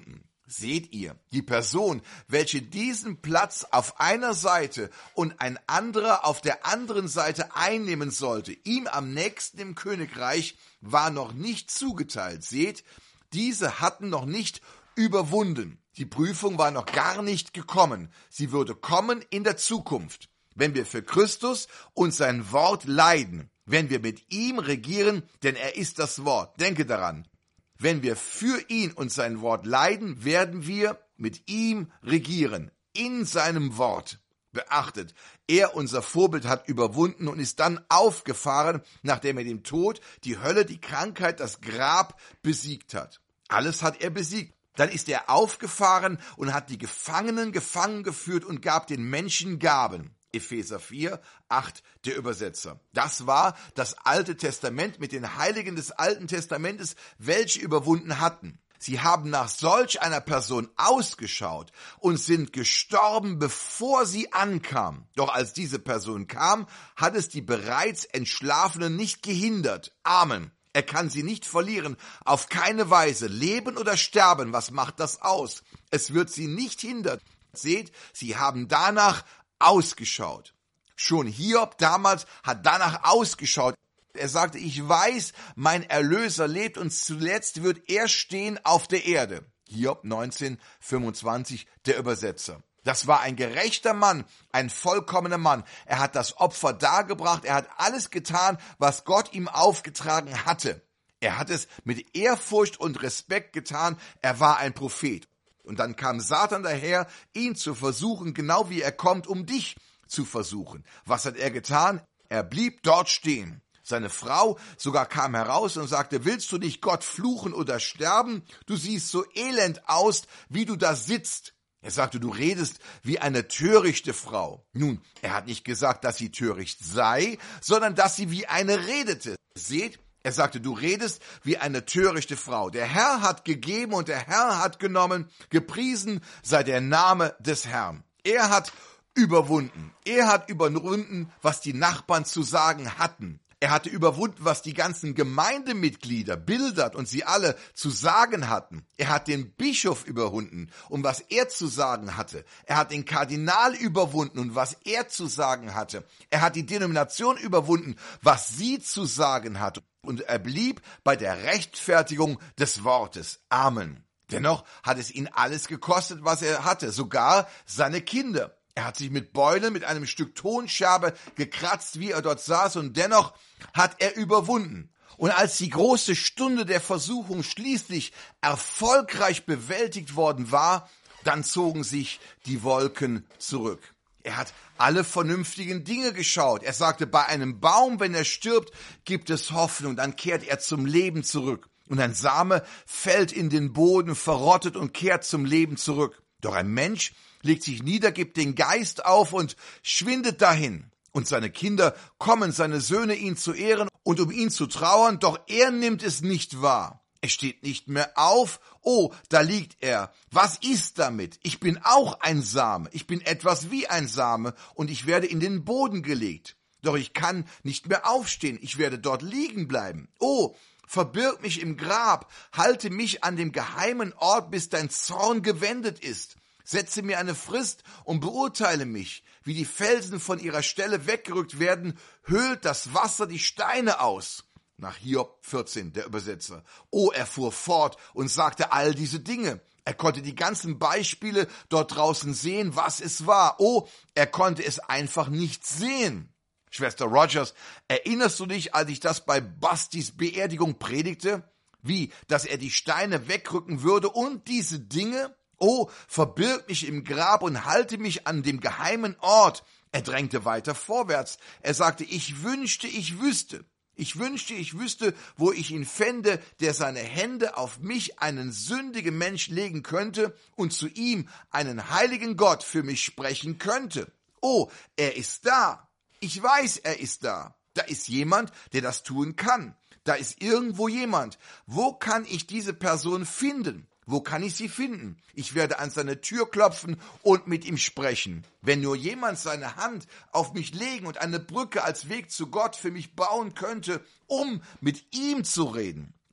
Speaker 1: Seht ihr, die Person, welche diesen Platz auf einer Seite und ein anderer auf der anderen Seite einnehmen sollte, ihm am nächsten im Königreich, war noch nicht zugeteilt. Seht, diese hatten noch nicht überwunden. Die Prüfung war noch gar nicht gekommen. Sie würde kommen in der Zukunft, wenn wir für Christus und sein Wort leiden, wenn wir mit ihm regieren, denn er ist das Wort. Denke daran. Wenn wir für ihn und sein Wort leiden, werden wir mit ihm regieren, in seinem Wort. Beachtet, er, unser Vorbild, hat überwunden und ist dann aufgefahren, nachdem er den Tod, die Hölle, die Krankheit, das Grab besiegt hat. Alles hat er besiegt. Dann ist er aufgefahren und hat die Gefangenen gefangen geführt und gab den Menschen Gaben. Epheser vier, acht, der Übersetzer. Das war das Alte Testament mit den Heiligen des Alten Testamentes, welche überwunden hatten. Sie haben nach solch einer Person ausgeschaut und sind gestorben, bevor sie ankam. Doch als diese Person kam, hat es die bereits Entschlafenen nicht gehindert. Amen. Er kann sie nicht verlieren, auf keine Weise. Leben oder sterben, was macht das aus? Es wird sie nicht hindern. Seht, sie haben danach ausgeschaut. Schon Hiob damals hat danach ausgeschaut. Er sagte, ich weiß, mein Erlöser lebt und zuletzt wird er stehen auf der Erde. Hiob neunzehn, fünfundzwanzig, der Übersetzer. Das war ein gerechter Mann, ein vollkommener Mann. Er hat das Opfer dargebracht, er hat alles getan, was Gott ihm aufgetragen hatte. Er hat es mit Ehrfurcht und Respekt getan, er war ein Prophet. Und dann kam Satan daher, ihn zu versuchen, genau wie er kommt, um dich zu versuchen. Was hat er getan? Er blieb dort stehen. Seine Frau sogar kam heraus und sagte, willst du nicht Gott fluchen oder sterben? Du siehst so elend aus, wie du da sitzt. Er sagte, du redest wie eine törichte Frau. Nun, er hat nicht gesagt, dass sie töricht sei, sondern dass sie wie eine redete. Seht, er sagte, du redest wie eine törichte Frau. Der Herr hat gegeben und der Herr hat genommen. Gepriesen sei der Name des Herrn. Er hat überwunden. Er hat überwunden, was die Nachbarn zu sagen hatten. Er hatte überwunden, was die ganzen Gemeindemitglieder, Bildert und sie alle zu sagen hatten. Er hat den Bischof überwunden und was er zu sagen hatte. Er hat den Kardinal überwunden und was er zu sagen hatte. Er hat die Denomination überwunden, was sie zu sagen hatte. Und er blieb bei der Rechtfertigung des Wortes. Amen. Dennoch hat es ihn alles gekostet, was er hatte, sogar seine Kinder. Er hat sich mit Beulen, mit einem Stück Tonscherbe gekratzt, wie er dort saß, und dennoch hat er überwunden. Und als die große Stunde der Versuchung schließlich erfolgreich bewältigt worden war, dann zogen sich die Wolken zurück. Er hat alle vernünftigen Dinge geschaut. Er sagte, bei einem Baum, wenn er stirbt, gibt es Hoffnung. Dann kehrt er zum Leben zurück. Und ein Same fällt in den Boden, verrottet und kehrt zum Leben zurück. Doch ein Mensch legt sich nieder, gibt den Geist auf und schwindet dahin. Und seine Kinder kommen, seine Söhne, ihn zu ehren und um ihn zu trauern, doch er nimmt es nicht wahr. Er steht nicht mehr auf. Oh, da liegt er. Was ist damit? Ich bin auch ein Same. Ich bin etwas wie ein Same und ich werde in den Boden gelegt. Doch ich kann nicht mehr aufstehen. Ich werde dort liegen bleiben. Oh, verbirg mich im Grab. Halte mich an dem geheimen Ort, bis dein Zorn gewendet ist. Setze mir eine Frist und beurteile mich. Wie die Felsen von ihrer Stelle weggerückt werden, höhlt das Wasser die Steine aus. Nach Hiob vierzehn, der Übersetzer. Oh, er fuhr fort und sagte all diese Dinge. Er konnte die ganzen Beispiele dort draußen sehen, was es war. Oh, er konnte es einfach nicht sehen. Schwester Rogers, erinnerst du dich, als ich das bei Bastis Beerdigung predigte? Wie, dass er die Steine wegrücken würde und diese Dinge? Oh, verbirg mich im Grab und halte mich an dem geheimen Ort. Er drängte weiter vorwärts. Er sagte, ich wünschte, ich wüsste. Ich wünschte, ich wüsste, wo ich ihn fände, der seine Hände auf mich, einen sündigen Mensch, legen könnte und zu ihm, einen heiligen Gott, für mich sprechen könnte. Oh, er ist da. Ich weiß, er ist da. Da ist jemand, der das tun kann. Da ist irgendwo jemand. Wo kann ich diese Person finden? Wo kann ich sie finden? Ich werde an seine Tür klopfen und mit ihm sprechen. Wenn nur jemand seine Hand auf mich legen und eine Brücke als Weg zu Gott für mich bauen könnte, um mit ihm zu reden.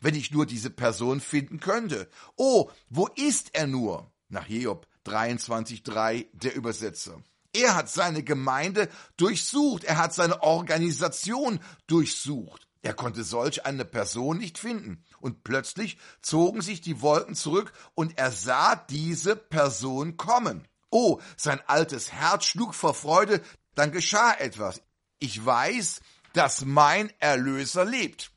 Speaker 1: wenn ich nur diese Person finden könnte. Oh, wo ist er nur? Nach Hiob dreiundzwanzig drei, der Übersetzer. Er hat seine Gemeinde durchsucht, er hat seine Organisation durchsucht. Er konnte solch eine Person nicht finden. Und plötzlich zogen sich die Wolken zurück und er sah diese Person kommen. Oh, sein altes Herz schlug vor Freude, dann geschah etwas. Ich weiß, dass mein Erlöser lebt.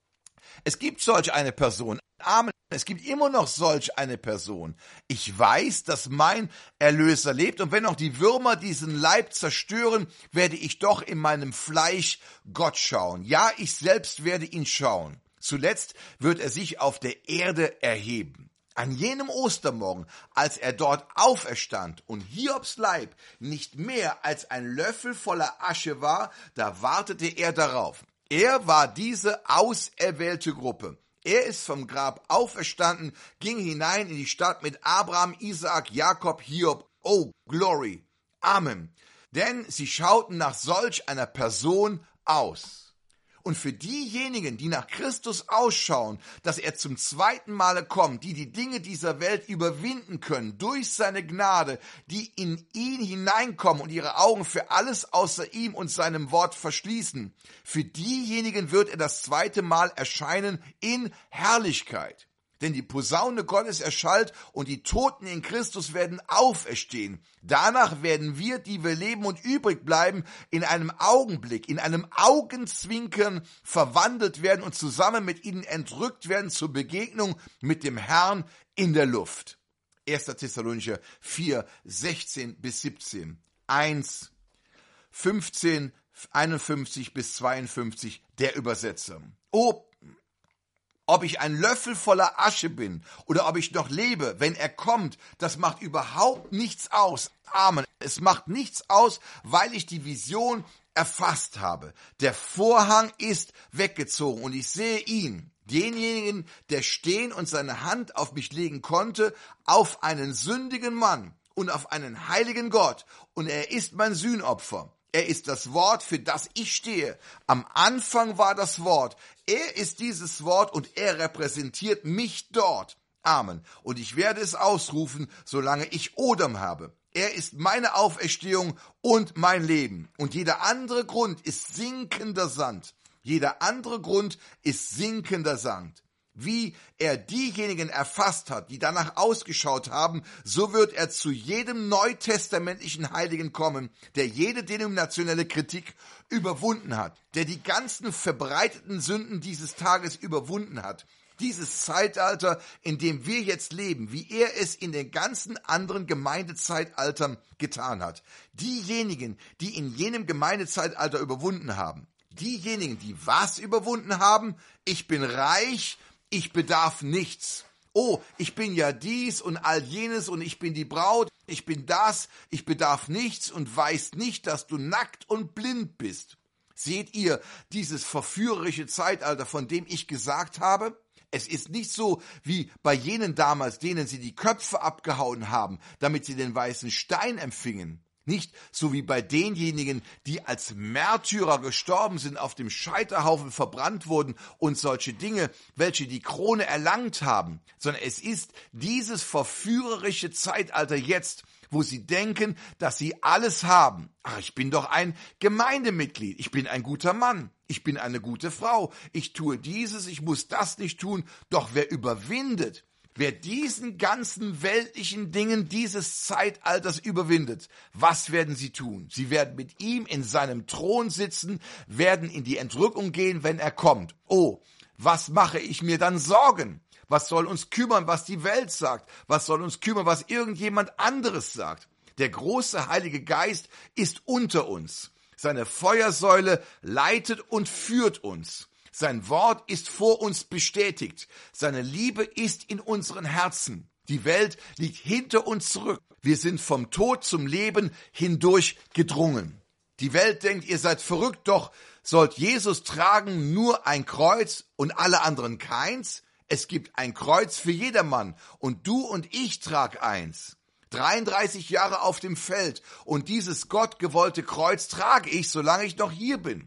Speaker 1: Es gibt solch eine Person. Amen. Es gibt immer noch solch eine Person. Ich weiß, dass mein Erlöser lebt, und wenn auch die Würmer diesen Leib zerstören, werde ich doch in meinem Fleisch Gott schauen. Ja, ich selbst werde ihn schauen. Zuletzt wird er sich auf der Erde erheben. An jenem Ostermorgen, als er dort auferstand und Hiobs Leib nicht mehr als ein Löffel voller Asche war, da wartete er darauf. Er war diese auserwählte Gruppe. Er ist vom Grab auferstanden, ging hinein in die Stadt mit Abraham, Isaak, Jakob, Hiob. Oh, Glory. Amen. Denn sie schauten nach solch einer Person aus. Und für diejenigen, die nach Christus ausschauen, dass er zum zweiten Male kommt, die die Dinge dieser Welt überwinden können, durch seine Gnade, die in ihn hineinkommen und ihre Augen für alles außer ihm und seinem Wort verschließen, für diejenigen wird er das zweite Mal erscheinen in Herrlichkeit. Denn die Posaune Gottes erschallt und die Toten in Christus werden auferstehen. Danach werden wir, die wir leben und übrig bleiben, in einem Augenblick, in einem Augenzwinkern verwandelt werden und zusammen mit ihnen entrückt werden zur Begegnung mit dem Herrn in der Luft. erster Thessalonicher vier, sechzehn bis siebzehn. eins, fünfzehn, einundfünfzig bis zweiundfünfzig, der Übersetzer. Oh, ob ich ein Löffel voller Asche bin oder ob ich noch lebe, wenn er kommt, das macht überhaupt nichts aus. Amen. Es macht nichts aus, weil ich die Vision erfasst habe. Der Vorhang ist weggezogen und ich sehe ihn, denjenigen, der stehen und seine Hand auf mich legen konnte, auf einen sündigen Mann und auf einen heiligen Gott. Und er ist mein Sühnopfer. Er ist das Wort, für das ich stehe. Am Anfang war das Wort. Er ist dieses Wort und er repräsentiert mich dort. Amen. Und ich werde es ausrufen, solange ich Odem habe. Er ist meine Auferstehung und mein Leben. Und jeder andere Grund ist sinkender Sand. Jeder andere Grund ist sinkender Sand. Wie er diejenigen erfasst hat, die danach ausgeschaut haben, so wird er zu jedem neutestamentlichen Heiligen kommen, der jede denominationelle Kritik überwunden hat, der die ganzen verbreiteten Sünden dieses Tages überwunden hat. Dieses Zeitalter, in dem wir jetzt leben, wie er es in den ganzen anderen Gemeindezeitaltern getan hat. Diejenigen, die in jenem Gemeindezeitalter überwunden haben. Diejenigen, die was überwunden haben? Ich bin reich, ich bedarf nichts. Oh, ich bin ja dies und all jenes und ich bin die Braut, ich bin das, ich bedarf nichts und weiß nicht, dass du nackt und blind bist. Seht ihr dieses verführerische Zeitalter, von dem ich gesagt habe? Es ist nicht so wie bei jenen damals, denen sie die Köpfe abgehauen haben, damit sie den weißen Stein empfingen. Nicht so wie bei denjenigen, die als Märtyrer gestorben sind, auf dem Scheiterhaufen verbrannt wurden und solche Dinge, welche die Krone erlangt haben, sondern es ist dieses verführerische Zeitalter jetzt, wo sie denken, dass sie alles haben. Ach, ich bin doch ein Gemeindemitglied, ich bin ein guter Mann, ich bin eine gute Frau, ich tue dieses, ich muss das nicht tun, doch wer überwindet, wer diesen ganzen weltlichen Dingen dieses Zeitalters überwindet, was werden sie tun? Sie werden mit ihm in seinem Thron sitzen, werden in die Entrückung gehen, wenn er kommt. Oh, was mache ich mir dann Sorgen? Was soll uns kümmern, was die Welt sagt? Was soll uns kümmern, was irgendjemand anderes sagt? Der große Heilige Geist ist unter uns. Seine Feuersäule leitet und führt uns. Sein Wort ist vor uns bestätigt. Seine Liebe ist in unseren Herzen. Die Welt liegt hinter uns zurück. Wir sind vom Tod zum Leben hindurch gedrungen. Die Welt denkt, ihr seid verrückt, doch sollt Jesus tragen nur ein Kreuz und alle anderen keins? Es gibt ein Kreuz für jedermann und du und ich trag eins. dreiunddreißig Jahre auf dem Feld und dieses gottgewollte Kreuz trage ich, solange ich noch hier bin.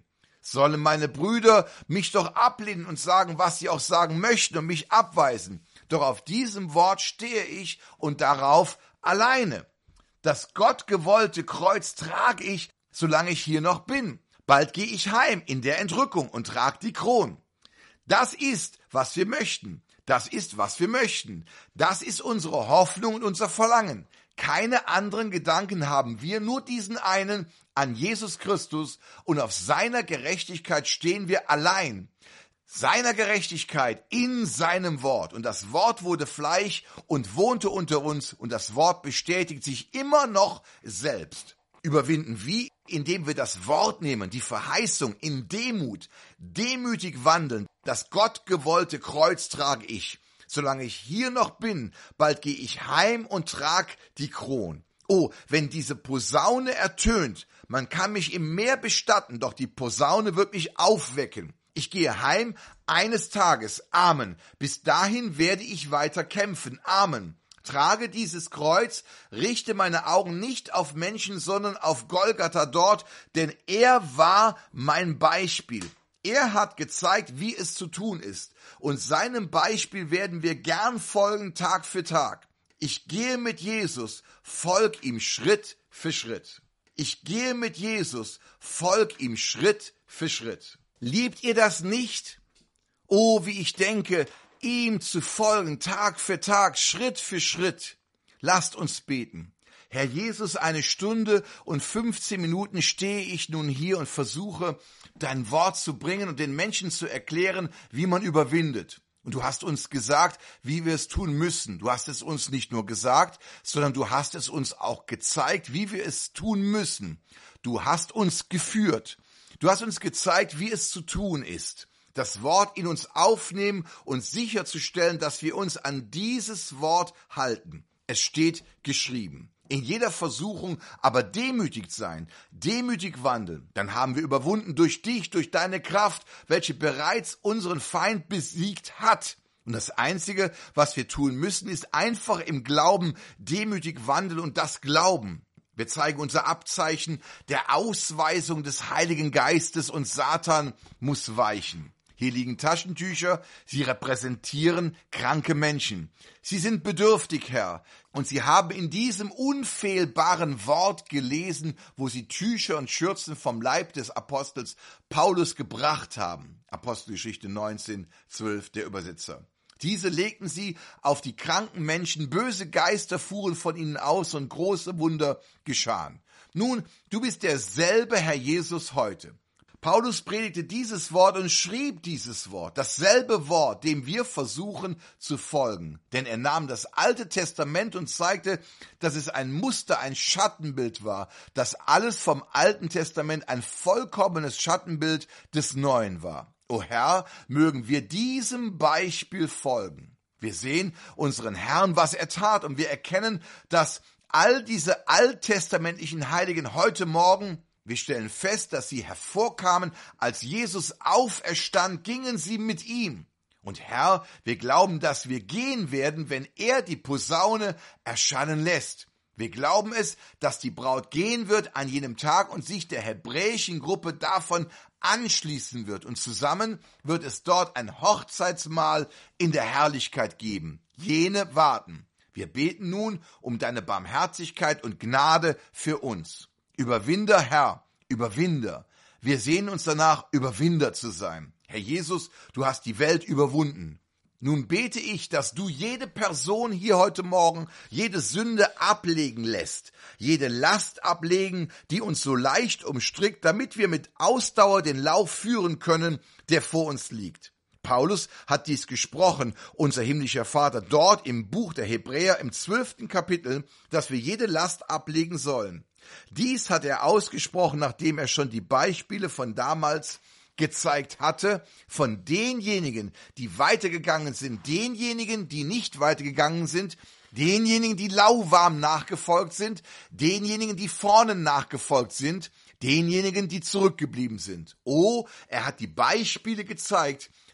Speaker 1: Sollen meine Brüder mich doch ablehnen und sagen, was sie auch sagen möchten und mich abweisen. Doch auf diesem Wort stehe ich und darauf alleine. Das gottgewollte Kreuz trage ich, solange ich hier noch bin. Bald gehe ich heim in der Entrückung und trage die Kron. Das ist, was wir möchten. Das ist, was wir möchten. Das ist unsere Hoffnung und unser Verlangen. Keine anderen Gedanken haben wir, nur diesen einen, an Jesus Christus, und auf seiner Gerechtigkeit stehen wir allein. Seiner Gerechtigkeit in seinem Wort. Und das Wort wurde Fleisch und wohnte unter uns, und das Wort bestätigt sich immer noch selbst. Überwinden wie? Indem wir das Wort nehmen, die Verheißung in Demut, demütig wandeln. Das gottgewollte Kreuz trage ich. Solange ich hier noch bin, bald gehe ich heim und trag die Kron. Oh, wenn diese Posaune ertönt, man kann mich im Meer bestatten, doch die Posaune wird mich aufwecken. Ich gehe heim eines Tages. Amen. Bis dahin werde ich weiter kämpfen. Amen. Trage dieses Kreuz, richte meine Augen nicht auf Menschen, sondern auf Golgatha dort, denn er war mein Beispiel. Er hat gezeigt, wie es zu tun ist, und seinem Beispiel werden wir gern folgen Tag für Tag. Ich gehe mit Jesus, folg ihm Schritt für Schritt. Ich gehe mit Jesus, folg ihm Schritt für Schritt. Liebt ihr das nicht? Oh, wie ich denke, ihm zu folgen, Tag für Tag, Schritt für Schritt. Lasst uns beten. Herr Jesus, eine Stunde und fünfzehn Minuten stehe ich nun hier und versuche, dein Wort zu bringen und den Menschen zu erklären, wie man überwindet. Und du hast uns gesagt, wie wir es tun müssen. Du hast es uns nicht nur gesagt, sondern du hast es uns auch gezeigt, wie wir es tun müssen. Du hast uns geführt. Du hast uns gezeigt, wie es zu tun ist. Das Wort in uns aufnehmen und sicherzustellen, dass wir uns an dieses Wort halten. Es steht geschrieben. In jeder Versuchung aber demütig sein, demütig wandeln. Dann haben wir überwunden durch dich, durch deine Kraft, welche bereits unseren Feind besiegt hat. Und das Einzige, was wir tun müssen, ist einfach im Glauben demütig wandeln und das Glauben. Wir zeigen unser Abzeichen der Ausweisung des Heiligen Geistes und Satan muss weichen. Hier liegen Taschentücher, sie repräsentieren kranke Menschen. Sie sind bedürftig, Herr, und sie haben in diesem unfehlbaren Wort gelesen, wo sie Tücher und Schürzen vom Leib des Apostels Paulus gebracht haben. Apostelgeschichte neunzehn, zwölf, der Übersetzer. Diese legten sie auf die kranken Menschen, böse Geister fuhren von ihnen aus und große Wunder geschahen. Nun, du bist derselbe Herr Jesus heute. Paulus predigte dieses Wort und schrieb dieses Wort, dasselbe Wort, dem wir versuchen zu folgen. Denn er nahm das Alte Testament und zeigte, dass es ein Muster, ein Schattenbild war, dass alles vom Alten Testament ein vollkommenes Schattenbild des Neuen war. O Herr, mögen wir diesem Beispiel folgen. Wir sehen unseren Herrn, was er tat, und wir erkennen, dass all diese alttestamentlichen Heiligen heute Morgen, wir stellen fest, dass sie hervorkamen, als Jesus auferstand, gingen sie mit ihm. Und Herr, wir glauben, dass wir gehen werden, wenn er die Posaune erscheinen lässt. Wir glauben es, dass die Braut gehen wird an jenem Tag und sich der hebräischen Gruppe davon anschließen wird. Und zusammen wird es dort ein Hochzeitsmahl in der Herrlichkeit geben. Jene warten. Wir beten nun um deine Barmherzigkeit und Gnade für uns. Überwinder, Herr, Überwinder. Wir sehnen uns danach, Überwinder zu sein. Herr Jesus, du hast die Welt überwunden. Nun bete ich, dass du jede Person hier heute Morgen jede Sünde ablegen lässt, jede Last ablegen, die uns so leicht umstrickt, damit wir mit Ausdauer den Lauf führen können, der vor uns liegt. Paulus hat dies gesprochen, unser himmlischer Vater, dort im Buch der Hebräer im zwölften Kapitel, dass wir jede Last ablegen sollen. Dies hat er ausgesprochen, nachdem er schon die Beispiele von damals gezeigt hatte, von denjenigen, die weitergegangen sind, denjenigen, die nicht weitergegangen sind, denjenigen, die lauwarm nachgefolgt sind, denjenigen, die vorne nachgefolgt sind, denjenigen, die zurückgeblieben sind. Oh, er hat die Beispiele gezeigt,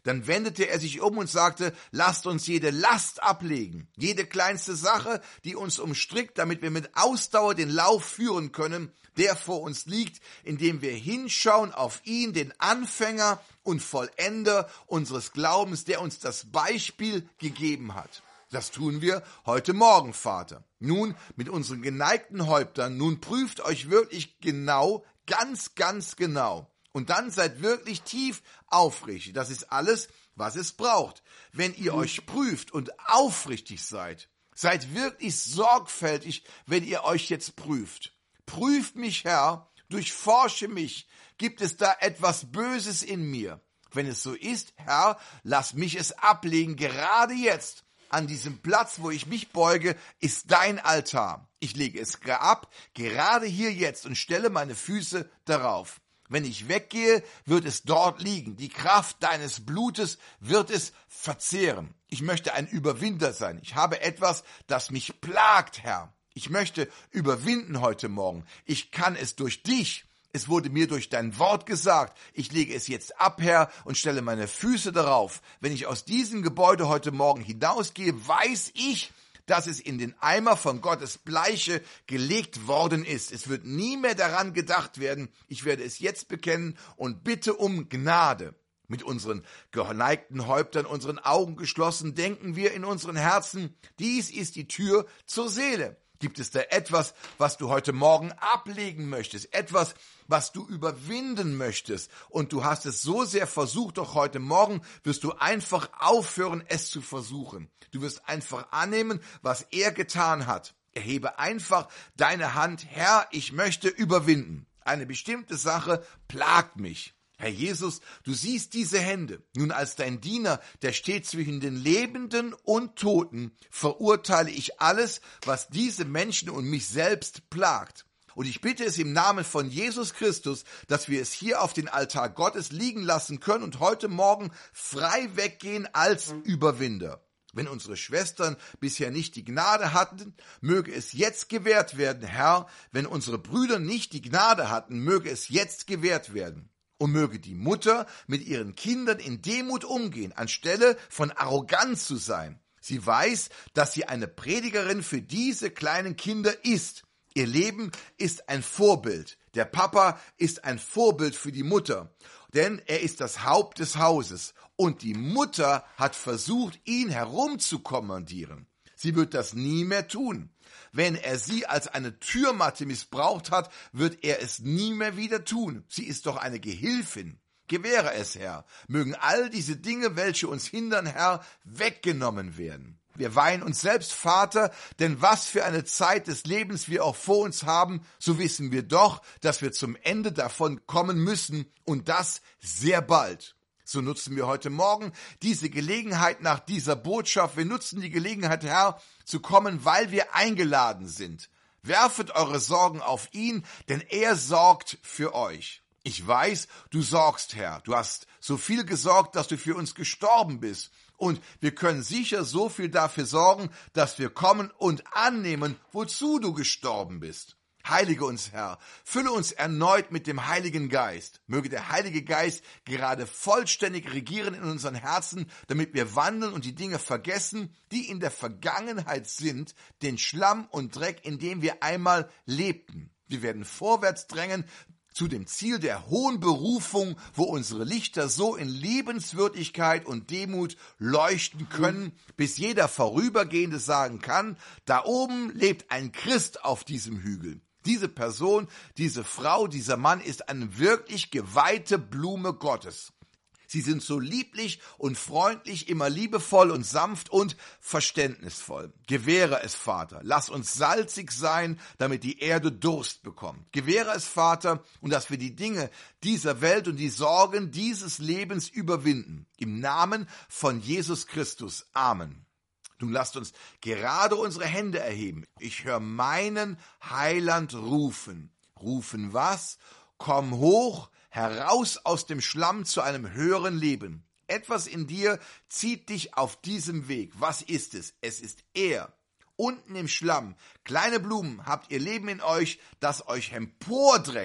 Speaker 1: Dann wendete er sich um und sagte, lasst uns jede Last ablegen, jede kleinste Sache, die uns umstrickt, damit wir mit Ausdauer den Lauf führen können, der vor uns liegt, indem wir hinschauen auf ihn, den Anfänger und Vollender unseres Glaubens, der uns das Beispiel gegeben hat. Das tun wir heute Morgen, Vater. Nun, mit unseren geneigten Häuptern, nun prüft euch wirklich genau, ganz, ganz genau. Und dann seid wirklich tief aufrichtig. Das ist alles, was es braucht. Wenn ihr euch prüft und aufrichtig seid, seid wirklich sorgfältig, wenn ihr euch jetzt prüft. Prüft mich, Herr, durchforsche mich. Gibt es da etwas Böses in mir? Wenn es so ist, Herr, lass mich es ablegen, gerade jetzt. An diesem Platz, wo ich mich beuge, ist dein Altar. Ich lege es ab, gerade hier jetzt, und stelle meine Füße darauf. Wenn ich weggehe, wird es dort liegen. Die Kraft deines Blutes wird es verzehren. Ich möchte ein Überwinder sein. Ich habe etwas, das mich plagt, Herr. Ich möchte überwinden heute Morgen. Ich kann es durch dich. Es wurde mir durch dein Wort gesagt. Ich lege es jetzt ab, Herr, und stelle meine Füße darauf. Wenn ich aus diesem Gebäude heute Morgen hinausgehe, weiß ich, dass es in den Eimer von Gottes Bleiche gelegt worden ist. Es wird nie mehr daran gedacht werden. Ich werde es jetzt bekennen und bitte um Gnade. Mit unseren geneigten Häuptern, unseren Augen geschlossen, denken wir in unseren Herzen, dies ist die Tür zur Seele. Gibt es da etwas, was du heute Morgen ablegen möchtest? Etwas, was du überwinden möchtest? Und du hast es so sehr versucht, doch heute Morgen wirst du einfach aufhören, es zu versuchen. Du wirst einfach annehmen, was er getan hat. Erhebe einfach deine Hand. Herr, ich möchte überwinden. Eine bestimmte Sache plagt mich. Herr Jesus, du siehst diese Hände. Nun als dein Diener, der steht zwischen den Lebenden und Toten, verurteile ich alles, was diese Menschen und mich selbst plagt. Und ich bitte es im Namen von Jesus Christus, dass wir es hier auf den Altar Gottes liegen lassen können und heute Morgen frei weggehen als Überwinder. Wenn unsere Schwestern bisher nicht die Gnade hatten, möge es jetzt gewährt werden, Herr. Wenn unsere Brüder nicht die Gnade hatten, möge es jetzt gewährt werden. Und möge die Mutter mit ihren Kindern in Demut umgehen, anstelle von arrogant zu sein. Sie weiß, dass sie eine Predigerin für diese kleinen Kinder ist. Ihr Leben ist ein Vorbild. Der Papa ist ein Vorbild für die Mutter, denn er ist das Haupt des Hauses. Und die Mutter hat versucht, ihn herumzukommandieren. Sie wird das nie mehr tun. Wenn er sie als eine Türmatte missbraucht hat, wird er es nie mehr wieder tun. Sie ist doch eine Gehilfin. Gewähre es, Herr. Mögen all diese Dinge, welche uns hindern, Herr, weggenommen werden. Wir weihen uns selbst, Vater, denn was für eine Zeit des Lebens wir auch vor uns haben, so wissen wir doch, dass wir zum Ende davon kommen müssen, und das sehr bald. So nutzen wir heute Morgen diese Gelegenheit nach dieser Botschaft. Wir nutzen die Gelegenheit, Herr, zu kommen, weil wir eingeladen sind. Werfet eure Sorgen auf ihn, denn er sorgt für euch. Ich weiß, du sorgst, Herr. Du hast so viel gesorgt, dass du für uns gestorben bist. Und wir können sicher so viel dafür sorgen, dass wir kommen und annehmen, wozu du gestorben bist. Heilige uns, Herr, fülle uns erneut mit dem Heiligen Geist. Möge der Heilige Geist gerade vollständig regieren in unseren Herzen, damit wir wandeln und die Dinge vergessen, die in der Vergangenheit sind, den Schlamm und Dreck, in dem wir einmal lebten. Wir werden vorwärts drängen zu dem Ziel der hohen Berufung, wo unsere Lichter so in Liebenswürdigkeit und Demut leuchten können, bis jeder Vorübergehende sagen kann, da oben lebt ein Christ auf diesem Hügel. Diese Person, diese Frau, dieser Mann ist eine wirklich geweihte Blume Gottes. Sie sind so lieblich und freundlich, immer liebevoll und sanft und verständnisvoll. Gewähre es, Vater. Lass uns salzig sein, damit die Erde Durst bekommt. Gewähre es, Vater, und dass wir die Dinge dieser Welt und die Sorgen dieses Lebens überwinden. Im Namen von Jesus Christus. Amen. Nun lasst uns gerade unsere Hände erheben. Ich höre meinen Heiland rufen. Rufen was? Komm hoch, heraus aus dem Schlamm zu einem höheren Leben. Etwas in dir zieht dich auf diesem Weg. Was ist es? Es ist er. Unten im Schlamm, kleine Blumen, habt ihr Leben in euch, das euch empordrängt.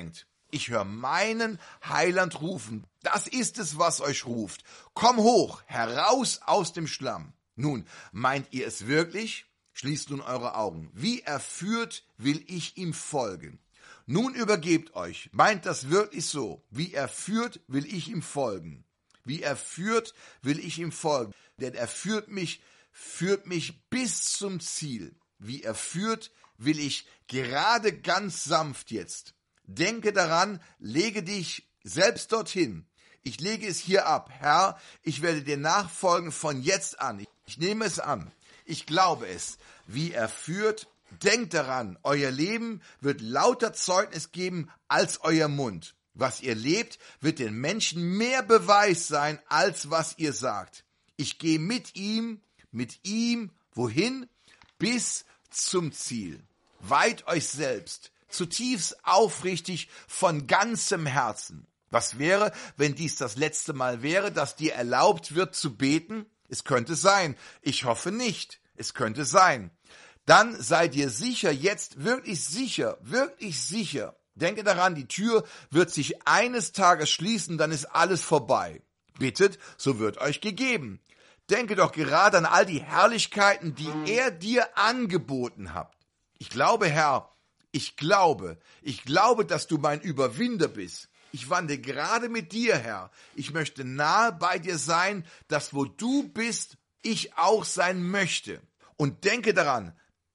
Speaker 1: Ich höre meinen Heiland rufen. Das ist es, was euch ruft. Komm hoch, heraus aus dem Schlamm. Nun, meint ihr es wirklich? Schließt nun eure Augen. Wie er führt, will ich ihm folgen. Nun übergebt euch. Meint das wirklich so? Wie er führt, will ich ihm folgen. Wie er führt, will ich ihm folgen. Denn er führt mich, führt mich bis zum Ziel. Wie er führt, will ich gerade ganz sanft jetzt. Denke daran, lege dich selbst dorthin. Ich lege es hier ab. Herr, ich werde dir nachfolgen von jetzt an. Ich nehme es an. Ich glaube es. Wie er führt, denkt daran, euer Leben wird lauter Zeugnis geben als euer Mund. Was ihr lebt, wird den Menschen mehr Beweis sein, als was ihr sagt. Ich gehe mit ihm, mit ihm, wohin? Bis zum Ziel. Weiht euch selbst, zutiefst aufrichtig, von ganzem Herzen. Was wäre, wenn dies das letzte Mal wäre, dass dir erlaubt wird zu beten? Es könnte sein. Ich hoffe nicht. Es könnte sein. Dann sei dir sicher, jetzt wirklich sicher, wirklich sicher. Denke daran, die Tür wird sich eines Tages schließen, dann ist alles vorbei. Bittet, so wird euch gegeben. Denke doch gerade an all die Herrlichkeiten, die er dir angeboten hat. Ich glaube, Herr, ich glaube, ich glaube, dass du mein Überwinder bist. Ich wandle gerade mit dir, Herr. Ich möchte nahe bei dir sein, dass wo du bist, ich auch sein möchte. Und denke daran,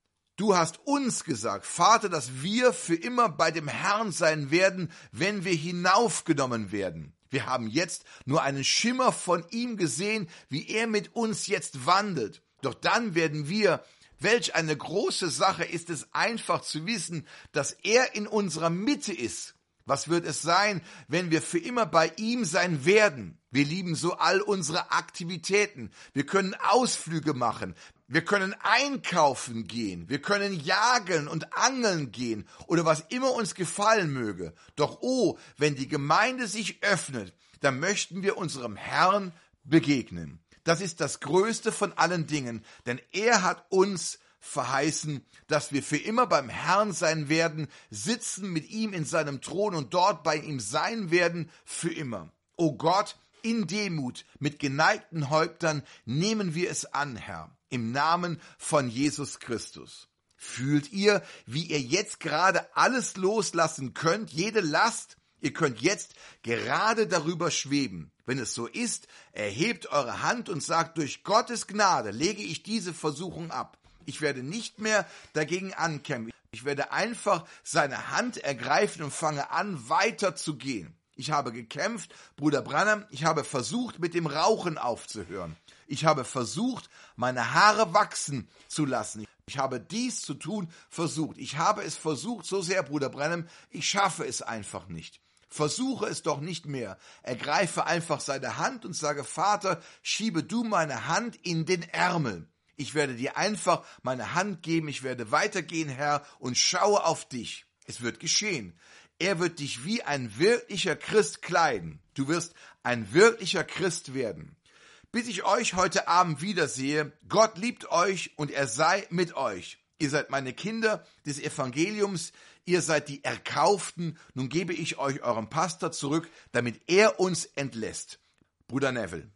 Speaker 1: du hast uns gesagt, Vater, dass wir für immer bei dem Herrn sein werden, wenn wir hinaufgenommen werden. Wir haben jetzt nur einen Schimmer von ihm gesehen, wie er mit uns jetzt wandelt. Doch dann werden wir, welch eine große Sache ist es einfach zu wissen, dass er in unserer Mitte ist. Was wird es sein, wenn wir für immer bei ihm sein werden? Wir lieben so all unsere Aktivitäten. Wir können Ausflüge machen. Wir können einkaufen gehen. Wir können jagen und angeln gehen oder was immer uns gefallen möge. Doch oh, wenn die Gemeinde sich öffnet, dann möchten wir unserem Herrn begegnen. Das ist das Größte von allen Dingen, denn er hat uns verheißen, dass wir für immer beim Herrn sein werden, sitzen mit ihm in seinem Thron und dort bei ihm sein werden für immer. O Gott, in Demut, mit geneigten Häuptern nehmen wir es an, Herr, im Namen von Jesus Christus. Fühlt ihr, wie ihr jetzt gerade alles loslassen könnt, jede Last? Ihr könnt jetzt gerade darüber schweben. Wenn es so ist, erhebt eure Hand und sagt, durch Gottes Gnade lege ich diese Versuchung ab. Ich werde nicht mehr dagegen ankämpfen. Ich werde einfach seine Hand ergreifen und fange an, weiter zu gehen. Ich habe gekämpft, Bruder Branham, ich habe versucht, mit dem Rauchen aufzuhören. Ich habe versucht, meine Haare wachsen zu lassen. Ich habe dies zu tun versucht. Ich habe es versucht so sehr, Bruder Branham, ich schaffe es einfach nicht. Versuche es doch nicht mehr. Ergreife einfach seine Hand und sage, Vater, schiebe du meine Hand in den Ärmel. Ich werde dir einfach meine Hand geben, ich werde weitergehen, Herr, und schaue auf dich. Es wird geschehen. Er wird dich wie ein wirklicher Christ kleiden. Du wirst ein wirklicher Christ werden. Bis ich euch heute Abend wiedersehe, Gott liebt euch und er sei mit euch. Ihr seid meine Kinder des Evangeliums, ihr seid die Erkauften. Nun gebe ich euch euren Pastor zurück, damit er uns entlässt. Bruder Neville.